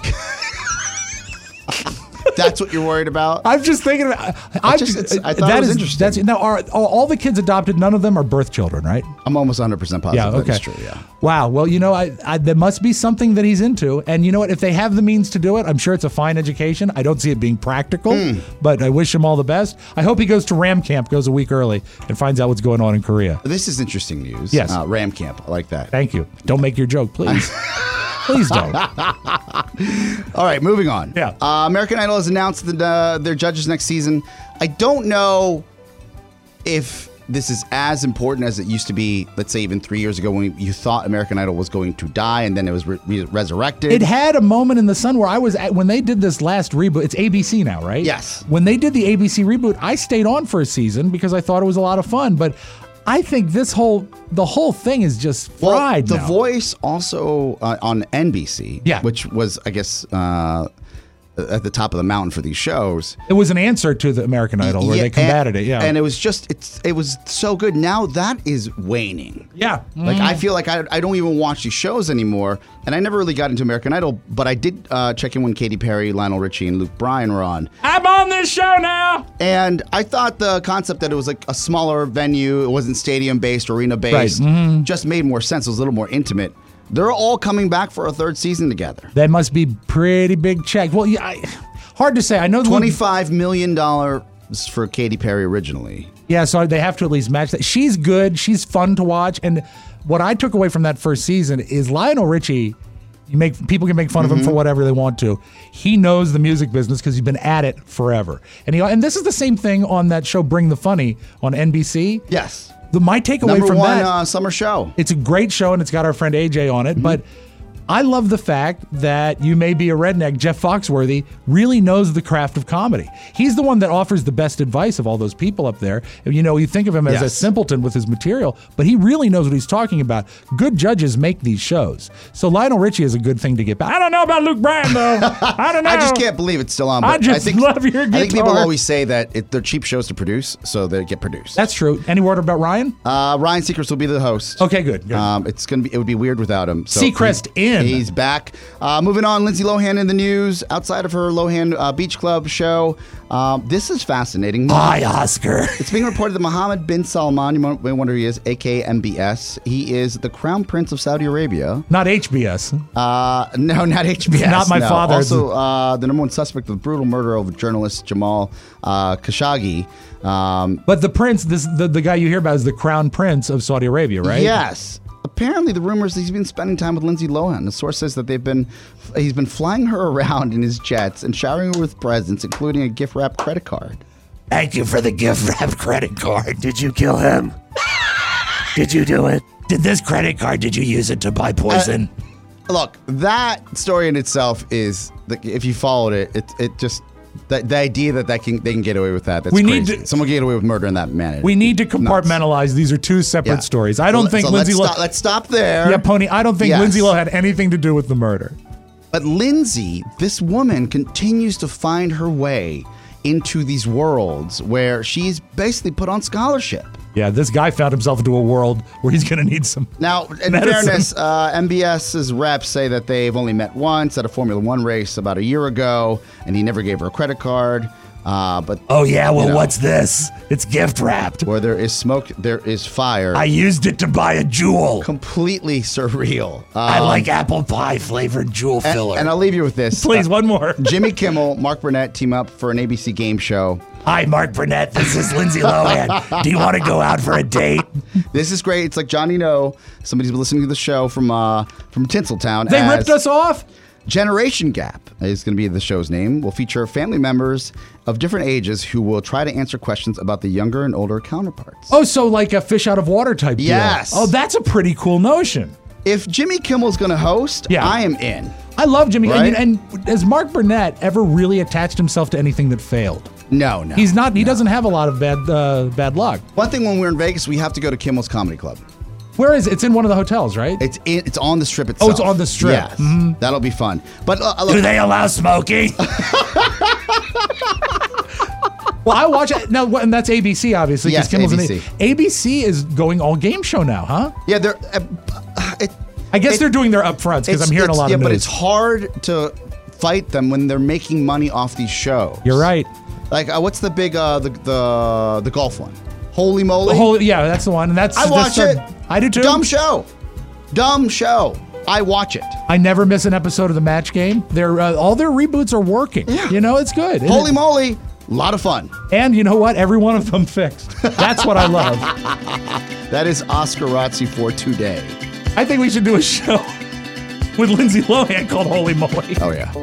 Speaker 3: That's what you're worried about?
Speaker 2: I'm just thinking about. I
Speaker 3: just,
Speaker 2: just.
Speaker 3: I thought
Speaker 2: that
Speaker 3: it was
Speaker 2: is,
Speaker 3: interesting.
Speaker 2: That's now. Are all, all the kids adopted? None of them are birth children, right?
Speaker 3: I'm almost one hundred percent positive
Speaker 2: Yeah. Okay.
Speaker 3: that's true. Yeah.
Speaker 2: Wow. Well, you know, I, I there must be something that he's into, and you know what? If they have the means to do it, I'm sure it's a fine education. I don't see it being practical,
Speaker 3: Hmm.
Speaker 2: but I wish him all the best. I hope he goes to Ram Camp, goes a week early, and finds out what's going on in Korea.
Speaker 3: This is interesting news.
Speaker 2: Yes.
Speaker 3: Uh, Ram Camp. I like that.
Speaker 2: Thank you. Don't make your joke, please. Please don't.
Speaker 3: All right, moving on.
Speaker 2: Yeah.
Speaker 3: Uh, American Idol has announced the, uh, their judges next season. I don't know if this is as important as it used to be, let's say even three years ago when you thought American Idol was going to die and then it was re- re- resurrected.
Speaker 2: It had a moment in the sun where I was at, when they did this last reboot, it's A B C now, right?
Speaker 3: Yes.
Speaker 2: When they did the A B C reboot, I stayed on for a season because I thought it was a lot of fun, but I think this whole, the whole thing is just fried
Speaker 3: well, The
Speaker 2: now.
Speaker 3: Voice also uh, on N B C,
Speaker 2: Yeah.
Speaker 3: which was, I guess, uh, at the top of the mountain for these shows.
Speaker 2: It was an answer to the American Idol where
Speaker 3: Yeah,
Speaker 2: they combated
Speaker 3: and,
Speaker 2: it, yeah.
Speaker 3: And it was just, it's it was so good. Now that is waning.
Speaker 2: Yeah.
Speaker 3: Like,
Speaker 2: Mm.
Speaker 3: I feel like I, I don't even watch these shows anymore. And I never really got into American Idol, but I did uh, check in when Katy Perry, Lionel Richie, and Luke Bryan were on.
Speaker 2: I'm on this show now.
Speaker 3: And I thought the concept that it was like a smaller venue, it wasn't stadium-based, arena-based,
Speaker 2: Right. Mhm.
Speaker 3: just made more sense. It was a little more intimate. They're all coming back for a third season together.
Speaker 2: That must be pretty big check. Well, yeah, I, hard to say. I know the-
Speaker 3: twenty-five million dollars for Katy Perry originally.
Speaker 2: Yeah, so they have to at least match that. She's good. She's fun to watch. And what I took away from that first season is Lionel Richie. You make people can make fun of him for whatever they want to. He knows the music business because he's been at it forever. And he and this is the same thing on that show Bring the Funny on N B C.
Speaker 3: Yes.
Speaker 2: The, my takeaway
Speaker 3: Number
Speaker 2: from
Speaker 3: one
Speaker 2: that
Speaker 3: uh, summer show.
Speaker 2: it's a great show and it's got our friend A J on it, but I love the fact that You May Be a Redneck, Jeff Foxworthy, really knows the craft of comedy. He's the one that offers the best advice of all those people up there. You know, you think of him as a
Speaker 3: Yes.
Speaker 2: simpleton with his material, but he really knows what he's talking about. Good judges make these shows. So Lionel Richie is a good thing to get back. I don't know about Luke Bryan, though. I don't know.
Speaker 3: I just can't believe it's still on. But
Speaker 2: I just
Speaker 3: think,
Speaker 2: love your
Speaker 3: I think people
Speaker 2: guitar.
Speaker 3: always say that it, they're cheap shows to produce, so they get produced.
Speaker 2: That's true. Any word about Ryan?
Speaker 3: Uh, Ryan Seacrest will be the host.
Speaker 2: Okay, good. good.
Speaker 3: Um, it's gonna be. It would be weird without him. So
Speaker 2: Seacrest
Speaker 3: he-
Speaker 2: in.
Speaker 3: He's back. Uh, moving on, Lindsay Lohan in the news outside of her Lohan uh, Beach Club show. Um, this is fascinating.
Speaker 2: Hi, Oscar.
Speaker 3: It's being reported that Mohammed bin Salman, you may wonder who he is, aka M B S. He is the Crown Prince of Saudi Arabia.
Speaker 2: Not H B S.
Speaker 3: Uh, no, not H B S.
Speaker 2: Not my
Speaker 3: no.
Speaker 2: father.
Speaker 3: Also, uh, the number one suspect of the brutal murder of journalist Jamal uh, Khashoggi. Um,
Speaker 2: But the prince, this the, the guy you hear about is the Crown Prince of Saudi Arabia, right?
Speaker 3: Yes. Apparently, the rumors he's been spending time with Lindsay Lohan. The source says that they've been, he's been flying her around in his jets and showering her with presents, including a gift-wrapped credit card.
Speaker 15: Thank you for the gift-wrapped credit card. Did you kill him? Did you do it? Did this credit card, did you use it to buy poison?
Speaker 3: Uh, look, that story in itself is, if you followed it, it, it just, the, the idea that, that can, they can get away with that, that's
Speaker 2: We
Speaker 3: crazy.
Speaker 2: need to-
Speaker 3: Someone can get away with murder in that manner.
Speaker 2: We need to
Speaker 3: Nuts.
Speaker 2: compartmentalize. These are two separate
Speaker 3: Yeah.
Speaker 2: stories. I don't
Speaker 3: So-
Speaker 2: think
Speaker 3: so
Speaker 2: Lindsay
Speaker 3: let's
Speaker 2: Lohan.
Speaker 3: stop, let's stop there.
Speaker 2: Yeah, Pony. I don't think
Speaker 3: Yes.
Speaker 2: Lindsay Lohan had anything to do with the murder.
Speaker 3: But Lindsay, this woman continues to find her way into these worlds where she's basically put on scholarship.
Speaker 2: Yeah, this guy found himself into a world where he's going to need some.
Speaker 3: Now, in
Speaker 2: medicine.
Speaker 3: fairness, uh, M B S's reps say that they've only met once at a Formula One race about a year ago, and he never gave her a credit card. Uh, but
Speaker 15: Oh, yeah, well,
Speaker 3: you know,
Speaker 15: what's this? It's gift wrapped.
Speaker 3: Where there is smoke, there is fire.
Speaker 15: I used it to buy a Jewel.
Speaker 3: Completely surreal. Um,
Speaker 15: I like apple pie flavored Jewel
Speaker 3: and,
Speaker 15: filler.
Speaker 3: and I'll leave you with this.
Speaker 2: Please, one more.
Speaker 3: Jimmy Kimmel, Mark Burnett team up for an A B C game show.
Speaker 15: Hi, Mark Burnett. This is Lindsay Lohan. Do you want to go out for a date?
Speaker 3: This is great. It's like Johnny No. Somebody's been listening to the show from uh, from Tinseltown.
Speaker 2: They
Speaker 3: as
Speaker 2: ripped us off?
Speaker 3: Generation Gap is going to be the show's name. Will feature family members of different ages who will try to answer questions about the younger and older counterparts.
Speaker 2: Oh, so like a fish out of water type deal.
Speaker 3: Yes.
Speaker 2: Oh, that's a pretty cool notion.
Speaker 3: If Jimmy Kimmel's going to host,
Speaker 2: Yeah.
Speaker 3: I am in.
Speaker 2: I love Jimmy.
Speaker 3: Right?
Speaker 2: And, and has Mark Burnett ever really attached himself to anything that failed?
Speaker 3: No, no.
Speaker 2: He's not. He doesn't have a lot of bad uh, bad luck.
Speaker 3: One thing when we're in Vegas, we have to go to Kimmel's Comedy Club.
Speaker 2: Where is it? It's in one of the hotels, right?
Speaker 3: It's in, it's on the strip itself.
Speaker 2: Oh, it's on the strip.
Speaker 3: Yes,
Speaker 2: Mhm.
Speaker 3: that'll be fun. But uh,
Speaker 15: Do they allow smoking?
Speaker 2: Well, I watch it now, and that's A B C, obviously. 'cause
Speaker 3: Yes,
Speaker 2: Kimmel's in
Speaker 3: A B
Speaker 2: A-
Speaker 3: C.
Speaker 2: A B C is going all game show now, huh?
Speaker 3: Yeah, they're. Uh, it,
Speaker 2: I guess
Speaker 3: it-
Speaker 2: they're doing their upfronts because
Speaker 3: it's-
Speaker 2: I'm hearing a
Speaker 3: it's-
Speaker 2: lot
Speaker 3: yeah,
Speaker 2: of news.
Speaker 3: but it's hard to fight them when they're making money off these shows.
Speaker 2: You're right.
Speaker 3: Like, uh, what's the big uh, the the the golf one? Holy moly!
Speaker 2: The whole, yeah, that's the one. And that's
Speaker 3: I watch
Speaker 2: that's
Speaker 3: it.
Speaker 2: our- I do too.
Speaker 3: Dumb show. Dumb show. I watch it.
Speaker 2: I never miss an episode of the Match Game. They're uh, all their reboots are working.
Speaker 3: Yeah.
Speaker 2: You know, it's good. isn't
Speaker 3: Holy
Speaker 2: it?
Speaker 3: moly! A lot of fun.
Speaker 2: And you know what? Every one of them fixed. That's what I love.
Speaker 3: That is Oscar Razzi for today.
Speaker 2: I think we should do a show with Lindsay Lohan called Holy Moly.
Speaker 3: Oh yeah.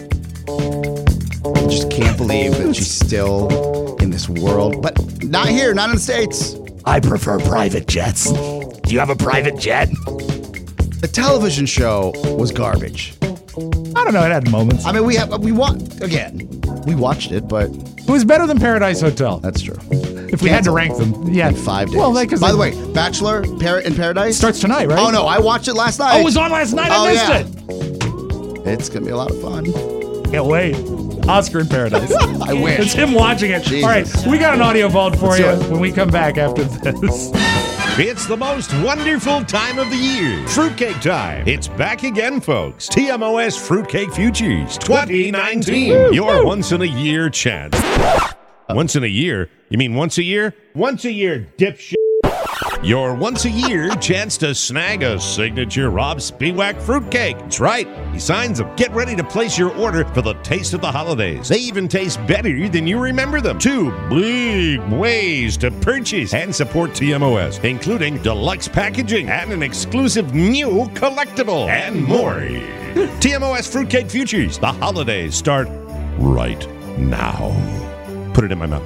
Speaker 3: I just can't believe that she's still in this world, but not here, not in the States.
Speaker 15: I prefer private jets. Do you have a private jet?
Speaker 3: The television show was garbage.
Speaker 2: I don't know. It had moments.
Speaker 3: I mean, we have we want again. We watched it, but
Speaker 2: It was better than Paradise Hotel.
Speaker 3: that's true.
Speaker 2: If we had to rank them, yeah,
Speaker 3: In five days.
Speaker 2: Well, that, 'cause
Speaker 3: by
Speaker 2: they-
Speaker 3: the way, Bachelor Par- in Paradise
Speaker 2: starts tonight, right?
Speaker 3: Oh no, I watched it last night.
Speaker 2: Oh, it was on last night.
Speaker 3: Oh,
Speaker 2: I missed
Speaker 3: yeah.
Speaker 2: it.
Speaker 3: It's gonna be a lot of fun.
Speaker 2: Can't wait. Oscar in Paradise.
Speaker 3: I wish.
Speaker 2: It's him watching it.
Speaker 3: Jesus.
Speaker 2: All right, we got an audio vault for
Speaker 3: Let's
Speaker 2: you
Speaker 3: do it.
Speaker 2: when we come back after this.
Speaker 4: It's the most wonderful time of the year. Fruitcake time. It's back again, folks. T M O S Fruitcake Futures twenty nineteen. Your once in a year chance. Once in a year? You mean once a year? Once a year, dipshit. Your once a year chance to snag a signature Rob Spiewak fruitcake. That's right. He signs them. Get ready to place your order for the taste of the holidays. They even taste better than you remember them. Two big ways to purchase and support T M O S, including deluxe packaging and an exclusive new collectible and more. T M O S Fruitcake Futures. The holidays start right now. Put it in my mouth.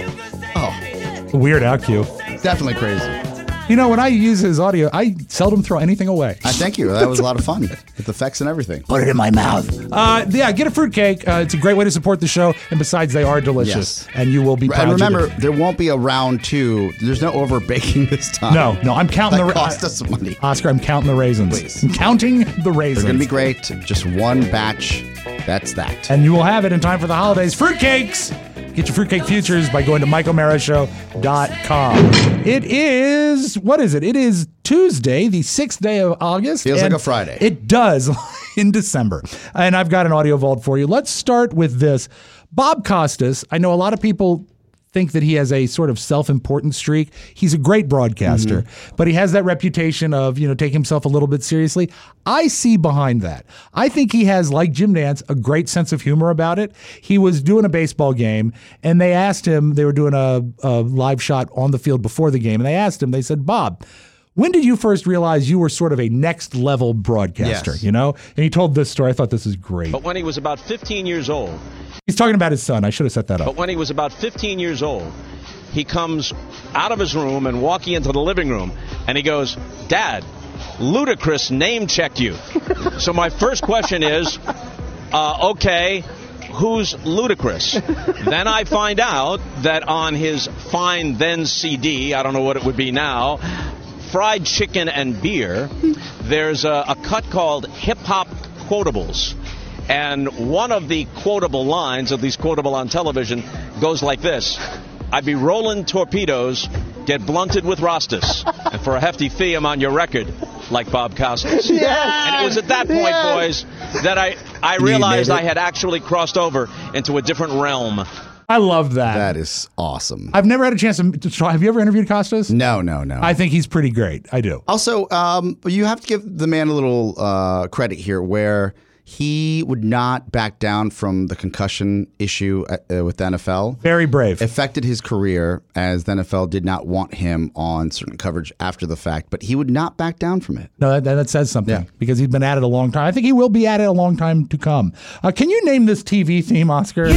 Speaker 3: Oh,
Speaker 2: Weird Al cue.
Speaker 3: definitely crazy.
Speaker 2: You know, when I use his audio, I seldom throw anything away.
Speaker 3: I thank you. That was a lot of fun with effects and everything.
Speaker 15: Put it in my mouth.
Speaker 2: Uh, yeah, get a fruitcake. Uh, it's a great way to support the show, and besides, they are delicious,
Speaker 3: Yes.
Speaker 2: and you will be proud.
Speaker 3: And
Speaker 2: you
Speaker 3: remember,
Speaker 2: did.
Speaker 3: there won't be a round two. There's no over baking this time.
Speaker 2: no, no, I'm counting
Speaker 3: that
Speaker 2: the
Speaker 3: cost us some money.
Speaker 2: Oscar. I'm counting the raisins.
Speaker 3: Please.
Speaker 2: I'm counting the raisins.
Speaker 3: They're gonna be great. Just one batch. That's that.
Speaker 2: And you will have it in time for the holidays. Fruitcakes! Get your fruitcake futures by going to mike o'mara show dot com. It is, what is it? It is Tuesday, the sixth day of August.
Speaker 3: Feels
Speaker 2: and
Speaker 3: like a Friday.
Speaker 2: It does in December. And I've got an audio vault for you. Let's start with this. Bob Costas, I know a lot of people think that he has a sort of self-important streak. He's a great broadcaster, mm-hmm. but he has that reputation of, you know, taking himself a little bit seriously. I see behind that. I think he has, like Jim Nantz, a great sense of humor about it. He was doing a baseball game, and they asked him, they were doing a, a live shot on the field before the game, and they asked him, they said, Bob, when did you first realize you were sort of a next level broadcaster,
Speaker 3: Yes.
Speaker 2: you know? And he told this story. I thought this is great.
Speaker 16: But when he was about fifteen years old,
Speaker 2: He's talking about his son. I should have set that up.
Speaker 16: but when he was about fifteen years old, he comes out of his room and walking into the living room, and he goes, Dad, Ludacris name-checked you. So my first question is, uh, okay, who's Ludacris? Then I find out that on his Fine Then C D, I don't know what it would be now, Fried Chicken and Beer, there's a, a cut called Hip Hop Quotables. And one of the quotable lines, at least quotable on television, goes like this. I'd be rolling torpedoes, get blunted with Rostas. And for a hefty fee, I'm on your record, like Bob Costas.
Speaker 7: Yes!
Speaker 16: And it was at that point,
Speaker 7: Yes!
Speaker 16: boys, that I, I
Speaker 3: You
Speaker 16: realized
Speaker 3: made it.
Speaker 16: I had actually crossed over into a different realm.
Speaker 2: I love that.
Speaker 3: That is awesome.
Speaker 2: I've never had a chance to, to try. Have you ever interviewed Costas?
Speaker 3: No, no, no.
Speaker 2: I think he's pretty great. I do.
Speaker 3: Also, um, you have to give the man a little uh, credit here where he would not back down from the concussion issue at, uh, with the N F L.
Speaker 2: Very brave.
Speaker 3: Affected his career as the N F L did not want him on certain coverage after the fact, but he would not back down from it.
Speaker 2: No, that, that says something
Speaker 3: Yeah.
Speaker 2: because he's been at it a long time. I think he will be at it a long time to come. Uh, can you name this T V theme, Oscar?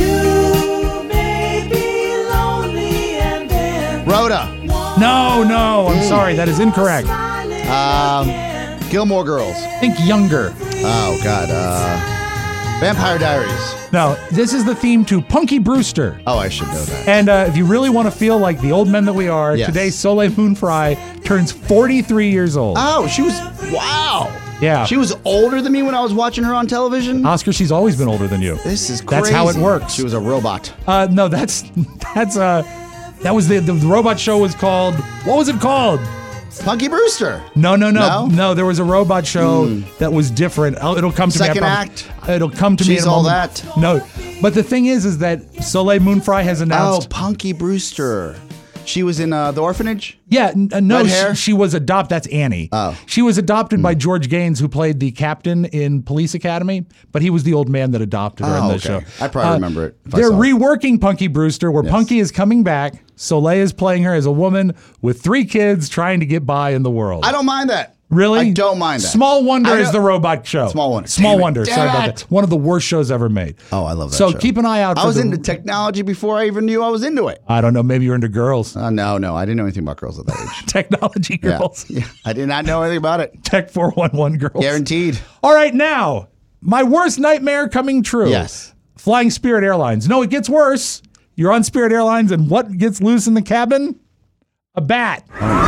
Speaker 3: Rhoda.
Speaker 2: No, no, I'm sorry. That is incorrect.
Speaker 3: Um, Gilmore Girls.
Speaker 2: Think younger.
Speaker 3: Oh, God. Uh, Vampire Diaries.
Speaker 2: No, this is the theme to Punky Brewster.
Speaker 3: Oh, I should know that.
Speaker 2: And uh, if you really want to feel like the old men that we are,
Speaker 3: Yes.
Speaker 2: today Soleil Moon Frye turns forty-three years old.
Speaker 3: Oh, she was, wow.
Speaker 2: Yeah.
Speaker 3: She was older than me when I was watching her on television.
Speaker 2: Oscar, she's always been older than you.
Speaker 3: This is crazy.
Speaker 2: That's how it works.
Speaker 3: She was a robot.
Speaker 2: Uh, no, that's, that's, uh, that was the, the, the robot show was called, what was it called?
Speaker 3: Punky Brewster.
Speaker 2: No, no, no,
Speaker 3: No?
Speaker 2: no. There was a robot show that was different. Oh, it'll come to
Speaker 3: Second
Speaker 2: me. I promise.
Speaker 3: act.
Speaker 2: It'll come to me.
Speaker 3: She's
Speaker 2: in a
Speaker 3: all
Speaker 2: moment.
Speaker 3: that.
Speaker 2: No, but the thing is, is that Soleil Moon Frye has
Speaker 3: Oh,
Speaker 2: announced.
Speaker 3: Punky Brewster. She was in uh, the orphanage?
Speaker 2: Yeah, n- uh, no,
Speaker 3: Red
Speaker 2: she,
Speaker 3: hair?
Speaker 2: she was adopted. That's Annie.
Speaker 3: Oh.
Speaker 2: She was adopted by George Gaines, who played the captain in Police Academy, but he was the old man that adopted her
Speaker 3: Oh,
Speaker 2: in the
Speaker 3: okay.
Speaker 2: show.
Speaker 3: I probably remember it if I
Speaker 2: They're
Speaker 3: saw it.
Speaker 2: reworking Punky Brewster, where
Speaker 3: Yes.
Speaker 2: Punky is coming back. Soleil is playing her as a woman with three kids trying to get by in the world.
Speaker 3: I don't mind that.
Speaker 2: Really?
Speaker 3: I don't mind that.
Speaker 2: Small Wonder
Speaker 3: I
Speaker 2: is
Speaker 3: know-
Speaker 2: the robot show.
Speaker 3: Small Wonder.
Speaker 2: Small
Speaker 3: Damn it.
Speaker 2: Wonder. Sorry
Speaker 3: Damn
Speaker 2: about
Speaker 3: it.
Speaker 2: that. One of the worst shows ever made.
Speaker 3: Oh, I love that
Speaker 2: So
Speaker 3: show.
Speaker 2: keep an eye out
Speaker 3: I
Speaker 2: for
Speaker 3: was
Speaker 2: the-
Speaker 3: into technology before I even knew I was into it.
Speaker 2: I don't know. Maybe you're into girls.
Speaker 3: Uh, no, no. I didn't know anything about girls at that age.
Speaker 2: Technology
Speaker 3: Yeah.
Speaker 2: girls.
Speaker 3: Yeah. I did not know anything about it.
Speaker 2: Tech four one one girls.
Speaker 3: Guaranteed.
Speaker 2: All right, now, my worst nightmare coming true.
Speaker 3: Yes.
Speaker 2: Flying Spirit Airlines. No, it gets worse. You're on Spirit Airlines, and what gets loose in the cabin? A bat.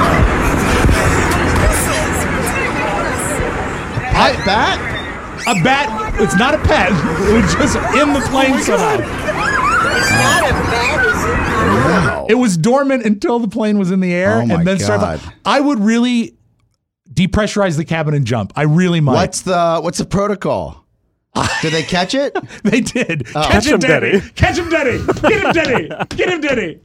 Speaker 3: I, bat?
Speaker 2: A bat. It's not a pet. It was just in the plane somehow.
Speaker 10: It's not a bat, is it?
Speaker 3: Wow.
Speaker 2: It was dormant until the plane was in the air,
Speaker 3: Oh, my
Speaker 2: and then
Speaker 3: God.
Speaker 2: started. I would really depressurize the cabin and jump. I really might.
Speaker 3: What's the what's the protocol? Did they catch it?
Speaker 2: They did.
Speaker 3: Oh.
Speaker 2: Catch him,
Speaker 6: Catch him,
Speaker 2: Denny.
Speaker 6: Denny.
Speaker 2: Catch him, Denny. Get him, Denny. Get him, Denny.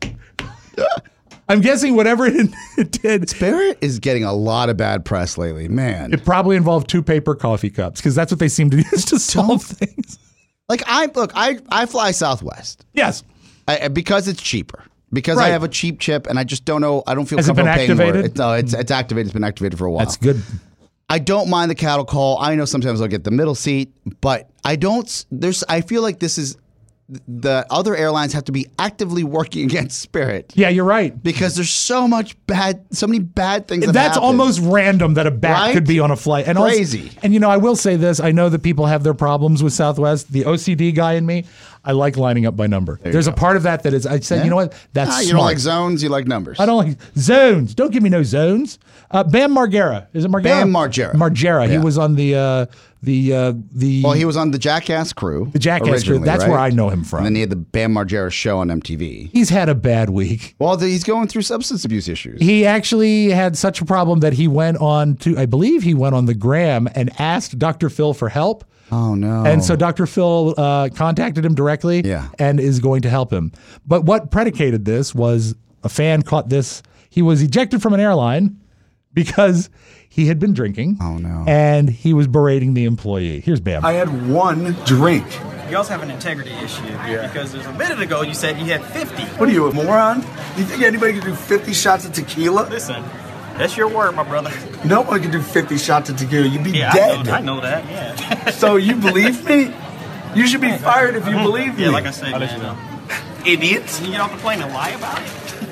Speaker 2: I'm guessing whatever it, it did,
Speaker 3: Spirit is getting a lot of bad press lately, man.
Speaker 2: it probably involved two paper coffee cups because that's what they seem to use to solve things.
Speaker 3: Like I look, I I fly Southwest
Speaker 2: Yes.
Speaker 3: I, I- because it's cheaper. Because I
Speaker 2: Right.
Speaker 3: have a cheap chip, and I just don't know. I don't feel
Speaker 2: Has it been
Speaker 3: comfortable paying more.
Speaker 2: activated?
Speaker 3: It, no, it's it's activated. It's been activated for a while.
Speaker 2: That's good.
Speaker 3: I don't mind the cattle call. I know sometimes I'll get the middle seat, but I don't. s- There's. I feel like this is the other airlines have to be actively working against Spirit
Speaker 2: Yeah, you're right.
Speaker 3: because there's so much bad, so many bad things. That
Speaker 2: That's
Speaker 3: happen.
Speaker 2: almost random that a bat
Speaker 3: Right?
Speaker 2: could be on a flight. And also-
Speaker 3: Crazy.
Speaker 2: and you know, I will say this: I know that people have their problems with Southwest. The O C D guy in me, I like lining up by number.
Speaker 3: you
Speaker 2: There's a
Speaker 3: go.
Speaker 2: part of that that is. I said,
Speaker 3: Yeah?
Speaker 2: you know what? That's
Speaker 3: Ah, you
Speaker 2: smart.
Speaker 3: don't like zones. You like numbers.
Speaker 2: I don't like zones. Don't give me no zones. Uh, Bam Margera. Is it Margera?
Speaker 3: Bam Margera.
Speaker 2: Margera. He
Speaker 3: Yeah.
Speaker 2: was on the uh, the uh, the.
Speaker 3: Well, he was on the Jackass crew.
Speaker 2: The Jackass crew.
Speaker 3: originally,
Speaker 2: That's
Speaker 3: right?
Speaker 2: where I know him from.
Speaker 3: And then he had the Bam Margera show on M T V.
Speaker 2: He's had a bad week.
Speaker 3: Well, the, he's going through substance abuse issues.
Speaker 2: He actually had such a problem that he went on to, I believe he went on the gram and asked Doctor Phil for help.
Speaker 3: Oh no!
Speaker 2: And so Doctor Phil uh, contacted him directly
Speaker 3: Yeah.
Speaker 2: and is going to help him. But what predicated this was a fan caught this. He was ejected from an airline because he had been drinking.
Speaker 3: Oh no!
Speaker 2: And he was berating the employee. Here's Bam.
Speaker 17: I had one drink.
Speaker 18: You also have an integrity issue because there's a minute ago you said you had fifty.
Speaker 17: What are you, a moron? You think anybody can do fifty shots of tequila?
Speaker 18: Listen, that's your word, my brother.
Speaker 17: No one can do fifty shots of tequila. You'd be
Speaker 18: Yeah,
Speaker 17: dead.
Speaker 18: I know, I know that. Yeah.
Speaker 17: So you believe me? You should be fired if you believe me.
Speaker 18: Yeah, like I said, man, you know.
Speaker 17: Idiots.
Speaker 18: Can you get off the plane and lie about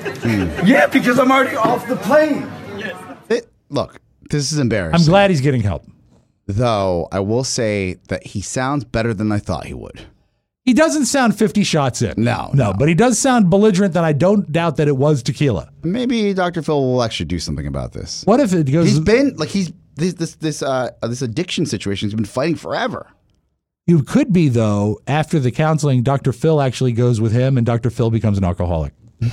Speaker 18: it?
Speaker 17: Yeah, because I'm already off the plane.
Speaker 3: It- look, this is embarrassing.
Speaker 2: I'm glad he's getting help.
Speaker 3: Though I will say that he sounds better than I thought he would.
Speaker 2: He doesn't sound fifty shots in.
Speaker 3: No,
Speaker 2: No, but he does sound belligerent that I don't doubt that it was tequila.
Speaker 3: Maybe Doctor Phil will actually do something about this.
Speaker 2: What if it goes...
Speaker 3: He's been like he's this this this uh this addiction situation. He's been fighting forever.
Speaker 2: You could be, though, after the counseling, Doctor Phil actually goes with him and Doctor Phil becomes an alcoholic.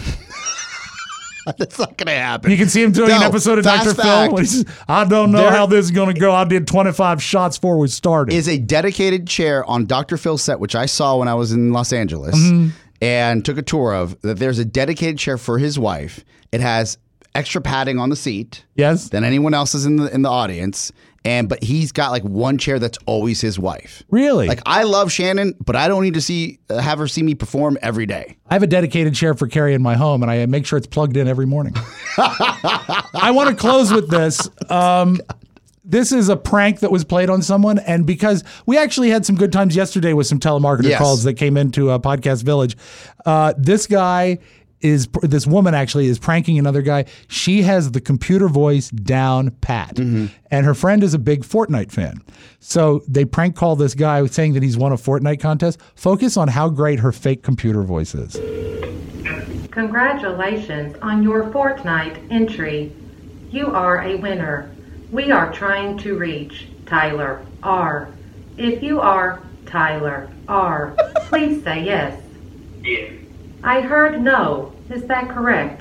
Speaker 3: That's not going to happen.
Speaker 2: You can see him doing
Speaker 3: No,
Speaker 2: an episode of
Speaker 3: fast
Speaker 2: Doctor Phil.
Speaker 3: fact.
Speaker 2: when he says, I don't know
Speaker 3: There-
Speaker 2: how this is going to go. I did twenty-five shots before we started.
Speaker 3: Is a dedicated chair on Doctor Phil's set, which I saw when I was in Los Angeles.
Speaker 2: Mhm.
Speaker 3: and took a tour of, that there's a dedicated chair for his wife. It has extra padding on the seat.
Speaker 2: Yes.
Speaker 3: Than anyone else's in the in the audience. And but he's got like one chair that's always his wife.
Speaker 2: Really?
Speaker 3: Like, I love Shannon, but I don't need to see uh, have her see me perform every day.
Speaker 2: I have a dedicated chair for Carrie in my home, and I make sure it's plugged in every morning. I want to close with this. Um, this is a prank that was played on someone, and because we actually had some good times yesterday with some telemarketer
Speaker 3: Yes.
Speaker 2: calls that came into uh, Podcast Village. Uh, this guy is this woman actually is pranking another guy. She has the computer voice down pat,
Speaker 3: Mm-hmm.
Speaker 2: and her friend is a big Fortnite fan. So they prank call this guy saying that he's won a Fortnite contest. Focus on how great her fake computer voice is.
Speaker 19: Congratulations on your Fortnite entry. You are a winner. We are trying to reach Tyler R. If you are Tyler R, please say yes.
Speaker 20: Yes.
Speaker 19: I heard no. Is that correct?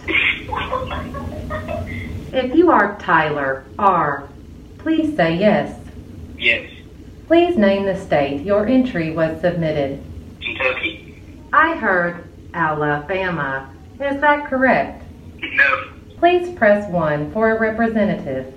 Speaker 19: If you are Tyler R, please say yes.
Speaker 20: Yes.
Speaker 19: Please name the state your entry was submitted.
Speaker 20: Kentucky.
Speaker 19: I heard Alabama. Is that correct?
Speaker 20: No.
Speaker 19: Please press one for a representative.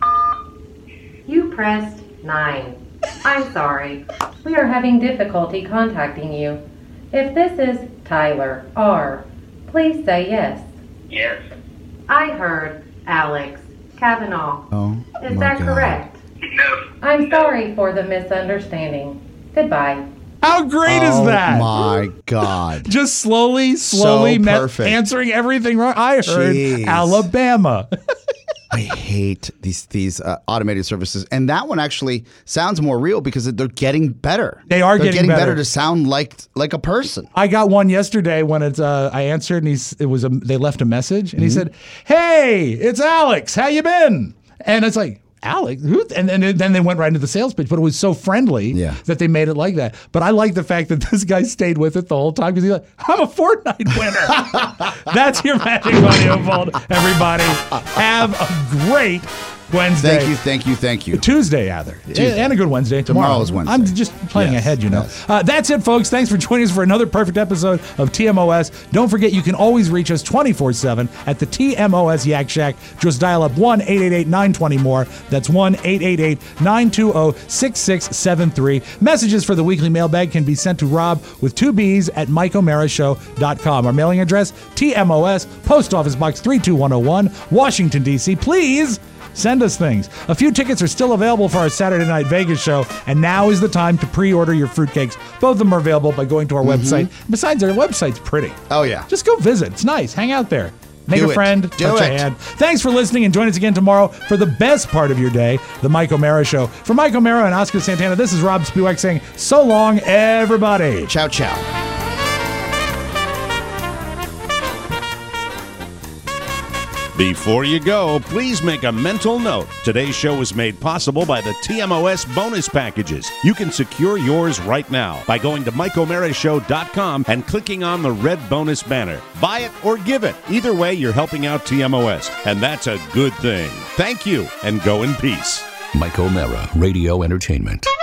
Speaker 19: You pressed nine. I'm sorry. We are having difficulty contacting you. If this is Tyler R, please say yes.
Speaker 20: Yes.
Speaker 19: I heard Alex Kavanaugh.
Speaker 3: Oh,
Speaker 19: Is
Speaker 3: my
Speaker 19: that
Speaker 3: God.
Speaker 19: correct?
Speaker 20: No.
Speaker 19: I'm sorry for the misunderstanding. Goodbye.
Speaker 2: How great
Speaker 3: Oh,
Speaker 2: is that?
Speaker 3: my God.
Speaker 2: Just slowly, slowly
Speaker 3: So
Speaker 2: me-
Speaker 3: perfect.
Speaker 2: answering everything wrong. I heard
Speaker 3: Jeez.
Speaker 2: Alabama.
Speaker 3: I hate these these uh, automated services, and that one actually sounds more real because they're getting better.
Speaker 2: They are
Speaker 3: They're
Speaker 2: getting better.
Speaker 3: to sound like like a person.
Speaker 2: I got one yesterday when it's uh, I answered and he's it was a, they left a message and he
Speaker 3: Mm-hmm.
Speaker 2: said, "Hey, it's Alex. How you been?" And it's like, Alex, who? And then then they went right into the sales pitch, but it was so friendly
Speaker 3: Yeah.
Speaker 2: that they made it like that. But I like the fact that this guy stayed with it the whole time because he's like, "I'm a Fortnite winner." That's your Magic Audio Vault, everybody. Have a great Wednesday.
Speaker 3: Thank you, thank you, thank you.
Speaker 2: Tuesday, rather.
Speaker 3: Tuesday.
Speaker 2: And a good Wednesday. Tomorrow.
Speaker 3: Tomorrow's Wednesday.
Speaker 2: I'm just playing
Speaker 3: Yes,
Speaker 2: ahead, you know.
Speaker 3: yes.
Speaker 2: Uh, that's it, folks. Thanks for joining us for another perfect episode of T M O S. Don't forget, you can always reach us twenty-four seven at the T M O S Yak Shack. Just dial up one eight eight eight nine two zero more. That's one eight eight eight nine two zero six six seven three. Messages for the weekly mailbag can be sent to Rob with two B's at mike o'mara show dot com. Our mailing address, T M O S, Post Office Box three two one zero one, Washington, D C. Please send us things. A few tickets are still available for our Saturday Night Vegas show, and now is the time to pre-order your fruitcakes. Both of them are available by going to our website. Besides, our website's pretty.
Speaker 3: Oh, yeah.
Speaker 2: Just go visit. It's nice. Hang out there. Make
Speaker 3: Do
Speaker 2: a
Speaker 3: it.
Speaker 2: friend.
Speaker 3: Do
Speaker 2: touch a
Speaker 3: it.
Speaker 2: hand. Thanks for listening, and join us again tomorrow for the best part of your day, The Mike O'Mara Show. For Mike O'Mara and Oscar Santana, this is Rob Spiewak saying so long, everybody.
Speaker 3: Ciao, ciao.
Speaker 4: Before you go, please make a mental note. Today's show was made possible by the T M O S bonus packages. You can secure yours right now by going to mike o'mara show dot com and clicking on the red bonus banner. Buy it or give it. Either way, you're helping out T M O S, and that's a good thing. Thank you, and go in peace.
Speaker 1: Mike O'Mara, Radio Entertainment.